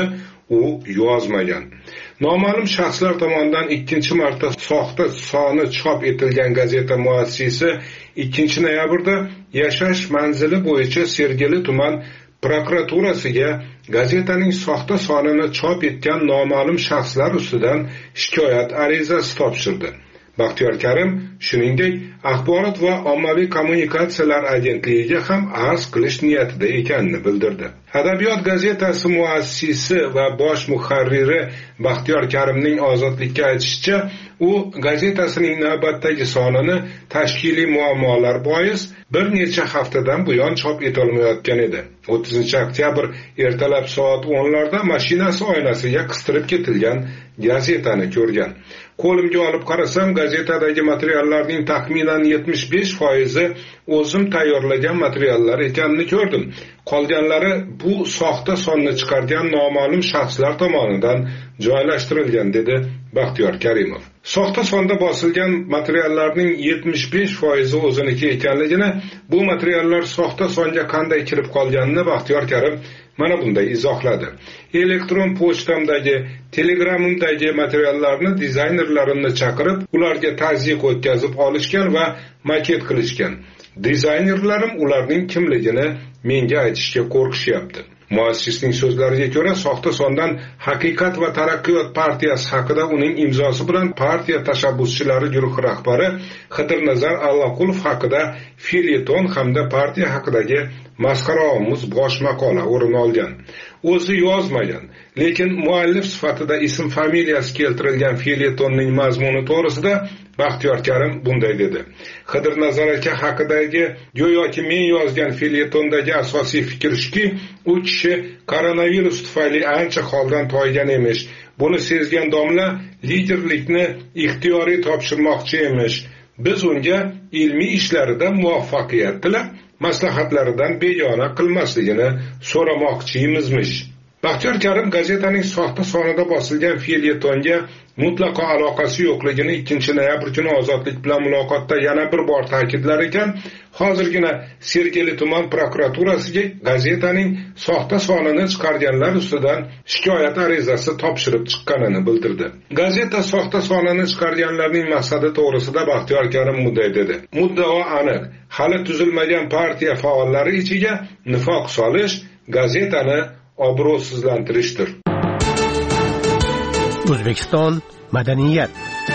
u yozmagan. Noma'lum shaxslar tomonidan ikkinchi marta soxta soni chop etilgan gazeta muassisi ikkinchi noyabrda yashash manzili bo'yicha Sergeli tuman prokuraturasiga gazetaning soxta sonini chop etgan noma'lum shaxslar ustidan shikoyat arizasi topshirdi. Baxtiyor Karim shuningdek axborot va ommaviy kommunikatsiyalar agentligiga ham arz qilish niyatida ekanini bildirdi. Adabiyot gazetasi muassisi va bosh muharriri Baxtiyor Karimning Ozodlikka aytishicha, u gazetasining navbatdagi sonini tashkiliy muammolar bois bir necha haftadan buyon chop etolmayotgan edi. o'ttizinchi oktyabr ertalab soat o'nlarda mashinasi oynasiga qistirib ketilgan gazetani ko'rgan. Qo'limga olib qarasam, gazetadagi materiallarning taxminan yetmish besh foizi o'zim tayyorlagan materiallar ekanini ko'rdim. Qolganlari bu soxta sonni chiqargan noma'lum shaxslar tomonidan joylashtirilgan, dedi Baxtiyor Karimov. Soxta sonda bosilgan materiallarning yetmish besh foizi o'ziniki ekanligini, bu materiallar soxta songa qanday kirib qolganini Baxtiyor Karim mana bunday izohladi. Elektron pochtamdagi, Telegramimdagi materiallarni dizaynerlarimni chaqirib, ularga tazyiq o'tkazib olishgan va maket qilishgan. Dizaynerlarim ularning kimligini menga aytishga qo'rqishyapti. Muassisning so'zlariga ko'ra, soxta sondan Haqiqat va taraqqiyot partiyasi haqida uning imzosi bilan partiya tashabbuschilari guruhi rahbari Xidirnazar Allaqulov haqida felyeton hamda partiya haqidagi masxaraomuz bosh maqola o'rin olgan. O'zi yozmagan, lekin muallif sifatida ism familiyasi keltirilgan felyetonning mazmuni to'g'risida Baxtiyor Karim bunday dedi. Xidirnazar aka haqidagi go'yoki men yozgan felyetondagi asosiy fikr shuki, u kishi koronavirus tufayli ancha holdan toygan emish. Buni sezgan domla liderlikni ixtiyoriy topshirmoqchi emish. Biz unga ilmiy ishlarida muvaffaqiyat tilab, maslahatlaridan begona qilmasligini so'ramoqchimizmish. Baxtiyor Karim gazetaning soxta sonida bosilgan felyetonga mutlaqo aloqasi yo'qligini ikkinchi noyabr kuni Ozodlik bilan muloqotda yana bir bor ta'kidlar ekan, hozirgina Sergeli tuman prokuraturasiga gazetaning soxta sonini chiqarganlar ustidan shikoyat arizasi topshirib chiqqanini bildirdi. Gazeta soxta sonini chiqarganlarning maqsadi to'g'risida Baxtiyor Karim bunday dedi. Muddao aniq, hali tuzilmagan partiya faollari ichiga nifoq solish, gazetani obro'sizlantirishdir. O'zbekiston madaniyat.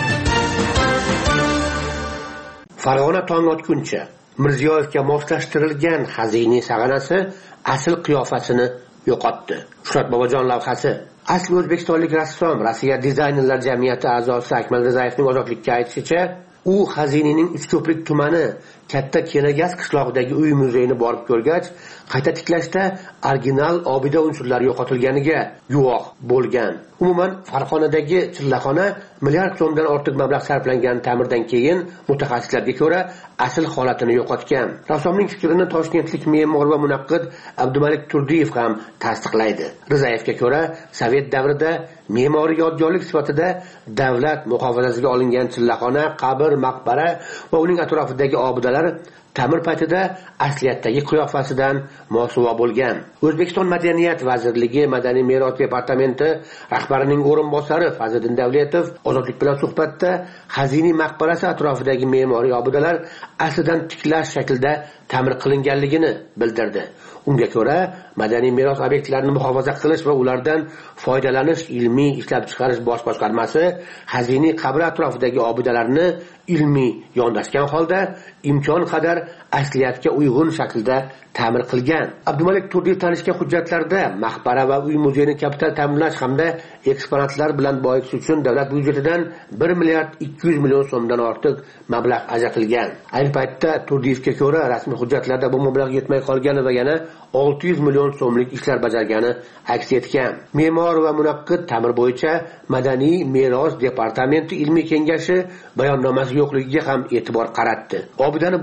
Farg'ona tong otguncha Mirziyoyevga moslashtirilgan xaziniy sag'anasi asl qiyofasini yo'qotdi. Shuhrat Bobojon lavhasi. Asli o'zbekistonlik rassom, Rossiya dizaynerlar jamiyati a'zosi Akmal Rizayevning Ozodlikka aytishicha, u xazinining Uchko'prik tumani Katta Kenagaz qishlog'idagi uy muzeyini borib ko'rgach, qayta tiklashda original obida unsurlari yo'qotilganiga guvoh bo'lgan. Umuman Farg'onadagi chillaxona milliard so'mdan ortiq mablag' sarflangan ta'mirdan keyin mutaxassislarga ko'ra asl holatini yo'qotgan. Rassomning fikrini toshkentlik me'mor va munaqqid Abdumalik Turdiyev ham tasdiqlaydi. Rizayevga ko'ra, Sovet davrida me'moriy yodgorlik sifatida davlat muhofazasiga olingan chillaxona, qabr, maqbara va uning atrofidagi obidalar ta'mir paytida asliyatdagi qiyofasidan mosuvo bo'lgan. O'zbekiston Madaniyat vazirligi Madaniy meros departamenti rahbarining o'rinbosari Fazliddin Davletov Ozodlik bilan suhbatda xaziniy maqbarasi atrofidagi me'moriy obidalar aslidan tiklash shaklida ta'mir qilinganligini bildirdi. Unga ko'ra, madaniy meros obyektlarini muhofaza qilish va ulardan foydalanish ilmiy ishlab chiqarish bosh boshqarmasi xaziniy qabr atrofidagi obidalarni ilmiy yondashgan holda imkon qadar asliyatga uyg'un shaklda ta'mir qilgan. Abdumalik Turdiyev tanishgan hujjatlarda maqbara va uy muzeyini kapital ta'mirlash hamda eksponatlar bilan boyitish uchun davlat byudjetidan bir milliard ikki yuz million so'mdan ortiq mablag' ajratilgan. Ayni paytda Turdiyevga ko'ra rasmiy hujjatlarda bu mablag' yetmay qolgani va yana olti yuz million so'mlik ishlar bajargani aks etgan. Me'mor va munaqqid ta'mir bo'yicha Madaniy meros departamenti ilmiy kengashi bayonnomasi yo'qligiga ham e'tibor qaratdi. Obidani borib ko'rgan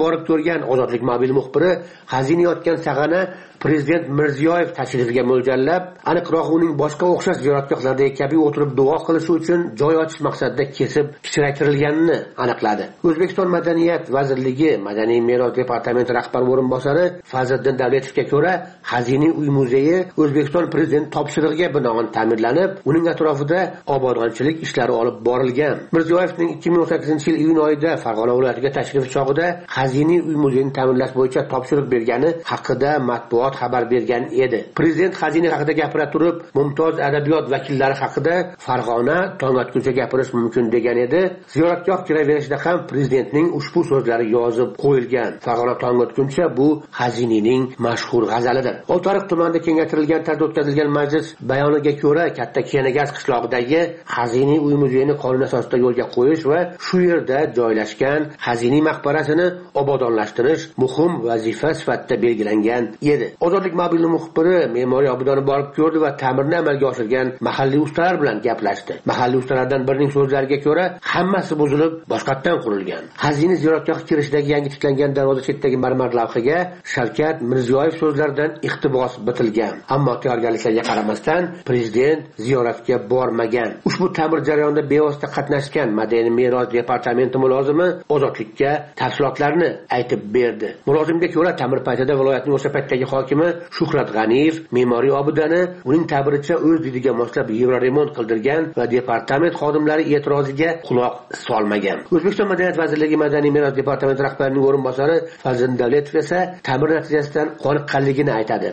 bo'lgan ozodlik mobil muxbiri xazina yotgan sag'ana prezident Mirziyoyev tashrifiga mo'ljallab, aniqroq uning boshqa o'xshash ziyoratgohlardagi kabi o'tirib duo qilishi uchun joy ochish maqsadida kesib kichraytirilganini aniqladi. O'zbekiston Madaniyat vazirligi Madaniy meros departamenti rahbar o'rinbosari Fazliddin Davletovga ko'ra, Xazina uy muzeyi O'zbekiston prezidenti topshirig'iga binoan ta'mirlanib, uning atrofida obodonchilik ishlari olib borilgan. Mirziyoyevning ikki ming o'n sakkizinchi yil iyun oyida Farg'ona viloyatiga tashrifi chog'ida Xazina uy muzeyini ta'mirlash bo'yicha topshiriq bergani haqida matbuot xabar bergan edi. Prezident xazina haqida gapira turib, mumtoz adabiyot vakillari haqida Farg'ona tong otguncha gapirish mumkin degan edi. Ziyoratgoh kiraverishida ham prezidentning ushbu so'zlari yozib qo'yilgan. Farg'ona tong otguncha bu xazinaning mashhur g'azalidir. Oltiariq tumanida kengaytirilgan tarzda o'tkazilgan majlis bayoniga ko'ra, Katta Kenagaz qishlog'idagi xazina uy muzeyini qonun asosida yo'lga qo'yish va shu yerda joylashgan xazina maqbarasini obodonlashtirish muhim vazifa sifatida belgilangan edi. Ozodlik mobil muxbiri me'moriy obidani borib ko'rdi va ta'mirni amalga oshirgan mahalliy ustalar bilan gaplashdi. Mahalliy ustalardan birining so'zlariga ko'ra, hammasi buzilib, boshqatdan qurilgan. Xazina ziyoratgohi kirishidagi yangi tiklangan darvoza chetidagi marmar lavhaga Shavkat Mirziyoyev so'zlaridan iqtibos bitilgan. Ammo tayyorgarliklarga qaramasdan prezident ziyoratga bormagan. Ushbu ta'mir jarayonida bevosita qatnashgan Madaniy meros departamenti mulozimi ozodlikka tafsilotlarni aytib berdi. Mulozimga ko'ra, ta'mir paytida viloyatning o'sha paytdagi hokimi Shuhrat G'aniyev me'moriy obidani uning ta'biricha o'z didiga moslab yevroremont qildirgan va departament xodimlari e'tiroziga quloq solmagan. O'zbekiston Madaniyat vazirligi Madaniy meros departamenti rahbarining o'rinbosari Fazliddin Davletov esa ta'mir natijasidan qoniqqanligini aytadi.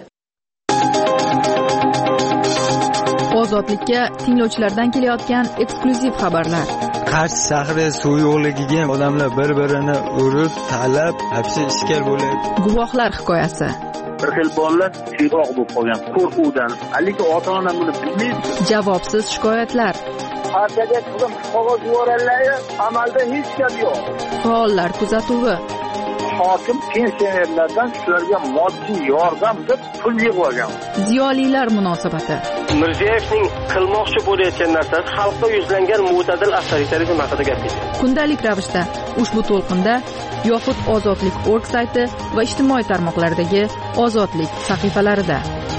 Ozodlikka tinglovchilardan kelayotgan eksklyuziv xabarlar. Qarshi shahri suv yo'qligiga odamlar bir-birini urib, talab, hapsi ishkal bo'ladi. Guvohlar hikoyasi. Bir xil bolalar chiroq bo'lib qolgan qo'rquvdan. Lekin ota-ona buni bilmaydi. Javobsiz shikoyatlar. Partiyaga qizim qog'oz yuboradilar, amalda hech gap yo'q. Faollar kuzatuvi. Hokim pensionerlardan shularga moddiy yordam deb pul yig'ib Ziyolilar munosabati. Mirziyoyevning qilmoqchi bo'layotgan narsasi xalqqa yuzlangan mo'tadil avtoritarizm haqida gapirdi. Kundalik ravishda ushbu to'lqinda yoxud ozodlik точка org sayti va ijtimoiy tarmoqlardagi ozodlik sahifalarida.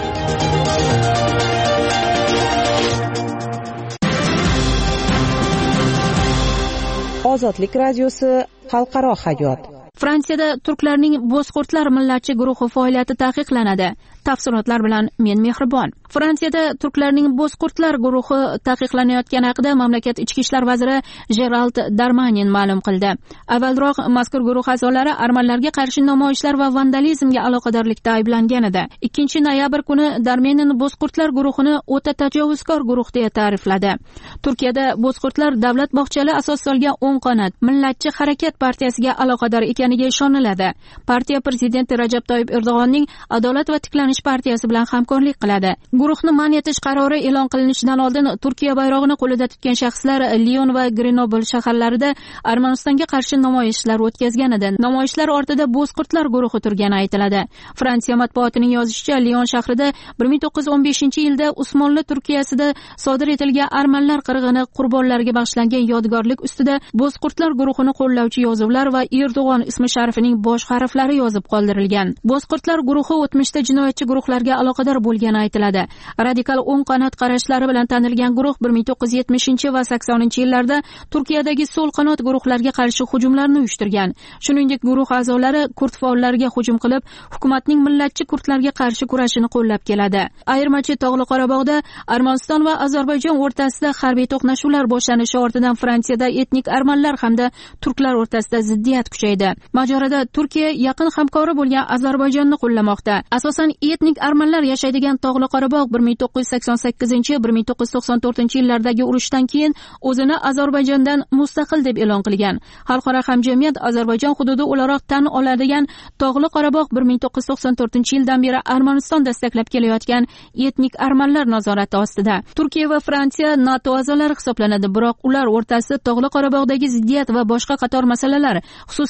Ozodlik radiosi xalqaro hayot. Fransiyada turklarning bozqurtlar millatchi guruhi faoliyati taqiqlanadi. Tafsilotlar bilan men Mehribon. Fransiyada turklarning bozqurtlar guruhi taqiqlanayotgani haqida mamlakat ichki ishlar vaziri Gerald Darmanin ma'lum qildi. Avvalroq mazkur guruh a'zolari armanlarga qarshi namoyishlar va vandalizmga aloqadorlikda ayblangan edi. ikkinchi noyabr kuni Darmanin bozqurtlar guruhini o'ta tajovuzkor guruh deya ta'rifladi. Turkiyada bozqurtlar davlat bog'chali asos solgan o'ng qanot millatchi harakat partiyasiga aloqador ekaniga ishoniladi. Partiya prezidenti Rajab Toyyib Erdo'g'onning Adolat va tiklanish partiyasi bilan hamkorlik qiladi. Guruhni man etish qarori e'lon qilinishidan oldin Turkiya bayrog'ini qo'lida tutgan shaxslar Lion va Grenoble shaharlarida Armanistonga qarshi namoyishlar o'tkazgan edi. Namoyishlar ortida bozqurtlar guruhi turgani aytiladi. Fransiya matbuotining yozishicha, Lion shahrida bir ming to'qqiz yuz o'n beshinchi yilda Usmonli Turkiyasida sodir etilgan armanlar qirg'ini qurbonlariga bag'ishlangan yodgorlik ustida bozqurtlar guruhini qo'llovchi yozuvlar va Erdo'g'on ismi sharifining bosh harflari yozib qoldirilgan. Bozqurtlar guruhi o'tmishda jinoyatchi guruhlarga aloqador bo'lgani aytiladi. Radikal o'ng qanot qarashlari bilan tanilgan guruh bir ming to'qqiz yuz yetmishinchi va saksoninchi yillarda Turkiyadagi so'l qanot guruhlarga qarshi hujumlarni uyushtirgan. Shuningdek, guruh a'zolari kurd faollariga hujum qilib, hukumatning millatchi kurdlarga qarshi kurashini qo'llab keladi. Ayirmachi Tog'li Qorabog'da Armaniston va Ozarbayjon o'rtasida harbiy to'qnashuvlar boshlanishi ortidan Fransiyada etnik armanlar hamda turklar o'rtasida ziddiyat kuchaydi. Mojaroda Turkiya yaqin hamkori bo'lgan Ozarbayjonni qo'llamoqda. Asosan etnik armanlar yashaydigan Tog'li Qorabog' bir ming to'qqiz yuz sakson sakkizinchi bir ming to'qqiz yuz to'qson to'rtinchi yillardagi urushdan keyin o'zini Ozarbayjondan mustaqil deb e'lon qilgan. Xalqaro hamjamiyat Ozarbayjon hududi o'laroq tan oladigan Tog'li Qorabog' bir ming to'qqiz yuz to'qson to'rtinchi yildan beri Armaniston dastaklab kelayotgan etnik armanlar nazorati ostida. Turkiya va Fransiya NATO a'zolari hisoblanadi, biroq ular o'rtasida Tog'li Qorabog'dagi ziddiyat va boshqa qator masalalar, xususan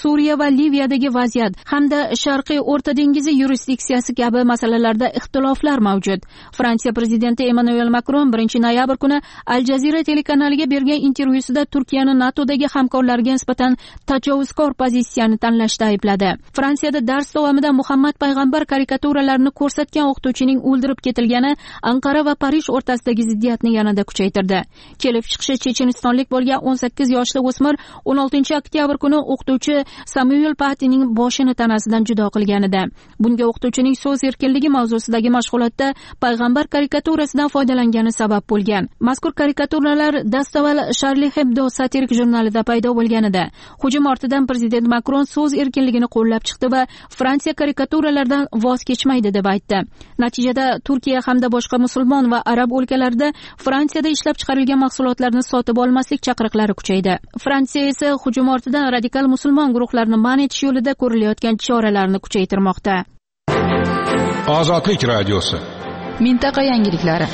Suriya va Liviyadagi vaziyat hamda Sharqiy O'rta dengizi yurisdiksiyasi kabi masalalarda ixtiloflar mavjud. Fransiya prezidenti Emmanuel Macron birinchi noyabr kuni Al Jazeera telekanaliga bergan intervyusida Turkiyani NATOdagi hamkorlariga nisbatan tajovuzkor pozitsiyani tanlashda aybladi. Fransiyada dars davomida Muhammad payg'ambar karikaturalarini ko'rsatgan o'qituvchining o'ldirib ketilgani Anqara va Parij o'rtasidagi ziddiyatni yanada kuchaytirdi. Kelib chiqishi chechenistonlik bo'lgan o'n sakkiz yoshli o'smir o'n oltinchi oktyabr kuni o'qituvchi Samuel Patining boshini tanasidan judo qilganida. Bunga o'qituvchining so'z erkinligi mavzusidagi mashg'ulotda payg'ambar karikaturasidan foydalangani sabab bo'lgan. Mazkur karikaturalar dastavval Charlie Hebdo satirik jurnalida paydo bo'lganida hujum ortidan prezident Macron so'z erkinligini qo'llab chiqdi va Fransiya karikaturalardan voz kechmaydi deb aytdi. Natijada Turkiya hamda boshqa musulmon va arab o'lkalarida Fransiyada ishlab chiqarilgan mahsulotlarni sotib olmaslik chaqiriqlari kuchaydi. Fransiya esa hujum ortidan radikal musulmon guruhlarni man etish yo'lida ko'rilayotgan choralarni kuchaytirmoqda. Ozodlik radiosi. Mintaqa yangiliklari.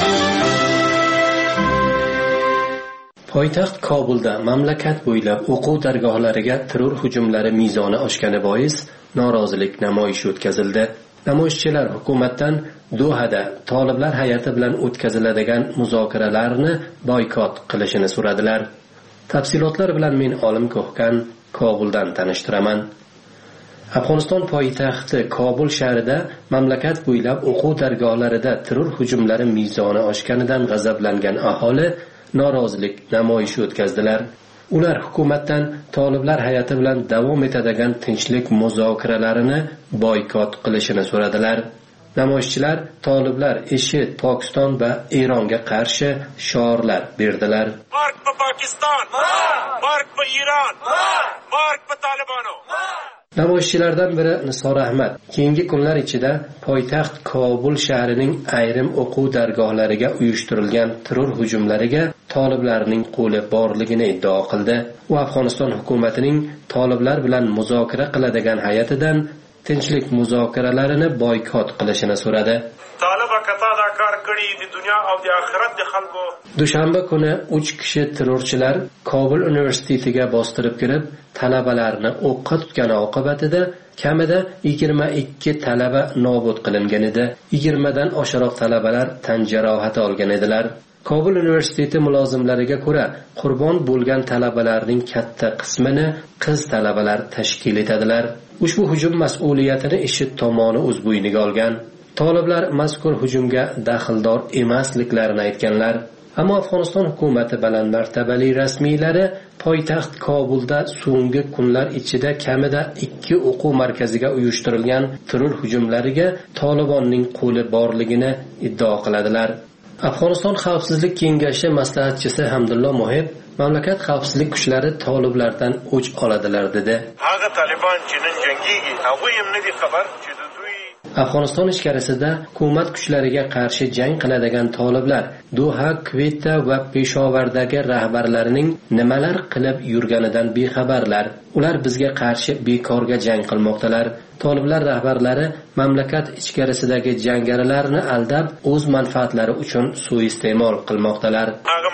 Poytaxt Kobulda mamlakat bo'ylab o'quv dargohlariga terror hujumlari mezoni oshgani bois norozilik namoyishi o'tkazildi. Namoyishchilar hukumatdan Dohada toliblar hay'ati bilan o'tkaziladigan muzokaralarni boykot qilishini so'radilar. Tafsilotlar bilan men Olim Ko'hkan Kobuldan tanishtiraman. Afg'oniston poytaxti Kobul shahrida mamlakat bo'ylab o'quv dargohlarida terror hujumlari mezoni oshganidan g'azablangan aholi norozilik namoyishi o'tkazdilar. Ular hukumatdan toliblar hay'ati bilan davom etadigan tinchlik muzokaralarini boykot qilishini so'radilar. Namoyishchilar toliblar IShID, Pokiston va Eronga qarshi shiorlar berdilar. Mark pa Pokiston, mark pa Iron, mark pa Taliban. Namoyishchilardan biri Nisor Ahmad keyingi kunlar ichida poytaxt Kobul shahrining ayrim o'quv dargohlariga uyushtirilgan terror hujumlariga toliblarning qo'li borligini iddao qildi. U Afg'oniston hukumatining toliblar bilan muzokara qiladigan hay'atidan tinchlik muzokaralarini boykot qilishini so'radi. Dushanba kuni uch kishi terrorchilar Kobul universitetiga bostirib kirib, talabalarni o'qqa tutgani oqibatida kamida yigirma ikki talaba nobud qilingan edi. yigirma dan oshiqroq talabalar tan jarohati olgan edilar. Kobul universiteti mulozimlariga ko'ra, qurbon bo'lgan talabalarning katta qismini qiz talabalar tashkil etadilar. Ushbu hujum mas'uliyatini IShID tomoni o'z bo'yniga olgan. Toliblar mazkur hujumga daxldor emasliklarini aytganlar. Ammo Afg'oniston hukumati baland martabali rasmiylari poytaxt Kobulda so'nggi kunlar ichida kamida ikki o'quv markaziga uyushtirilgan terror hujumlariga Tolibonning qo'li borligini iddao qiladilar. Afg'oniston Xavfsizlik kengashi maslahatchisi Hamdullo Mohib mamlakat xavfsizlik kuchlari toliblardan o'ch oladilar dedi. Afg'oniston ichkarisida hukumat kuchlariga qarshi jang qiladigan toliblar Doha, Kvetta va Peshovardagi rahbarlarining nimalar qilib yurganidan bexabarlar. Ular bizga qarshi bekorga jang qilmoqdalar. Toliblar rahbarlari mamlakat ichkarisidagi jangarilarni aldab, o'z manfaatlari uchun suiiste'mol qilmoqdalar.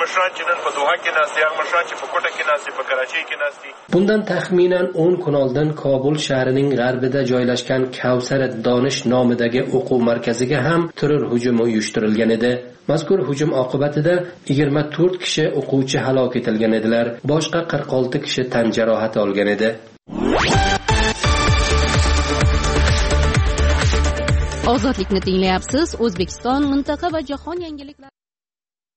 Bundan taxminan o'n kun oldin Kobul shahrining g'arbida joylashgan Kavsar Donish nomidagi o'quv markaziga ham terror hujumi uyushtirilgan edi. Mazkur hujum oqibatida yigirma to'rt kishi o'quvchi halok etilgan edilar. Boshqa qirq olti kishi tan jarohati olgan edi. Ozodlikni tinglayapsiz. O'zbekiston, mintaqa va jahon yangiliklari